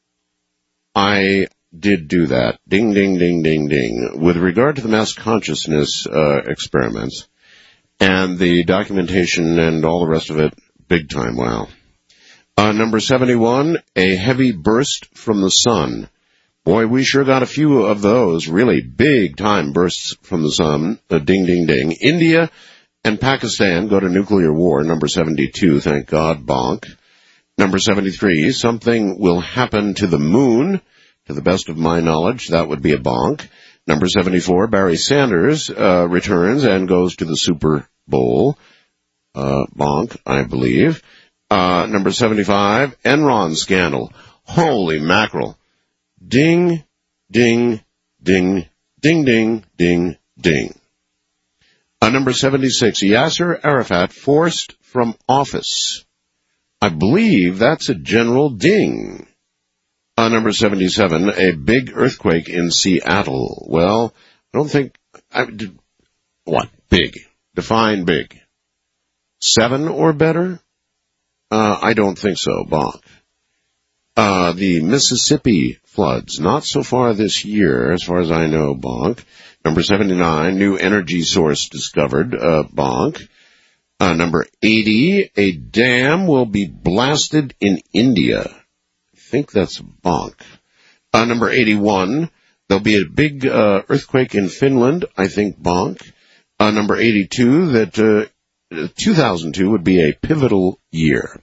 I did do that. Ding, ding, ding, ding, ding. With regard to the mass consciousness experiments and the documentation and all the rest of it, big time wow. Number 71, a heavy burst from the sun. Boy, we sure got a few of those really big time bursts from the sun. Ding, ding, ding. India and Pakistan go to nuclear war. Number 72, thank God, bonk. Number 73, something will happen to the moon. To the best of my knowledge, that would be a bonk. Number 74, Barry Sanders returns and goes to the Super Bowl. Bonk, I believe. Number 75, Enron scandal. Holy mackerel. Ding, ding, ding, ding, ding, ding, ding. Number 76, Yasser Arafat forced from office. I believe that's a general ding. Number 77, a big earthquake in Seattle. Well, I don't think... what? Big. Define big. 7 or better? I don't think so, bonk. The Mississippi floods, not so far this year, as far as I know, bonk. Number 79, new energy source discovered, bonk. Number 80, a dam will be blasted in India. I think that's bonk. Number 81, there'll be a big earthquake in Finland, I think bonk. Number 82, that 2002 would be a pivotal year.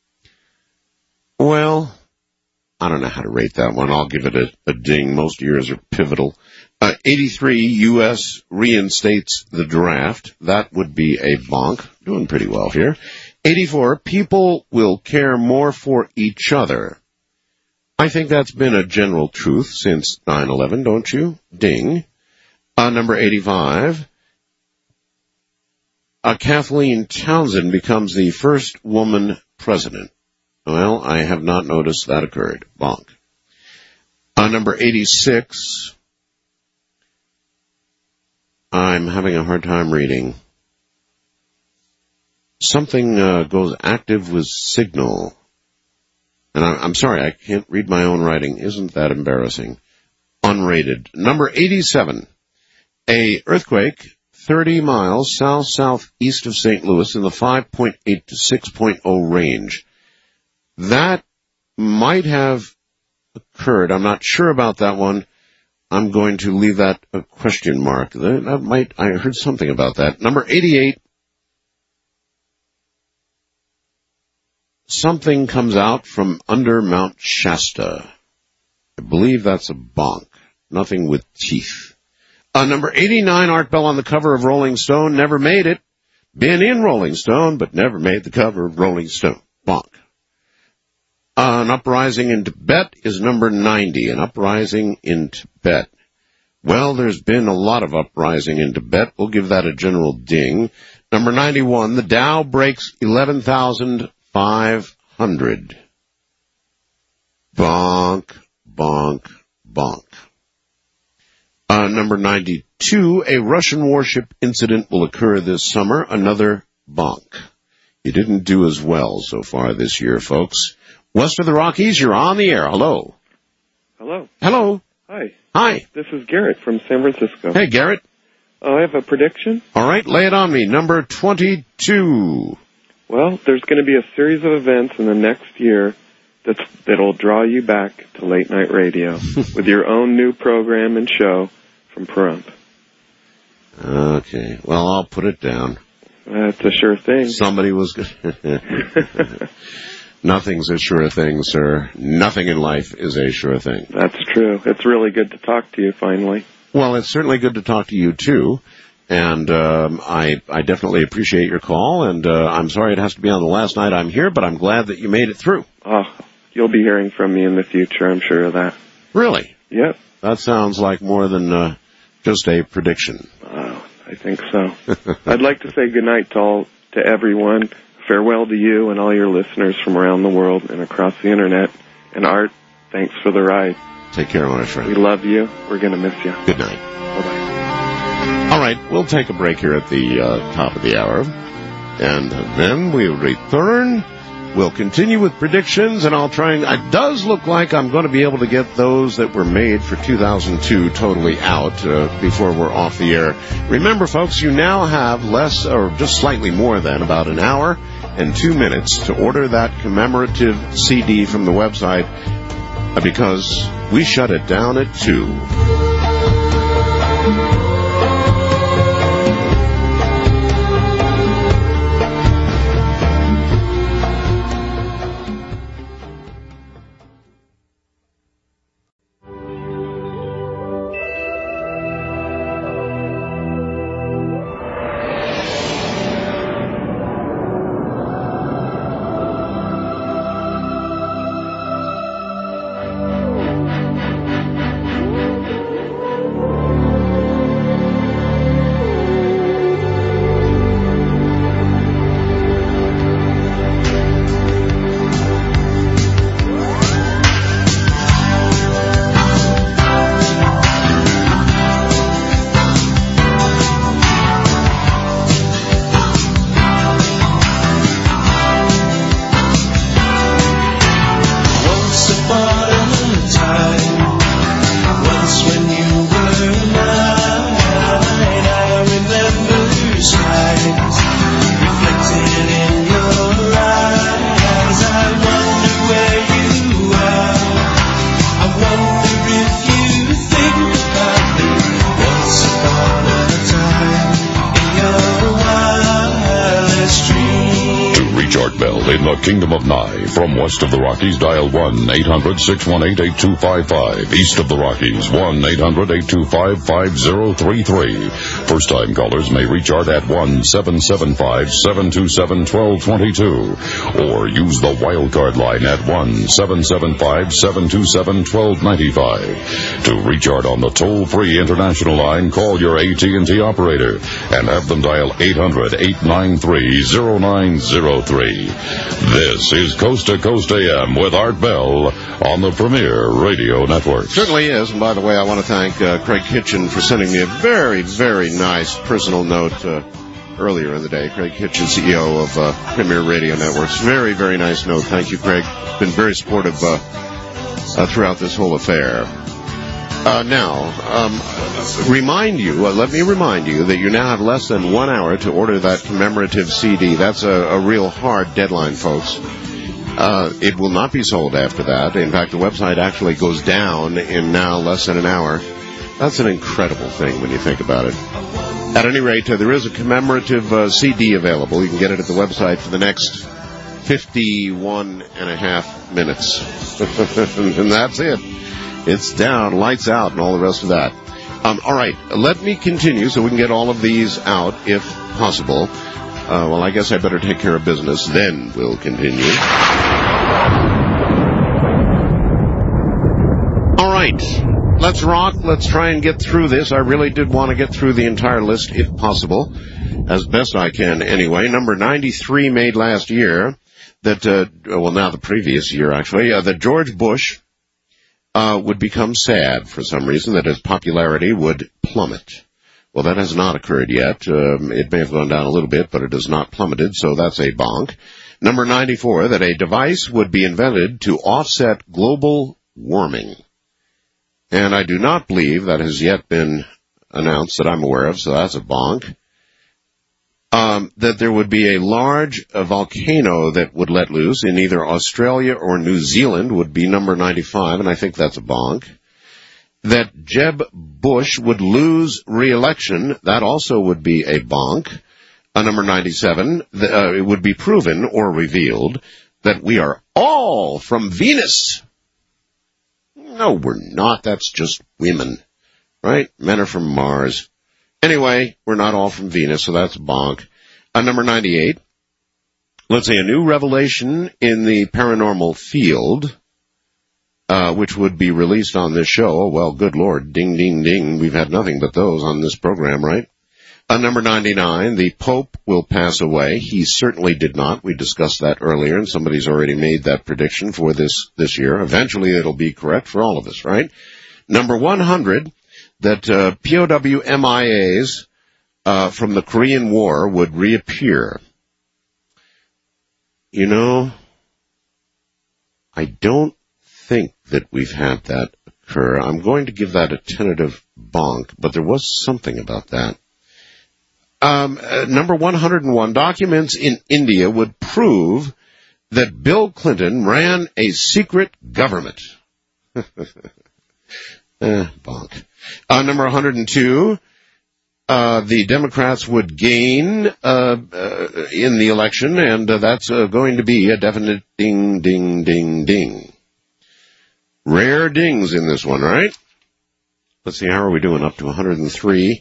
Well, I don't know how to rate that one. I'll give it a ding. Most years are pivotal. 83, U.S. reinstates the draft. That would be a bonk. Doing pretty well here. 84, people will care more for each other. I think that's been a general truth since 9/11, don't you? Ding. Number 85, Kathleen Townsend becomes the first woman president. Well, I have not noticed that occurred. Bonk. Number 86, I'm having a hard time reading. Something goes active with Signal. And I'm sorry, I can't read my own writing. Isn't that embarrassing? Unrated. Number 87, a earthquake 30 miles south-southeast of St. Louis in the 5.8 to 6.0 range. That might have occurred. I'm not sure about that one. I'm going to leave that a question mark. I heard something about that. Number 88, something comes out from under Mount Shasta. I believe that's a bonk. Nothing with teeth. Number 89, Art Bell on the cover of Rolling Stone. Never made it. Been in Rolling Stone, but never made the cover of Rolling Stone. Bonk. An uprising in Tibet is number 90. An uprising in Tibet. Well, there's been a lot of uprising in Tibet. We'll give that a general ding. Number 91, the Dow breaks 11,500. Bonk, bonk, bonk. Number 92, a Russian warship incident will occur this summer. Another bonk. You didn't do as well so far this year, folks. West of the Rockies, you're on the air. Hello. Hello. Hello. Hi. Hi. This is Garrett from San Francisco. Hey, Garrett. I have a prediction. All right, lay it on me. Number 22. Well, there's going to be a series of events in the next year that'll draw you back to late night radio with your own new program and show from Pahrump. Okay. Well, I'll put it down. That's a sure thing. Somebody was... Nothing's a sure thing, sir. Nothing in life is a sure thing. That's true. It's really good to talk to you, finally. Well, it's certainly good to talk to you, too. And I definitely appreciate your call, and I'm sorry it has to be on the last night I'm here, but I'm glad that you made it through. Oh, you'll be hearing from me in the future, I'm sure of that. Really? Yep. That sounds like more than just a prediction. Oh, I think so. I'd like to say goodnight to everyone. Farewell to you and all your listeners from around the world and across the Internet. And Art, thanks for the ride. Take care, my friend. We love you. We're going to miss you. Good night. Bye-bye. All right, we'll take a break here at the top of the hour. And then we'll return. We'll continue with predictions, and I'll try and... It does look like I'm going to be able to get those that were made for 2002 totally out before we're off the air. Remember, folks, you now have less, or just slightly more than, about an hour and 2 minutes to order that commemorative CD from the website because we shut it down at 2. To reach Art Bell in the Kingdom of Nye, from west of the Rockies, dial 1-800-618-8255. East of the Rockies, 1-800-825-5033. First-time callers may reach Art at 1-775-727-1222. Or use the wildcard line at 1-775-727-1295. To reach Art on the toll-free international line, call your AT&T operator and have them dial 800-893-0903. This is Coast to Coast AM with Art Bell on the Premier Radio Network. Certainly is. And by the way, I want to thank Craig Kitchen for sending me a very, very nice personal note earlier in the day. Craig Kitchen, CEO of Premier Radio Networks. Very, very nice note. Thank you, Craig. Been very supportive throughout this whole affair. Let me remind you that you now have less than 1 hour to order that commemorative CD. That's a real hard deadline, folks. It will not be sold after that. In fact, the website actually goes down in now less than an hour. That's an incredible thing when you think about it. At any rate, there is a commemorative CD available. You can get it at the website for the next 51 and a half minutes. And that's it. It's down, lights out, and all the rest of that. All right, let me continue so we can get all of these out, if possible. Well, I guess I better take care of business, then we'll continue. All right, let's rock. Let's try and get through this. I really did want to get through the entire list, if possible, as best I can anyway. Number 93 made last year, now the previous year, actually, that George Bush would become sad for some reason, that his popularity would plummet. Well, that has not occurred yet. It may have gone down a little bit, but it has not plummeted, so that's a bonk. Number 94, that a device would be invented to offset global warming. And I do not believe that has yet been announced that I'm aware of, so that's a bonk. That there would be a large volcano that would let loose in either Australia or New Zealand would be number 95, and I think that's a bonk. That Jeb Bush would lose re-election, that also would be a bonk. Number 97, it would be proven or revealed that we are all from Venus. No, we're not. That's just women, right? Men are from Mars. Anyway, we're not all from Venus, so that's a bonk. Number 98, let's say a new revelation in the paranormal field, which would be released on this show. Oh, well, good Lord, ding, ding, ding. We've had nothing but those on this program, right? Number 99, the Pope will pass away. He certainly did not. We discussed that earlier, and somebody's already made that prediction for this year. Eventually, it'll be correct for all of us, right? Number 100, that POW MIAs from the Korean War would reappear. You know, I don't think that we've had that occur. I'm going to give that a tentative bonk, but there was something about that. Number 101, documents in India would prove that Bill Clinton ran a secret government. Bonk. Number 102, the Democrats would gain in the election, and that's going to be a definite ding, ding, ding, ding. Rare dings in this one, right? Let's see, how are we doing? Up to 103.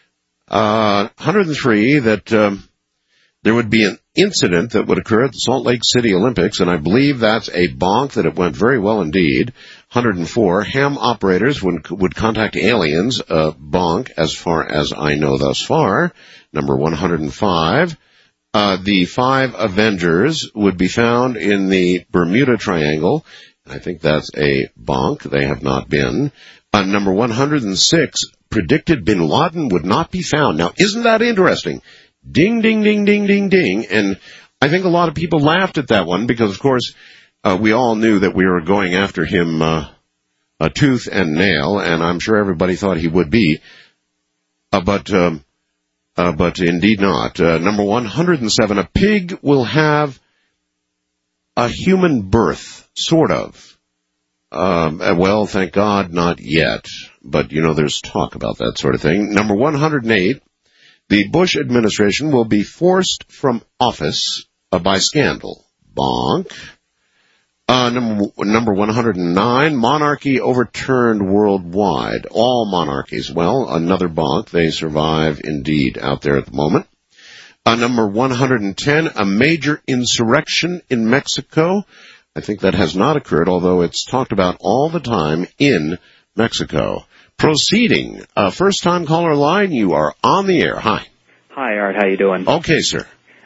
103, that there would be an incident that would occur at the Salt Lake City Olympics, and I believe that's a bonk, that it went very well indeed. 104, ham operators would contact aliens, bonk, as far as I know thus far. Number 105, the 5 Avengers would be found in the Bermuda Triangle. I think that's a bonk. They have not been. Number 106, predicted bin Laden would not be found. Now, isn't that interesting? Ding, ding, ding, ding, ding, ding. And I think a lot of people laughed at that one because, of course, we all knew that we were going after him tooth and nail, and I'm sure everybody thought he would be. But indeed not. Number 107, a pig will have a human birth, sort of. Well, thank God, not yet. But, you know, there's talk about that sort of thing. Number 108, The Bush administration will be forced from office by scandal. Bonk. Number 109, monarchy overturned worldwide. All monarchies. Well, another bonk. They survive indeed out there at the moment. Number 110, a major insurrection in Mexico. I think that has not occurred, although it's talked about all the time in Mexico. Proceeding. First-time caller line, you are on the air. Hi. Hi, Art. How you doing? Okay, sir.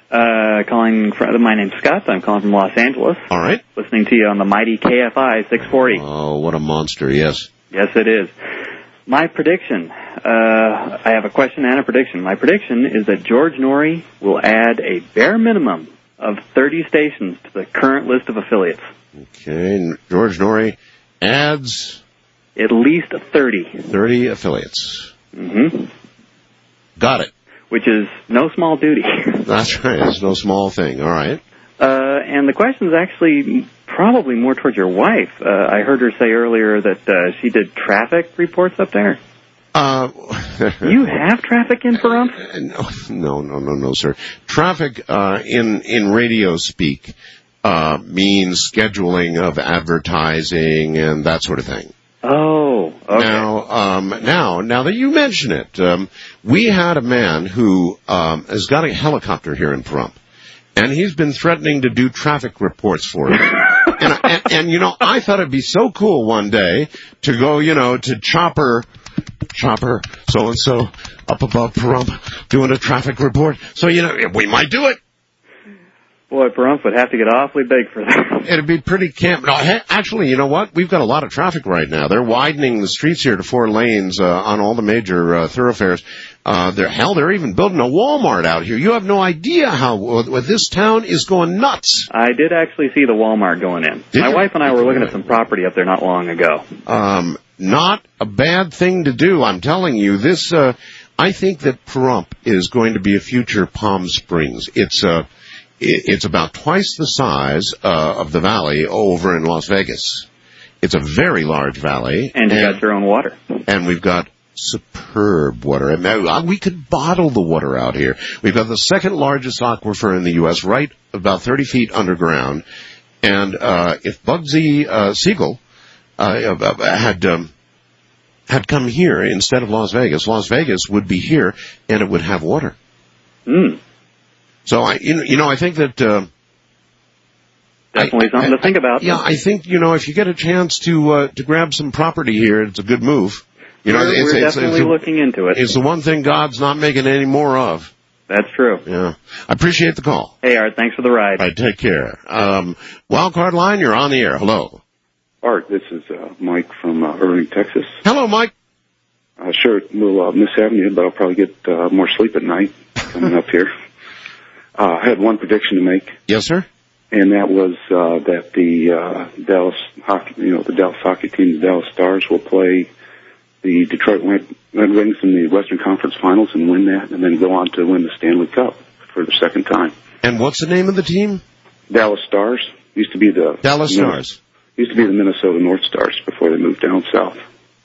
My name's Scott. I'm calling from Los Angeles. All right. Listening to you on the mighty KFI 640. Oh, what a monster, yes. Yes, it is. My prediction, I have a question and a prediction. My prediction is that George Norrie will add a bare minimum of 30 stations to the current list of affiliates. Okay, George Norrie adds... At least 30. 30 affiliates. Mm-hmm. Got it. Which is no small duty. That's right. It's no small thing. All right. And the question is actually probably more towards your wife. I heard her say earlier that she did traffic reports up there. You have traffic in Pahrump? No, sir. Traffic in radio speak means scheduling of advertising and that sort of thing. Oh, okay. Now that you mention it, we had a man who has got a helicopter here in Pahrump, and he's been threatening to do traffic reports for us. and I thought it'd be so cool one day to go, to Chopper so-and-so up above Pahrump doing a traffic report. So, we might do it. Boy, Pahrump would have to get awfully big for that. It'd be pretty camp. No, actually, you know what? We've got a lot of traffic right now. They're widening the streets here to 4 lanes on all the major thoroughfares. They're even building a Walmart out here. You have no idea how this town is going nuts. I did actually see the Walmart going in. My wife and I were looking at some property up there not long ago. Not a bad thing to do. I'm telling you, this. I think that Pahrump is going to be a future Palm Springs. It's about twice the size of the valley over in Las Vegas. It's a very large valley. And you got your own water. And we've got superb water. And we could bottle the water out here. We've got the second largest aquifer in the U.S., right about 30 feet underground. And if Bugsy Siegel had come here instead of Las Vegas would be here, and it would have water. Hmm. So I think that definitely something to think about. Yeah, I think if you get a chance to grab some property here, it's a good move. We're definitely looking into it. It's the one thing God's not making any more of. That's true. Yeah, I appreciate the call. Hey, Art, thanks for the ride. All right, take care. Wildcard line, you're on the air. Hello, Art. This is Mike from Irving, Texas. Hello, Mike. Sure, we'll miss having you, but I'll probably get more sleep at night coming up here. I had one prediction to make. Yes, sir. And that was that the Dallas hockey team, the Dallas Stars, will play the Detroit Red Wings in the Western Conference Finals and win that, and then go on to win the Stanley Cup for the second time. And what's the name of the team? Dallas Stars. Used to be the Dallas Stars. Used to be the Minnesota North Stars before they moved down south.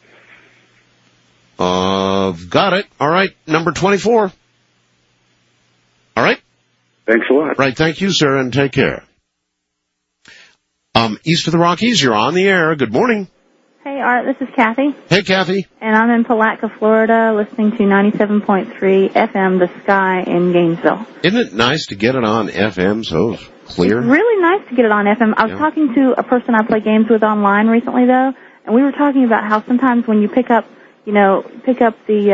Got it. All right, number 24. All right. Thanks a lot. Right, thank you, sir, and take care. East of the Rockies, you're on the air. Good morning. Hey, Art, this is Kathy. Hey, Kathy. And I'm in Palatka, Florida, listening to 97.3 FM, The Sky in Gainesville. Isn't it nice to get it on FM so clear? It's really nice to get it on FM. I was talking to a person I play games with online recently, though, and we were talking about how sometimes when you pick up the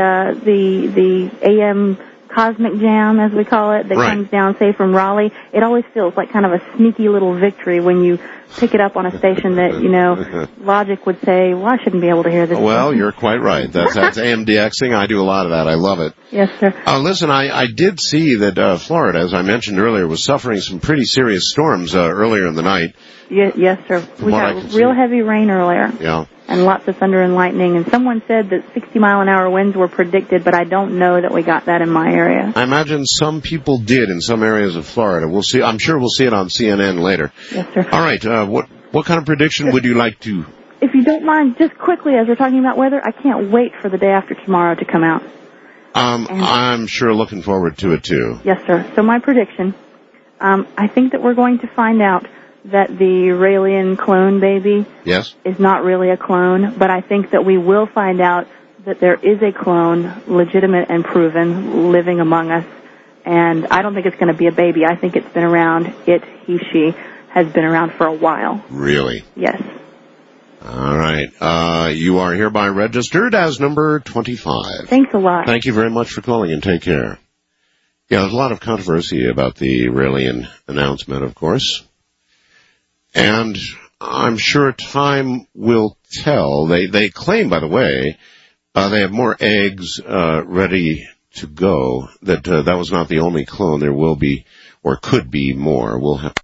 AM Cosmic Jam, as we call it, that comes down, say, from Raleigh, it always feels like kind of a sneaky little victory when you pick it up on a station that, logic would say, well, I shouldn't be able to hear this. Well, you're quite right. That's AMDXing. I do a lot of that. I love it. Yes, sir. Listen, I did see that Florida, as I mentioned earlier, was suffering some pretty serious storms earlier in the night. Yes, sir. We got real heavy rain earlier. Yeah. And lots of thunder and lightning. And someone said that 60-mile-an-hour winds were predicted, but I don't know that we got that in my area. I imagine some people did in some areas of Florida. We'll see. I'm sure we'll see it on CNN later. Yes, sir. All right. What kind of prediction would you like to? If you don't mind, just quickly, as we're talking about weather, I can't wait for the day after tomorrow to come out. I'm sure looking forward to it, too. Yes, sir. So my prediction, I think that we're going to find out that the Raelian clone baby Yes? is not really a clone, but I think that we will find out that there is a clone, legitimate and proven, living among us. And I don't think it's going to be a baby. I think it's been around. It, he, she has been around for a while. Really? Yes. All right. You are hereby registered as number 25. Thanks a lot. Thank you very much for calling, and take care. Yeah, there's a lot of controversy about the Raelian announcement, of course. And I'm sure time will tell. They claim, by the way, they have more eggs ready to go. That was not the only clone. There will be, or could be, more. We'll have.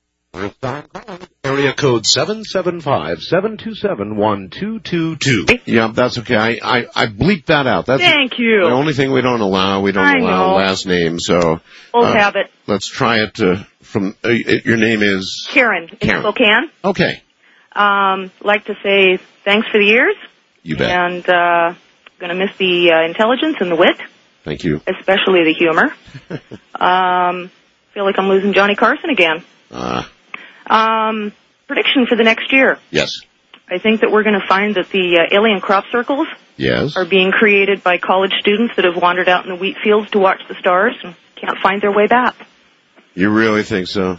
Area code 775-727-1222. Yeah, that's okay. I bleeped that out. That's Thank you. The only thing we don't allow. We don't allow last names. So Old habit. Let's try it from. Your name is Karen in Spokane. Okay. Like to say thanks for the years. You bet. And going to miss the intelligence and the wit, Thank you. especially the humor. Feel like I'm losing Johnny Carson again. Prediction for the next year. Yes. I think that we're going to find that the alien crop circles Yes. are being created by college students that have wandered out in the wheat fields to watch the stars and can't find their way back. You really think so?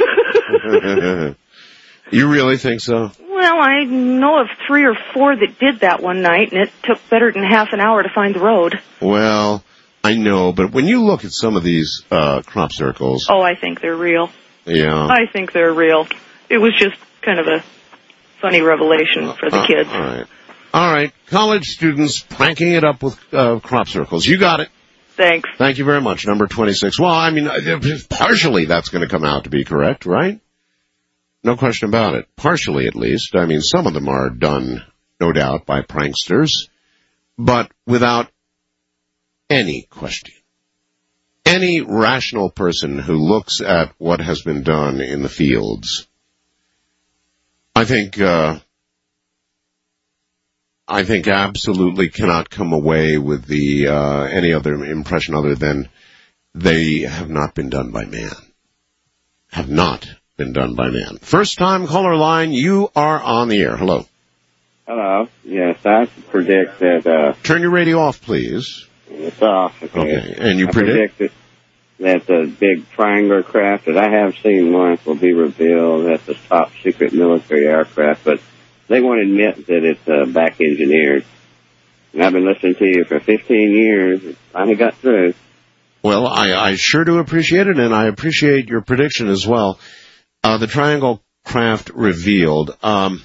You really think so? Well, I know of 3 or 4 that did that one night, and it took better than half an hour to find the road. Well, I know, but when you look at some of these crop circles, Oh, I think they're real. yeah. I think they're real. It was just kind of a funny revelation for the kids. All right. College students pranking it up with crop circles. You got it. Thanks. Thank you very much. Number 26. Well, I mean, partially that's going to come out to be correct, right? No question about it. Partially, at least. I mean, some of them are done, no doubt, by pranksters, but without any question. Any rational person who looks at what has been done in the fields, I think absolutely cannot come away with the any other impression other than they have not been done by man. Have not been done by man. First time caller line, you are on the air. Hello. Hello. Yes, I predict that. Turn your radio off, please. It's off. Okay. And you I predict that the big triangular craft that I have seen once will be revealed as the top secret military aircraft, but they won't admit that it's back engineered. And I've been listening to you for 15 years. It finally got through. Well, I sure do appreciate it, and I appreciate your prediction as well. The triangle craft revealed.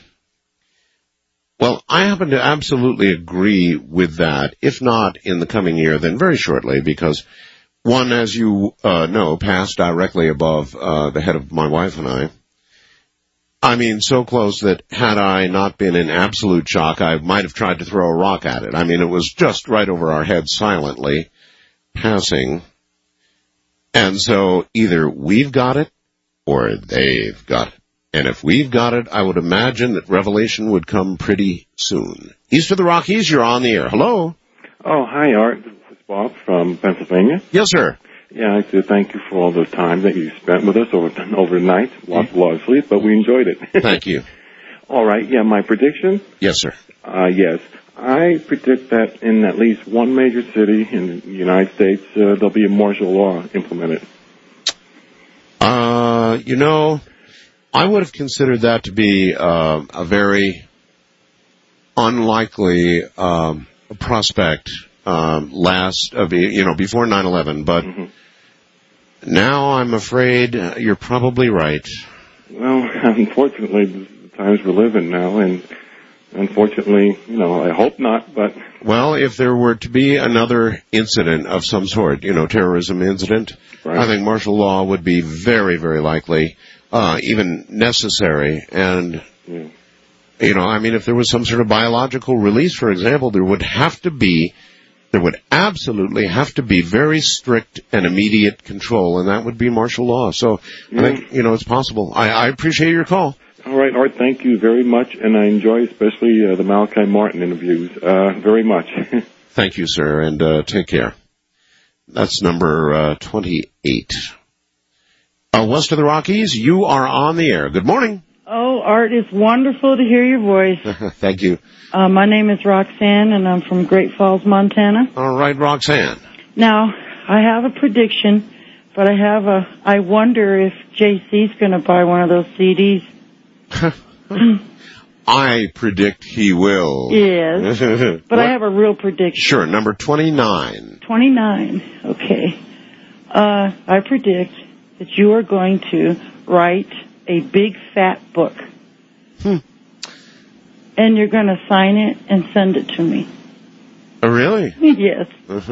Well, I happen to absolutely agree with that. If not in the coming year, then very shortly, because one, as you know, passed directly above the head of my wife and I. I mean, so close that had I not been in absolute shock, I might have tried to throw a rock at it. I mean, it was just right over our heads silently passing. And so either we've got it or they've got it. And if we've got it, I would imagine that revelation would come pretty soon. East of the Rockies, you're on the air. Hello. Oh, hi, Art. This is Bob from Pennsylvania. Yes, sir. Yeah, I'd like to thank you for all the time that you spent with us overnight. Lots of sleep, but we enjoyed it. Thank you. All right, yeah, my prediction? Yes, sir. Yes. I predict that in at least one major city in the United States, there'll be a martial law implemented. You know, I would have considered that to be a very unlikely prospect before 9/11, but now I'm afraid you're probably right. Well, unfortunately, the times we live in now, and unfortunately, I hope not, but... Well, if there were to be another incident of some sort, terrorism incident, right, I think martial law would be very, very likely, even necessary. And, if there was some sort of biological release, for example, there would absolutely have to be very strict and immediate control, and that would be martial law. So I think, it's possible. I appreciate your call. All right, Art, thank you very much, and I enjoy especially the Malachi Martin interviews very much. Thank you, sir, and take care. That's number 28. West of the Rockies, you are on the air. Good morning. Oh, Art, it's wonderful to hear your voice. Thank you. My name is Roxanne, and I'm from Great Falls, Montana. All right, Roxanne. Now, I have a prediction, but I wonder if JC's going to buy one of those CDs. I predict he will. Yes. But I have a real prediction. Sure, number 29. 29, okay. I predict that you are going to write a big fat book. And you're going to sign it and send it to me. Oh, really? Yes.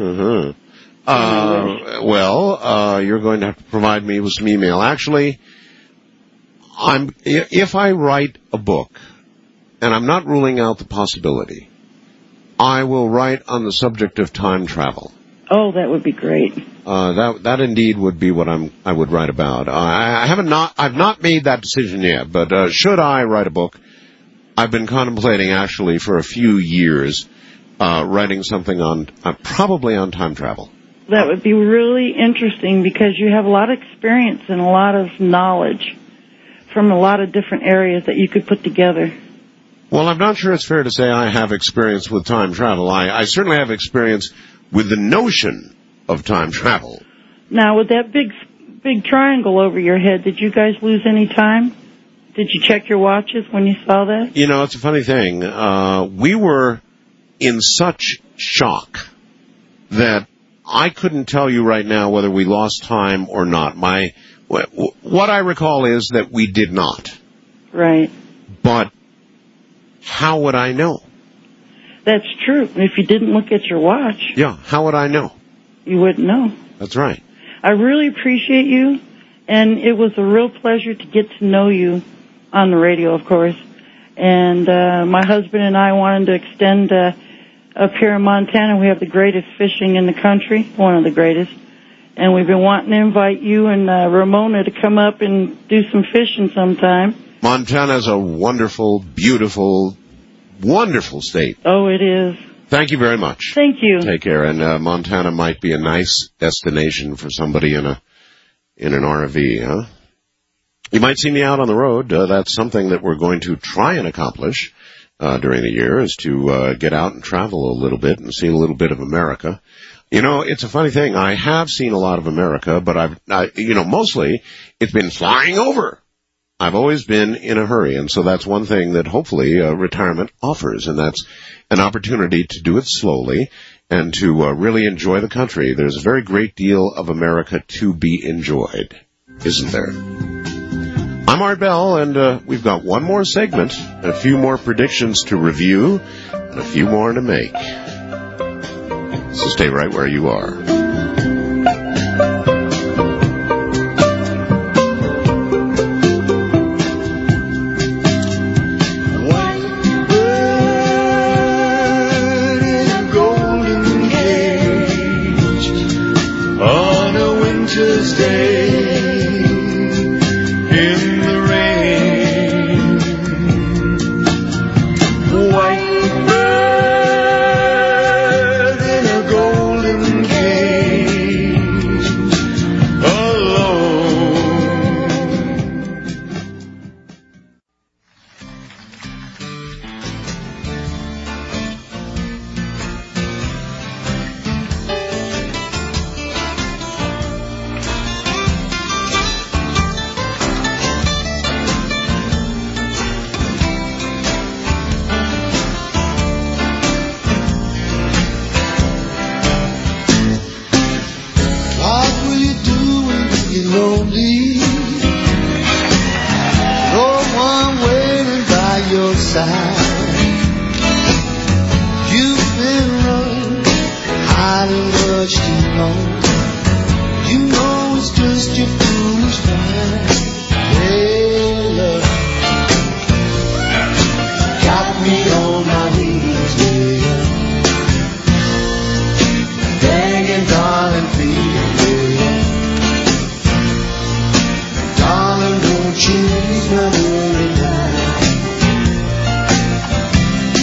Well, you're going to have to provide me with some email. Actually, if I write a book, and I'm not ruling out the possibility, I will write on the subject of time travel. Oh, that would be great. That indeed would be what I would write about. I've not made that decision yet, but should I write a book, I've been contemplating actually for a few years writing something on probably on time travel. That would be really interesting because you have a lot of experience and a lot of knowledge from a lot of different areas that you could put together. Well, I'm not sure it's fair to say I have experience with time travel. I certainly have experience with the notion of time travel. Now, with that big triangle over your head, did you guys lose any time? Did you check your watches when you saw that? You know, it's a funny thing. We were in such shock that I couldn't tell you right now whether we lost time or not. What I recall is that we did not. Right. But how would I know? That's true. If you didn't look at your watch. Yeah, how would I know? You wouldn't know. That's right. I really appreciate you, and it was a real pleasure to get to know you on the radio, of course. And my husband and I wanted to extend up here in Montana, we have the greatest fishing in the country, one of the greatest. And we've been wanting to invite you and Ramona to come up and do some fishing sometime. Montana's a wonderful, beautiful, wonderful state. Oh, it is. Thank you very much. Thank you. Take care. And Montana might be a nice destination for somebody in an RV, huh? You might see me out on the road. That's something that we're going to try and accomplish during the year, is to get out and travel a little bit and see a little bit of America. You know, it's a funny thing. I have seen a lot of America, but mostly it's been flying over. I've always been in a hurry, and so that's one thing that hopefully retirement offers, and that's an opportunity to do it slowly and to really enjoy the country. There's a very great deal of America to be enjoyed, isn't there? I'm Art Bell, and we've got one more segment, a few more predictions to review, and a few more to make. So stay right where you are.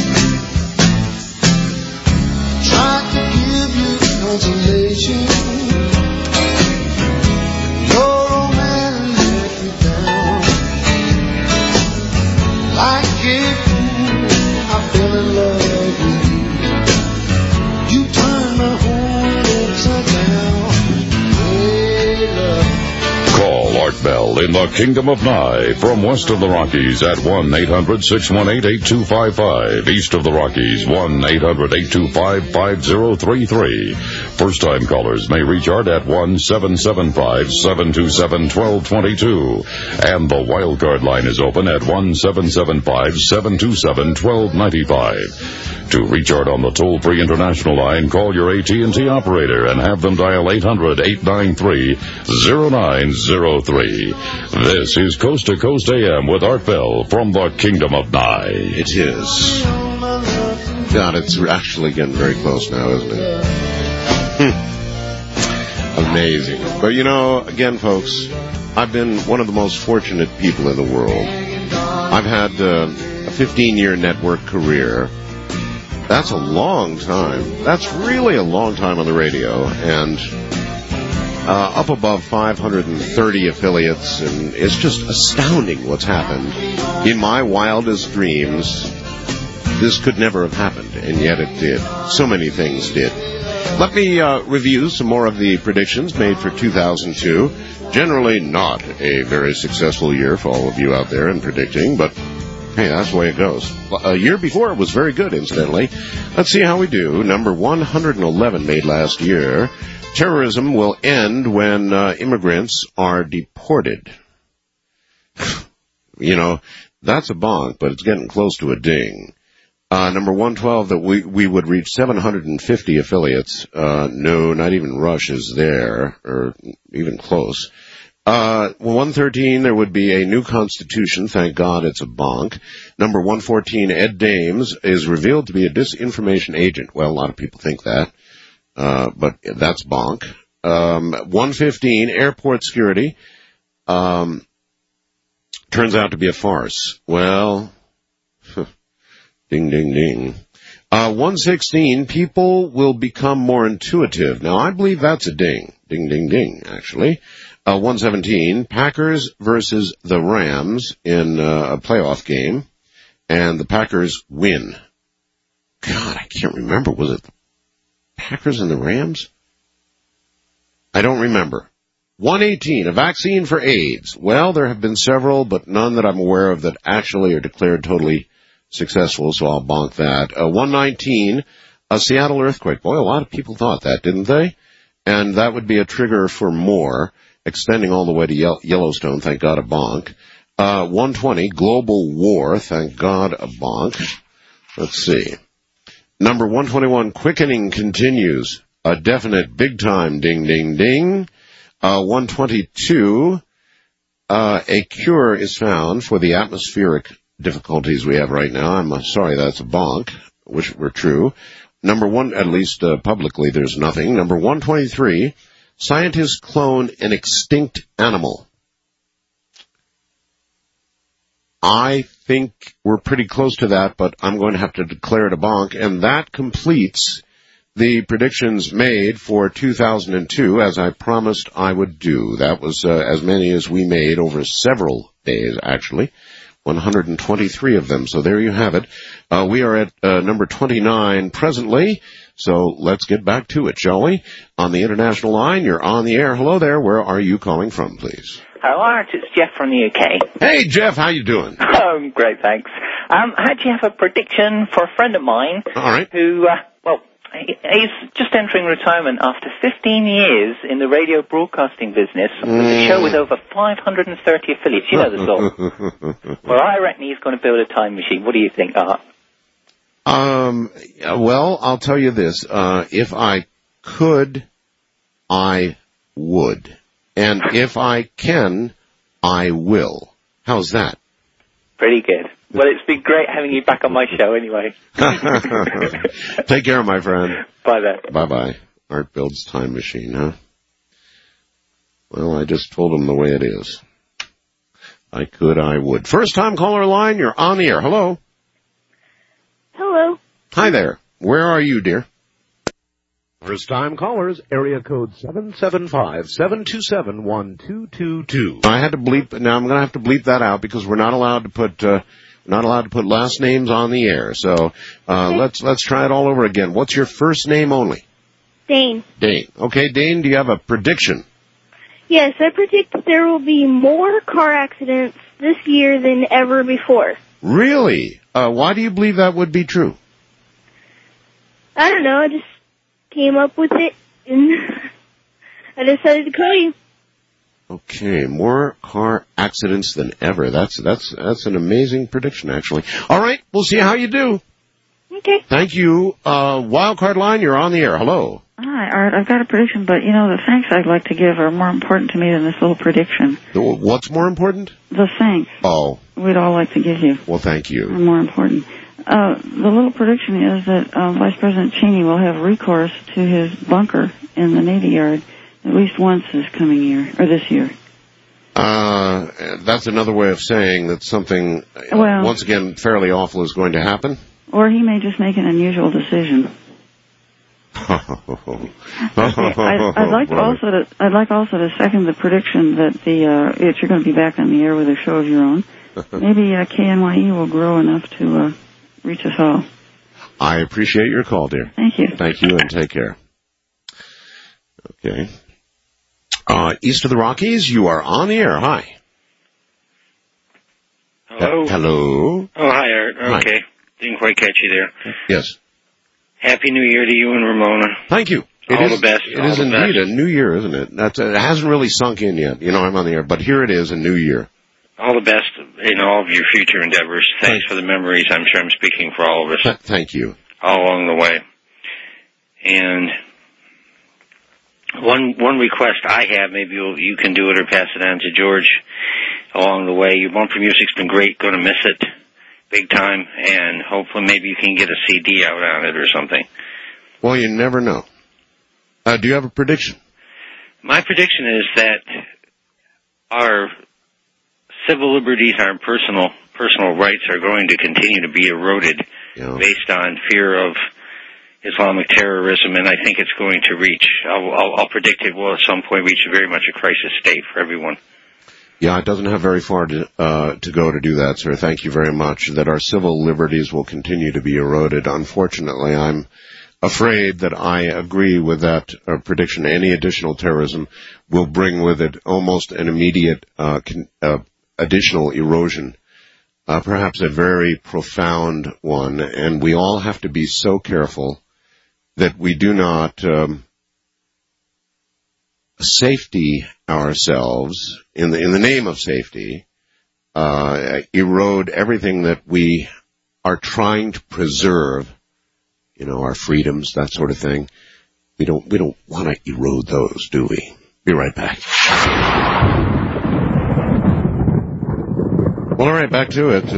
Consolation Art Bell in the Kingdom of Nye. From west of the Rockies at 1-800-618-8255. East of the Rockies, 1-800-825-5033. First-time callers may reach Art at 1-775-727-1222. And the wildcard line is open at 1-775-727-1295. To reach Art on the toll-free international line, call your AT&T operator and have them dial 800-893-0903. This is Coast to Coast AM with Art Bell from the Kingdom of Nye. It is. God, it's actually getting very close now, isn't it? Amazing. But you know, again, folks, I've been one of the most fortunate people in the world. I've had a 15-year network career. That's a long time. That's really a long time on the radio. And up above 530 affiliates. And it's just astounding what's happened. In my wildest dreams, this could never have happened. And yet it did. So many things did. Let me review some more of the predictions made for 2002. Generally not a very successful year for all of you out there in predicting, but hey, that's the way it goes. A year before it was very good, incidentally. Let's see how we do. Number 111 made last year. Terrorism will end when immigrants are deported. You know, that's a bonk, but it's getting close to a ding. Number 112, that we would reach 750 affiliates. No, not even Rush is there, or even close. 113, there would be a new constitution. Thank God it's a bonk. Number 114, Ed Dames is revealed to be a disinformation agent. Well, a lot of people think that, but that's bonk. 115, airport security, turns out to be a farce. Well, ding, ding, ding. 116, people will become more intuitive. Now, I believe that's a ding. Ding, ding, ding, actually. 117, Packers versus the Rams in a playoff game, and the Packers win. God, I can't remember. Was it the Packers and the Rams? I don't remember. 118, a vaccine for AIDS. Well, there have been several, but none that I'm aware of that actually are declared totally successful, so I'll bonk that. 119, a Seattle earthquake. Boy, a lot of people thought that, didn't they? And that would be a trigger for more, extending all the way to Yellowstone. Thank God, a bonk. 120, global war. Thank God, a bonk. Let's see. Number 121, quickening continues. A definite big time ding, ding, ding. 122, a cure is found for the atmospheric difficulties we have right now. I'm sorry, that's a bonk, which were true. Number one, at least publicly, there's nothing. Number 123, scientists clone an extinct animal. I think we're pretty close to that, but I'm going to have to declare it a bonk, and that completes the predictions made for 2002, as I promised I would do. That was as many as we made over several days, actually. 123 of them. So there you have it. We are at number 29 presently. So let's get back to it, shall we? On the international line, you're on the air. Hello there. Where are you calling from, please? Hello, Art. It's Jeff from the UK. Hey, Jeff. How you doing? Oh, great, thanks. I actually have a prediction for a friend of mine. All right. Who, he's just entering retirement after 15 years in the radio broadcasting business with a show with over 530 affiliates. You know the sort. Well, I reckon he's going to build a time machine. What do you think, Art? Well, I'll tell you this. If I could, I would. And if I can, I will. How's that? Pretty good. Well, it's been great having you back on my show anyway. Take care, my friend. Bye then. Bye-bye. Art builds time machine, huh? Well, I just told him the way it is. I could, I would. First time caller line, you're on the air. Hello. Hello. Hi there. Where are you, dear? First time callers, area code 775-727-1222. I had to bleep, now I'm going to have to bleep that out because we're not allowed to put, last names on the air. So, let's try it all over again. What's your first name only? Dane. Dane. Okay, Dane, do you have a prediction? Yes, I predict that there will be more car accidents this year than ever before. Really? Why do you believe that would be true? I don't know, I just came up with it, and I decided to call you. Okay, more car accidents than ever. That's an amazing prediction, actually. All right, we'll see how you do. Okay. Thank you. Wildcard line, you're on the air. Hello. Hi, Art. I've got a prediction, but, the thanks I'd like to give are more important to me than this little prediction. What's more important? The thanks. Oh. We'd all like to give you. Well, thank you. Are more important. The little prediction is that Vice President Cheney will have recourse to his bunker in the Navy Yard at least once this year. That's another way of saying that something, once again, fairly awful is going to happen. Or he may just make an unusual decision. Okay. I'd like also to second the prediction that that you're going to be back on the air with a show of your own. Maybe KNYE will grow enough to reach us all. I appreciate your call, dear. Thank you. Thank you, and take care. Okay. East of the Rockies, you are on the air. Hi. Hello. Hello. Oh, hi, Art. Okay. Hi. Didn't quite catch you there. Yes. Happy New Year to you and Ramona. Thank you. All the best. It is indeed a new year, isn't it? It hasn't really sunk in yet. I'm on the air, but here it is, a new year. All the best in all of your future endeavors. Thanks for the memories. I'm sure I'm speaking for all of us. Thank you. All along the way. And one request I have, maybe you can do it or pass it on to George along the way. Your bumper music's been great. Going to miss it big time. And hopefully maybe you can get a CD out on it or something. Well, you never know. Do you have a prediction? My prediction is that our civil liberties, our personal rights are going to continue to be eroded based on fear of Islamic terrorism, and I think it's going to reach, I'll predict it will at some point reach very much a crisis state for everyone. Yeah, it doesn't have very far to go to do that, sir. Thank you very much. That our civil liberties will continue to be eroded. Unfortunately, I'm afraid that I agree with that prediction. Any additional terrorism will bring with it almost an immediate additional erosion, perhaps a very profound one, and we all have to be so careful that we do not safety ourselves in the name of safety, erode everything that we are trying to preserve, our freedoms, that sort of thing. We don't want to erode those, do we? Be right back. Well, all right, back to it.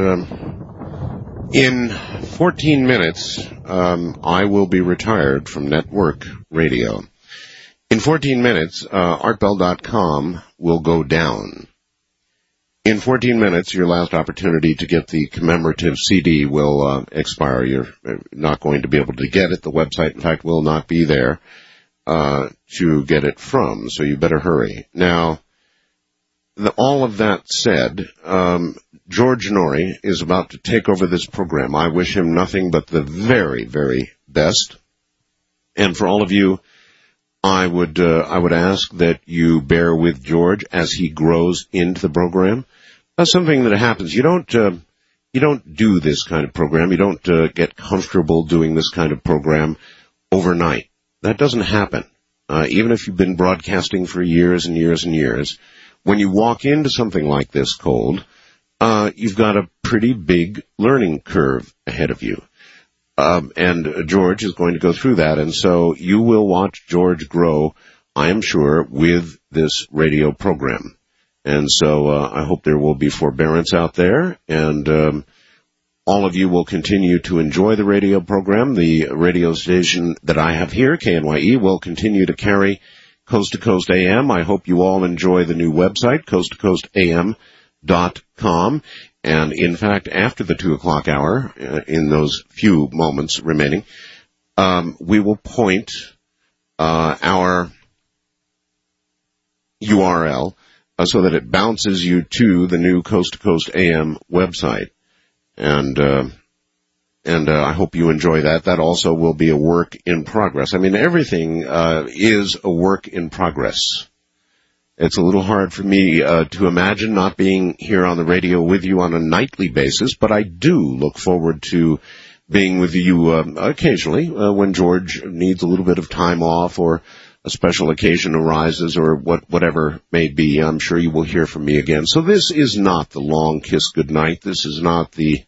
In 14 minutes, I will be retired from network radio. In 14 minutes, artbell.com will go down. In 14 minutes, your last opportunity to get the commemorative CD will expire. You're not going to be able to get it. The website, in fact, will not be there to get it from, so you better hurry. Now, all of that said, George Norrie is about to take over this program. I wish him nothing but the very, very best. And for all of you, I would ask that you bear with George as he grows into the program. That's something that happens. You don't do this kind of program. You don't get comfortable doing this kind of program overnight. That doesn't happen. Even if you've been broadcasting for years and years and years, when you walk into something like this cold, you've got a pretty big learning curve ahead of you. And George is going to go through that, and so you will watch George grow, I am sure, with this radio program. And so I hope there will be forbearance out there, and all of you will continue to enjoy the radio program. The radio station that I have here, KNYE, will continue to carry Coast to Coast AM. I hope you all enjoy the new website, coasttocoastam.com. And, in fact, after the 2 o'clock hour, in those few moments remaining, we will point our URL so that it bounces you to the new Coast to Coast AM website. And I hope you enjoy that. That also will be a work in progress. I mean, everything is a work in progress. It's a little hard for me to imagine not being here on the radio with you on a nightly basis, but I do look forward to being with you occasionally when George needs a little bit of time off or a special occasion arises or whatever may be. I'm sure you will hear from me again. So this is not the long kiss goodnight. This is not the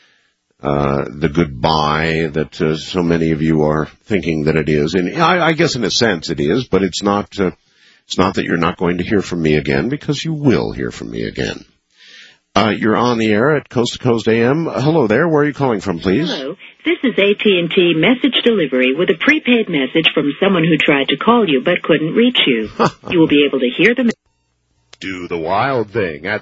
goodbye that so many of you are thinking that it is. And I guess in a sense it is, but it's not that you're not going to hear from me again, because you will hear from me again. You're on the air at Coast to Coast AM. Hello there. Where are you calling from, please? Hello. This is AT&T Message Delivery with a prepaid message from someone who tried to call you but couldn't reach you. You will be able to hear the Do the wild thing at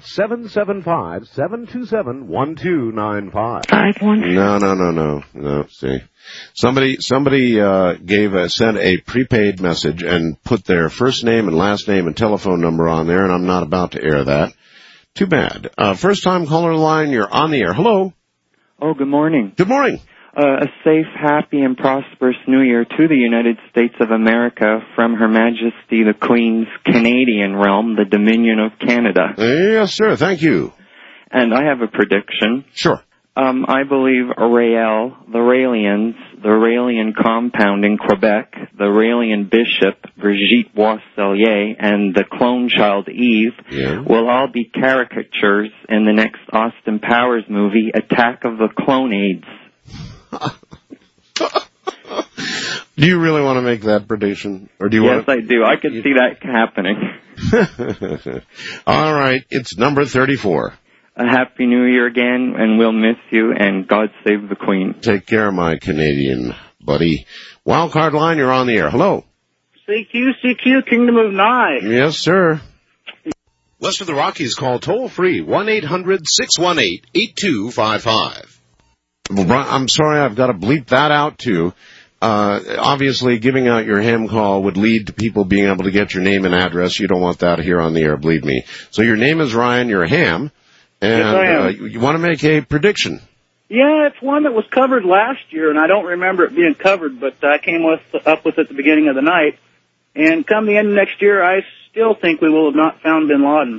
775-727-1295. No. See, somebody sent a prepaid message and put their first name and last name and telephone number on there, and I'm not about to air that. Too bad. First time caller line, you're on the air. Hello. Oh, good morning. Good morning. A safe, happy, and prosperous New Year to the United States of America from Her Majesty the Queen's Canadian realm, the Dominion of Canada. Yes, sir. Thank you. And I have a prediction. Sure. I believe Rael, the Raelians, the Raelian compound in Quebec, the Raelian bishop, Brigitte Boisselier, and the clone child Eve will all be caricatures in the next Austin Powers movie, Attack of the Clonades. Do you really want to make that prediction? Or do you Yes, I do. I could see that happening. All right. It's number 34. A Happy New Year again, and we'll miss you, and God save the Queen. Take care, my Canadian buddy. Wildcard line, you're on the air. Hello. CQ, Kingdom of Nye. Yes, sir. West of the Rockies, call toll-free 1-800-618-8255. Well, I'm sorry, I've got to bleep that out, too. Obviously, giving out your ham call would lead to people being able to get your name and address. You don't want that here on the air, believe me. So your name is Ryan, you're a ham. And yes, I am. You want to make a prediction? Yeah, it's one that was covered last year, and I don't remember it being covered, but I came up with it at the beginning of the night. And come the end of next year, I still think we will have not found bin Laden.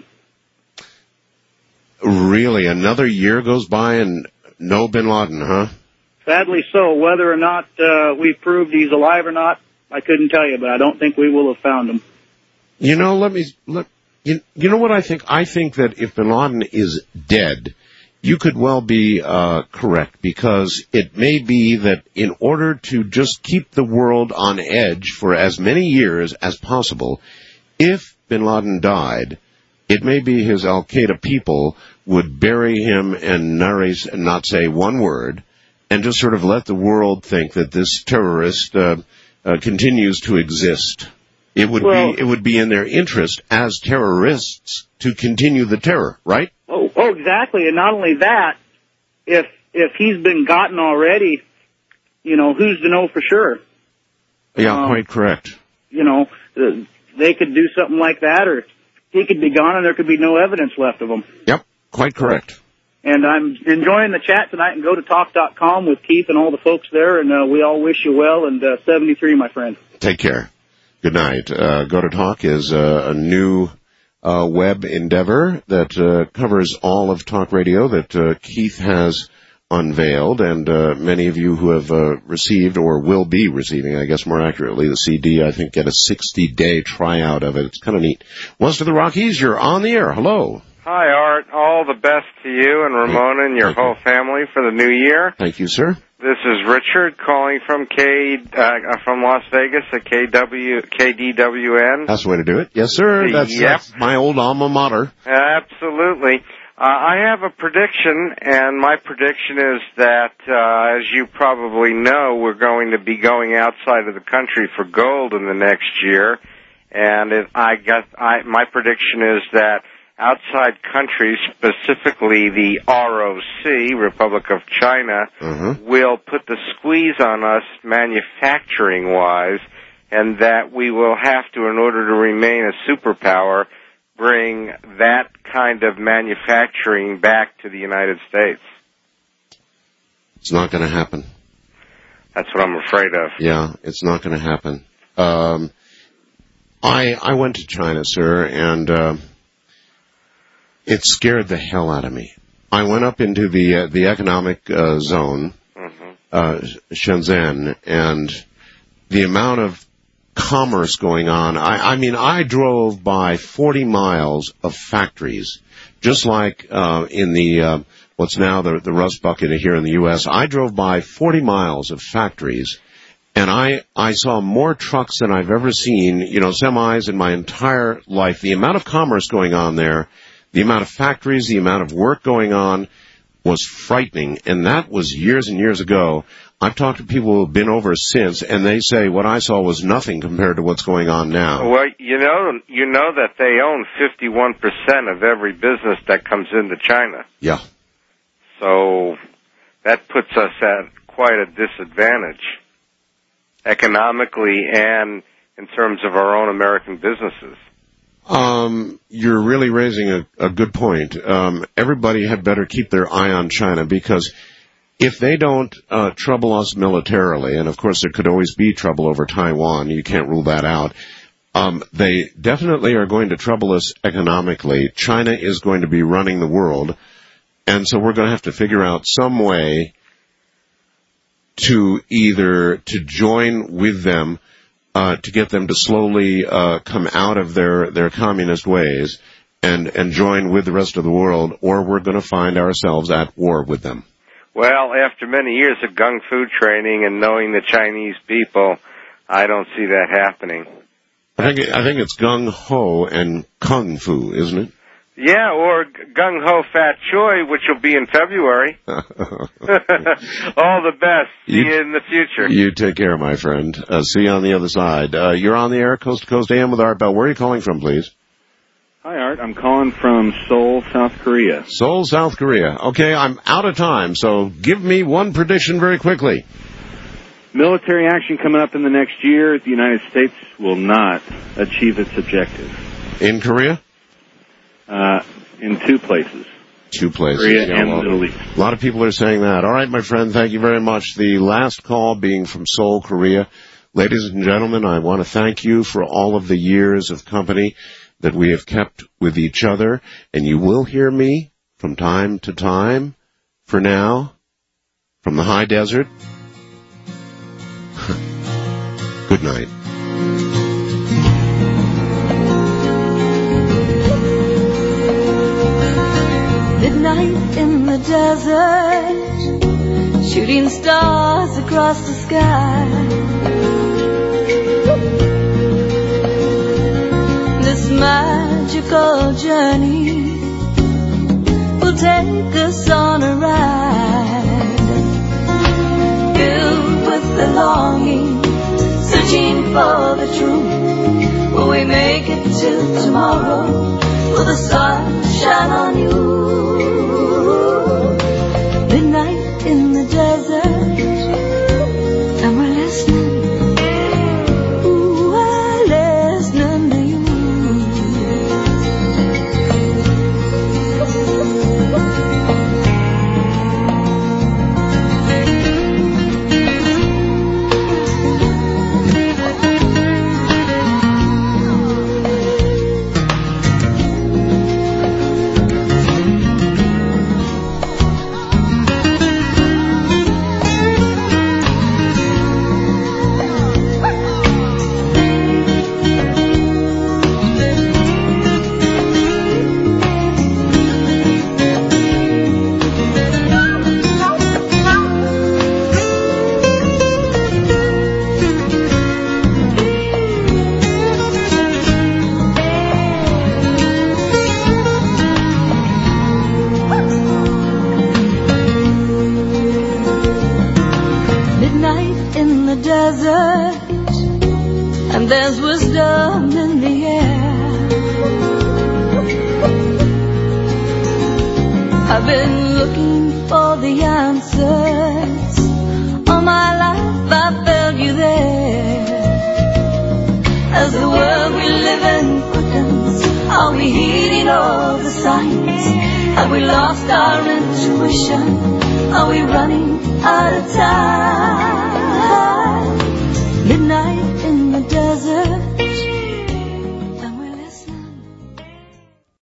Really? Another year goes by and no bin Laden, huh? Sadly so. Whether or not we've proved he's alive or not, I couldn't tell you, but I don't think we will have found him. You know, you know what I think? I think that if bin Laden is dead, you could well be correct, because it may be that in order to just keep the world on edge for as many years as possible, if bin Laden died, it may be his al-Qaeda people would bury him and not say one word, and just sort of let the world think that this terrorist continues to exist. It would be in their interest as terrorists to continue the terror, right? Oh, exactly. And not only that, if he's been gotten already, you know, who's to know for sure? Yeah, quite correct. You know, they could do something like that, or he could be gone and there could be no evidence left of him. Yep, quite correct. And I'm enjoying the chat tonight, and go to talk.com with Keith and all the folks there, and we all wish you well, and 73, my friend. Take care. Good night. Go to Talk is a new web endeavor that covers all of talk radio that Keith has unveiled, and many of you who have received or will be receiving, I guess more accurately, the CD, I think, get a 60-day tryout of it. It's kind of neat. West of the Rockies, you're on the air. Hello. Hi, Art. All the best to you and Ramona and your whole family for the new year. Thank you, sir. This is Richard calling from Las Vegas at KDWN. That's the way to do it. Yes, sir. That's my old alma mater. Absolutely. I have a prediction, and my prediction is that, as you probably know, we're going to be going outside of the country for gold in the next year. And my prediction is that outside countries, specifically the ROC, Republic of China, will put the squeeze on us manufacturing-wise, and that we will have to, in order to remain a superpower, bring that kind of manufacturing back to the United States. It's not going to happen. That's what I'm afraid of. Yeah, it's not going to happen. I went to China, sir, and it scared the hell out of me. I went up into the economic zone, Shenzhen, and the amount of commerce going on. I mean, I drove by 40 miles of factories, just like in the what's now the Rust Bucket here in the U.S. I drove by 40 miles of factories, and I saw more trucks than I've ever seen, semis in my entire life. The amount of commerce going on there, the amount of factories, the amount of work going on was frightening, and that was years and years ago. I've talked to people who have been over since, and they say what I saw was nothing compared to what's going on now. Well, you know that they own 51% of every business that comes into China. Yeah. So that puts us at quite a disadvantage economically and in terms of our own American businesses. You're really raising a good point. Everybody had better keep their eye on China, because if they don't trouble us militarily, and of course there could always be trouble over Taiwan, you can't rule that out, they definitely are going to trouble us economically. China is going to be running the world, and so we're going to have to figure out some way to either to join with them, to get them to slowly come out of their communist ways and join with the rest of the world, or we're going to find ourselves at war with them. Well, after many years of gung fu training and knowing the Chinese people, I don't see that happening. I think it's gung ho and kung fu, isn't it? Yeah, or gung ho fat choi, which will be in February. All the best. See you in the future. You take care, my friend. See you on the other side. You're on the air, Coast to Coast AM with Art Bell. Where are you calling from, please? Hi, Art. I'm calling from Seoul, South Korea. Seoul, South Korea. Okay, I'm out of time, so give me one prediction very quickly. Military action coming up in the next year. The United States will not achieve its objective. In Korea? In two places. Two places. Korea and the Middle East. A lot of people are saying that. All right, my friend, thank you very much. The last call being from Seoul, Korea. Ladies and gentlemen, I want to thank you for all of the years of company that we have kept with each other, and you will hear me from time to time. For now, from the high desert, good night. Midnight in the desert, shooting stars across the sky. This magical journey will take us on a ride, filled with the longing, searching for the truth. Will we make it till tomorrow? Will the sun shine on you? Midnight in the desert, and we're listening. Ooh, we're listening to you. And there's wisdom in the air. I've been looking for the answers. All my life I felt you there. As the world we live in quickens, are we heeding all the signs? Have we lost our intuition? Are we running out of time?